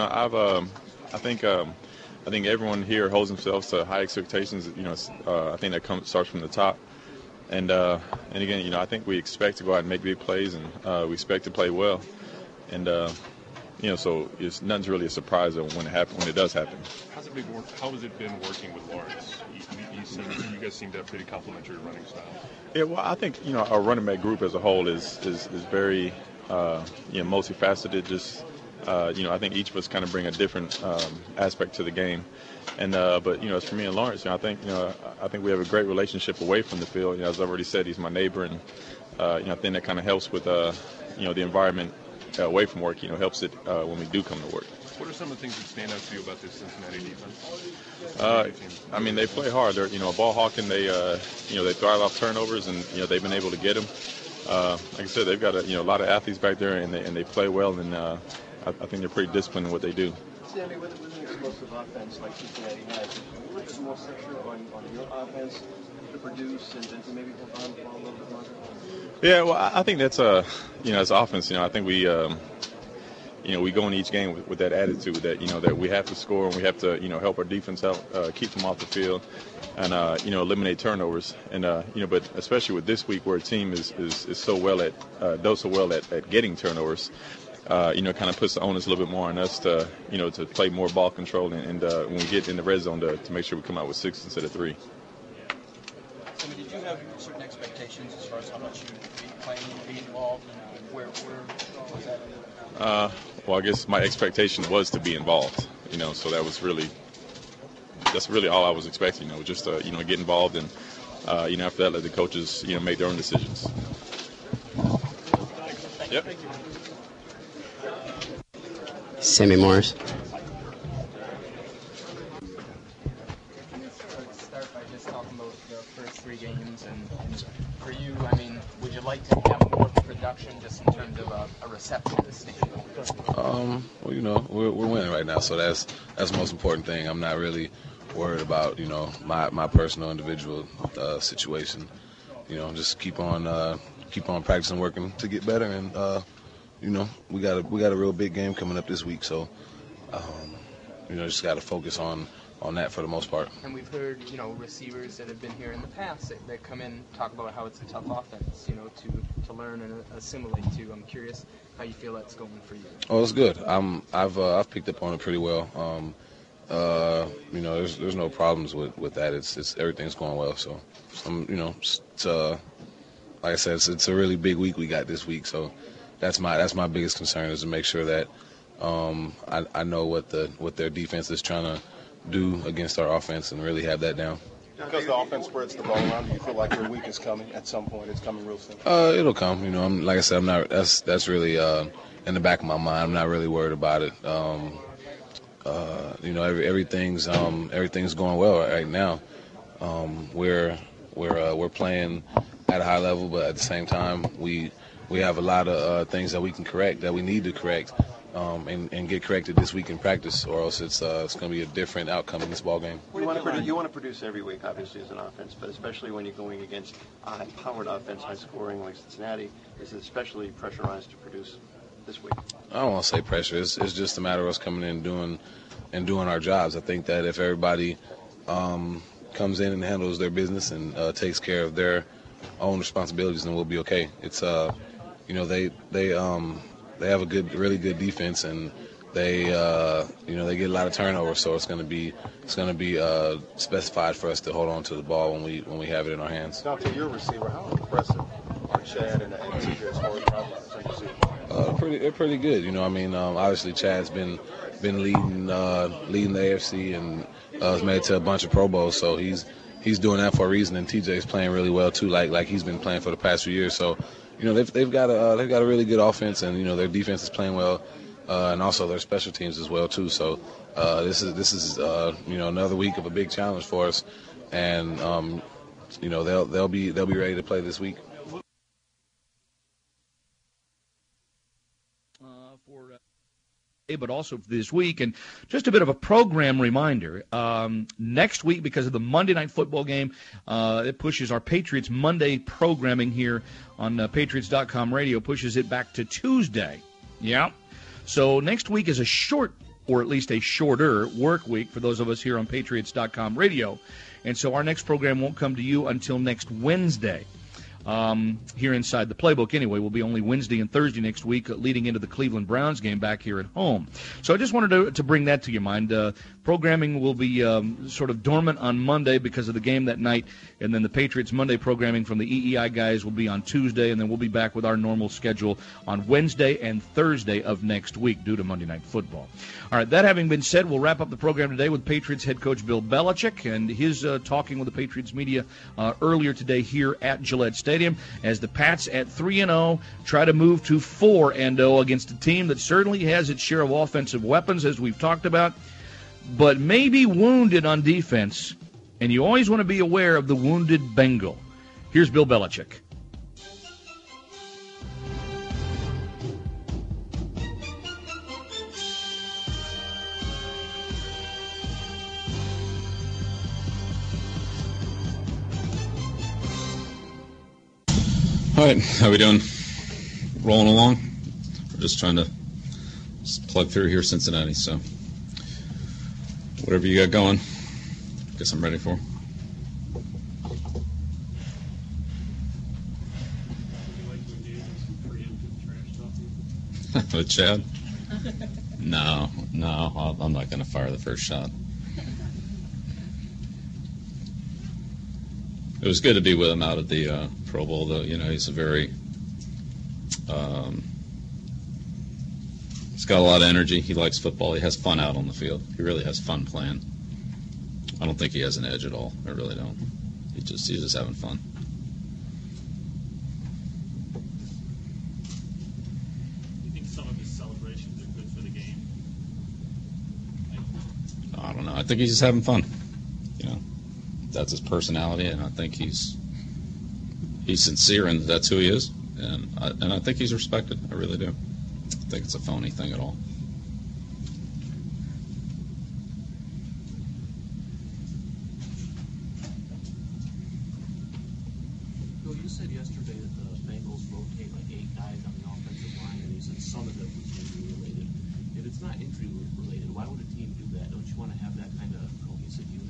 I think everyone here holds themselves to high expectations. I think that starts from the top. And again, I think we expect to go out and make big plays, and we expect to play well. And so nothing's really a surprise when it does happen. How has it been working with Lawrence? You guys seem to have pretty complementary running styles. Yeah, well, I think our running back group as a whole is very multifaceted. Just I think each of us kind of bring a different aspect to the game. And but as for me and Lawrence, I think we have a great relationship away from the field. As I've already said, he's my neighbor, and I think that kind of helps with the environment away from work. Helps it when we do come to work. What are some of the things that stand out to you about this Cincinnati defense? They play hard. They're ball hawking. They thrive off turnovers, and they've been able to get them. Like I said, they've got a lot of athletes back there, and they play well, and I think they're pretty disciplined in what they do. Sammy, with an explosive offense like Cincinnati has, is there a little bit more pressure on your offense to produce and to maybe hold on for a little bit longer? Yeah, well, I think that's as offense. I think we we go in each game with that attitude that that we have to score and we have to help our defense out, keep them off the field, and eliminate turnovers. And but especially with this week where a team is so well at getting turnovers. Kind of puts the onus a little bit more on us to play more ball control and when we get in the red zone to make sure we come out with 6 instead of 3. So did you have certain expectations as far as how much you'd be playing and be involved, and where was that? Well, I guess my expectation was to be involved. So that's really all I was expecting. Just to get involved and after that let the coaches make their own decisions. Yep. Sammy Morris. Let's start by just talking about the first 3 games, and for you, would you like to have more production just in terms of a reception to the station? Well, we're winning right now, so that's the most important thing. I'm not really worried about my personal individual situation. Just keep on practicing, working to get better, and we got a real big game coming up this week, so just got to focus on that for the most part. And we've heard receivers that have been here in the past that come in talk about how it's a tough offense to learn and assimilate to. I'm curious how you feel that's going for you. Oh, it's good. I've picked up on it pretty well. There's no problems with that. It's everything's going well. So like I said, it's a really big week we got this week. So that's my biggest concern is to make sure that I know what their defense is trying to do against our offense and really have that down. Because the offense spreads the ball around, do you feel like your week is coming at some point? It's coming real soon. It'll come. Like I said, I'm not. That's really in the back of my mind. I'm not really worried about it. Everything's going well right now. We're playing at a high level, but at the same time, we have a lot of things that we can correct, that we need to correct. and get corrected this week in practice, or else it's going to be a different outcome in this ball game. You want to produce every week, obviously, as an offense, but especially when you're going against a high-powered offense, high-scoring like Cincinnati, is it especially pressurized to produce this week? I don't want to say pressure. It's just a matter of us coming in and doing our jobs. I think that if everybody comes in and handles their business and takes care of their own responsibilities, then we'll be okay. It's they have a really good defense, and they get a lot of turnovers, so it's going to be specified for us to hold on to the ball when we have it in our hands. Now, to your receiver, how impressive are Chad and TJ as far as route? They're pretty good. Obviously Chad's been leading the AFC and was made to a bunch of Pro Bowls, so he's doing that for a reason. And TJ's playing really well too, like he's been playing for the past few years. So, they've got a really good offense, and their defense is playing well, and also their special teams as well too. So this is another week of a big challenge for us, and they'll be ready to play this week. But also for this week. And just a bit of a program reminder. Next week, because of the Monday Night Football game, it pushes our Patriots Monday programming here on Patriots.com radio, pushes it back to Tuesday. Yeah. So next week is a short, or at least a shorter, work week for those of us here on Patriots.com radio. And so our next program won't come to you until next Wednesday. Here inside the playbook anyway will be only Wednesday and Thursday next week, leading into the Cleveland Browns game back here at home. So I just wanted to bring that to your mind. Programming will be sort of dormant on Monday because of the game that night, and then the Patriots Monday programming from the EEI guys will be on Tuesday, and then we'll be back with our normal schedule on Wednesday and Thursday of next week due to Monday Night Football. All right, that having been said, we'll wrap up the program today with Patriots head coach Bill Belichick and his talking with the Patriots media earlier today here at Gillette Stadium as the Pats at 3-0 try to move to 4-0 against a team that certainly has its share of offensive weapons, as we've talked about, but maybe wounded on defense, and you always want to be aware of the wounded Bengal. Here's Bill Belichick. All right, how we doing? Rolling along? We're just trying to plug through here, Cincinnati, so whatever you got going, guess I'm ready for. With Chad? No, I'm not going to fire the first shot. It was good to be with him out at the Pro Bowl, though. He's a very he's got a lot of energy. He likes football. He has fun out on the field. He really has fun playing. I don't think he has an edge at all. I really don't. He's just having fun. Do you think some of his celebrations are good for the game? I don't know. I think he's just having fun. That's his personality, and I think he's sincere, and that's who he is, and I think he's respected. I really do. I think it's a phony thing at all. Bill, you said yesterday that the Bengals rotate like 8 guys on the offensive line, and you said some of it was injury related. If it's not injury related, why would a team do that? Don't you want to have that kind of cohesive unit?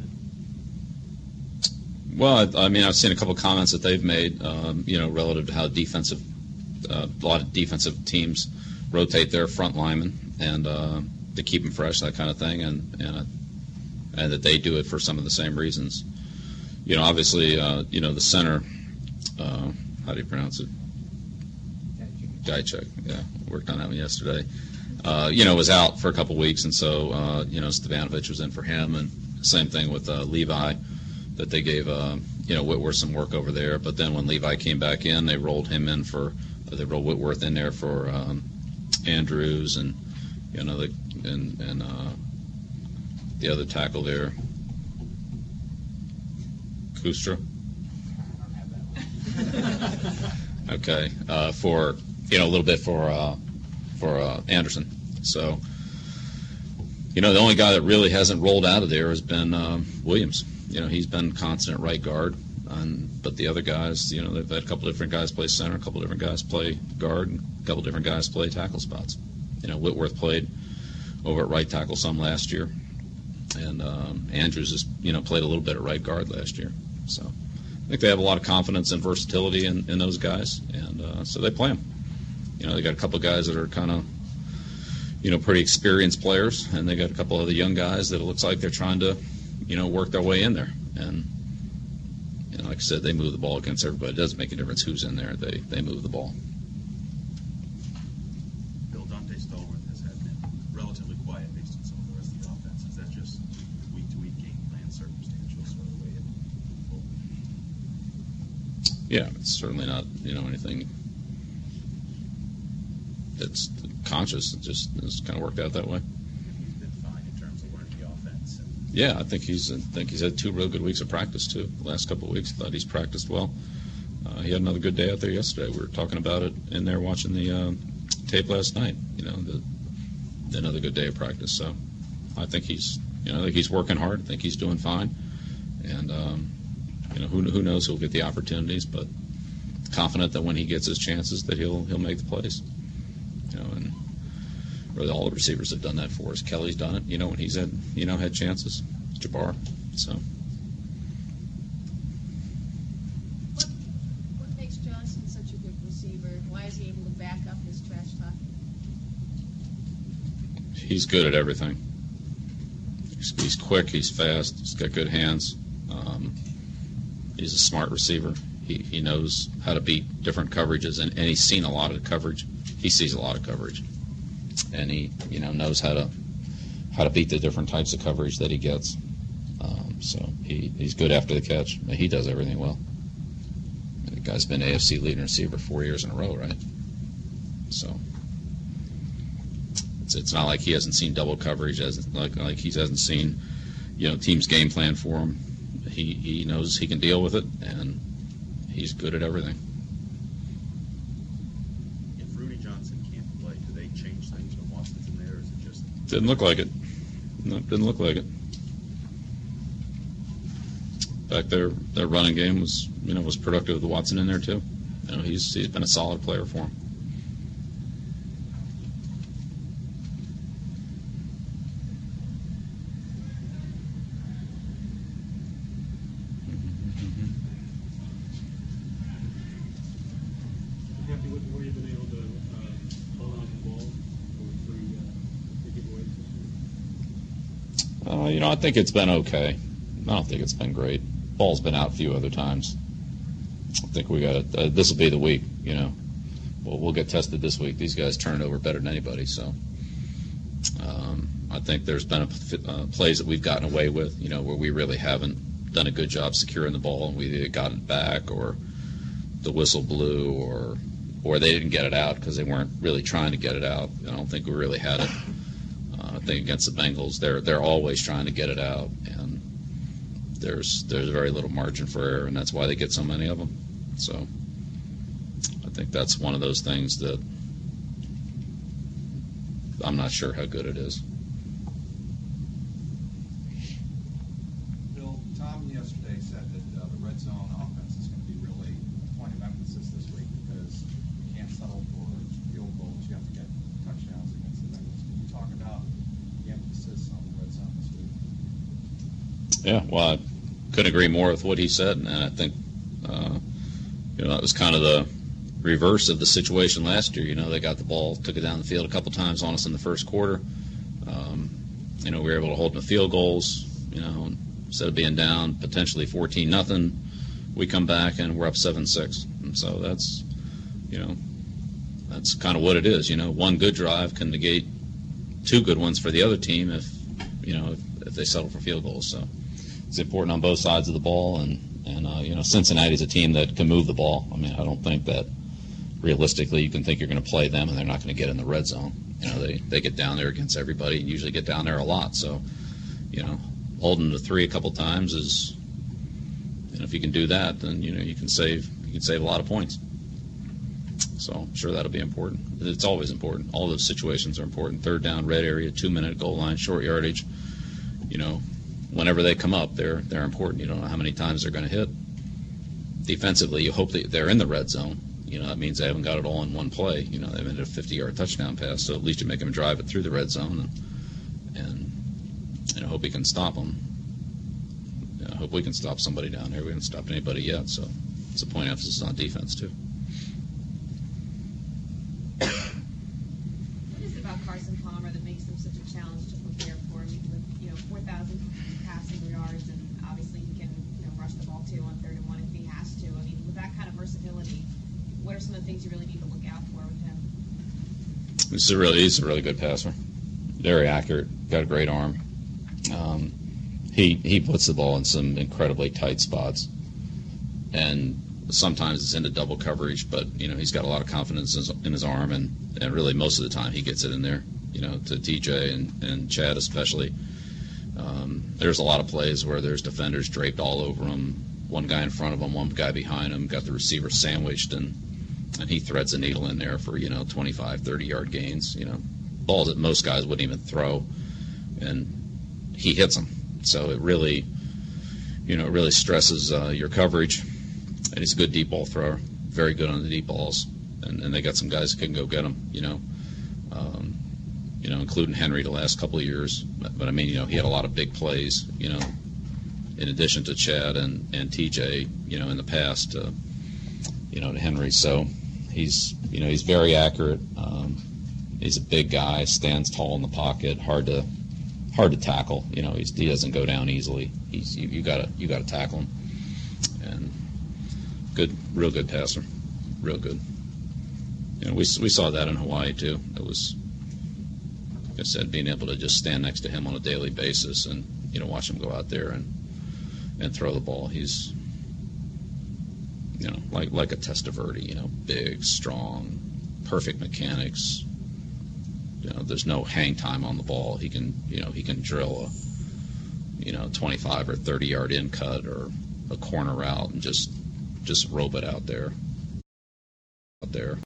Well, I've seen a couple of comments that they've made, relative to how a lot of defensive teams rotate their front linemen and to keep them fresh, that kind of thing, and that they do it for some of the same reasons. Obviously, the center, how do you pronounce it? Guychuk, yeah, worked on that one yesterday. Was out for a couple of weeks, and so, Stavanovich was in for him, and same thing with Levi. That they gave Whitworth some work over there, but then when Levi came back in, they rolled Whitworth in there for Andrews and the other tackle there, Kustra. Okay, for a little bit for Anderson. So, the only guy that really hasn't rolled out of there has been Williams. He's been constant at right guard. But the other guys, they've had a couple different guys play center, a couple different guys play guard, and a couple different guys play tackle spots. Whitworth played over at right tackle some last year, and Andrews has, played a little bit at right guard last year. So I think they have a lot of confidence and versatility in those guys, and so they play them. They got a couple of guys that are kind of, pretty experienced players, and they got a couple of the young guys that it looks like they're trying to, work their way in there. And like I said, they move the ball against everybody. It doesn't make a difference who's in there. They move the ball. Bill, Dante Stallworth has been relatively quiet based on some of the rest of the offense. Is that just week-to-week game plan circumstantial sort of way? Yeah, it's certainly not, anything that's conscious. It just has kind of worked out that way. He's been fine in terms of learning the offense. Yeah, I think he's had 2 real good weeks of practice too. The last couple of weeks, I thought he's practiced well. He had another good day out there yesterday. We were talking about it in there watching the tape last night. Another good day of practice. So I think he's working hard. I think he's doing fine. And who knows who'll get the opportunities, but confident that when he gets his chances that he'll make the plays. And really all the receivers have done that for us. Kelly's done it, when he's had chances. Jabbar. So. What makes Johnson such a good receiver? Why is he able to back up his trash talk? He's good at everything. He's quick. He's fast. He's got good hands. He's a smart receiver. He knows how to beat different coverages, and he's seen a lot of coverage. He sees a lot of coverage, and he knows how to beat the different types of coverage that he gets. So he's good after the catch. He does everything well. The guy's been AFC leading receiver 4 years in a row, right? So it's not like he hasn't seen double coverage, like he hasn't seen team's game plan for him. He knows he can deal with it, and he's good at everything. If Rudy Johnson can't play, do they change things when Watson's in there, or is it just... Didn't look like it. No, didn't look like it. In fact, their running game was productive with Watson in there too. He's been a solid player for him. Happy with the way you've been able to hold on to the ball for 3 giveaways? I think it's been okay. I don't think it's been great. Ball's been out a few other times. I think we got it. This will be the week. We'll get tested this week. These guys turn it over better than anybody. So I think there's been plays that we've gotten away with. Where we really haven't done a good job securing the ball, and we either got it back, or the whistle blew, or they didn't get it out because they weren't really trying to get it out. I don't think we really had it. I think against the Bengals, they're always trying to get it out, and there's very little margin for error, and that's why they get so many of them. So I think that's one of those things that I'm not sure how good it is. Bill, Tom yesterday said that the red zone offense is going to be really a point of emphasis this week because you can't settle for field goals. You have to get touchdowns against the Bengals. Can you talk about the emphasis on the red zone this week? Yeah, well, I couldn't agree more with what he said, and I think that was kind of the reverse of the situation last year. They got the ball, took it down the field a couple times on us in the first quarter. We were able to hold them to field goals. Instead of being down potentially 14-0, we come back and we're up 7-6, and so that's kind of what it is. One good drive can negate 2 good ones for the other team if they settle for field goals. So it's important on both sides of the ball, and Cincinnati's a team that can move the ball. I mean, I don't think that realistically you can think you're going to play them and they're not going to get in the red zone. They get down there against everybody and usually get down there a lot. So, holding them to 3 a couple times is, if you can do that, then you can save a lot of points. So I'm sure that'll be important. It's always important. All those situations are important. Third down, red area, 2-minute goal line, short yardage. Whenever they come up, they're important. You don't know how many times they're going to hit. Defensively, you hope that they're in the red zone. That means they haven't got it all in one play. They've ended a 50-yard touchdown pass, so at least you make them drive it through the red zone, and I hope we can stop them. I hope we can stop somebody down there. We haven't stopped anybody yet, so it's a point of emphasis on defense too. What is it about Carson Palmer that makes him such a challenge to prepare for? With 4,000 passing yards, and obviously he can rush the ball too on 3rd and 1 if he has to. With that kind of versatility, what are some of the things you really need to look out for with him? He's a really good passer. Very accurate. Got a great arm. He puts the ball in some incredibly tight spots, and sometimes it's into double coverage. But he's got a lot of confidence in his arm, and really most of the time he gets it in there. To TJ and Chad especially. There's a lot of plays where there's defenders draped all over him. One guy in front of him, one guy behind him, got the receiver sandwiched, and he threads a needle in there for 25, 30-yard gains. Balls that most guys wouldn't even throw, and he hits them. So it really, stresses your coverage. And he's a good deep ball thrower, very good on the deep balls, and they got some guys that can go get them. Including Henry the last couple of years. But he had a lot of big plays. In addition to Chad and TJ, in the past, to Henry. So he's very accurate. He's a big guy, stands tall in the pocket, hard to tackle. He doesn't go down easily. You gotta tackle him. And real good passer, real good. We saw that in Hawaii too. It was, like I said, being able to just stand next to him on a daily basis and watch him go out there and throw the ball. He's like a Testaverde, big, strong, perfect mechanics. There's no hang time on the ball. He can drill a 25 or 30-yard in cut or a corner route and just rope it out there.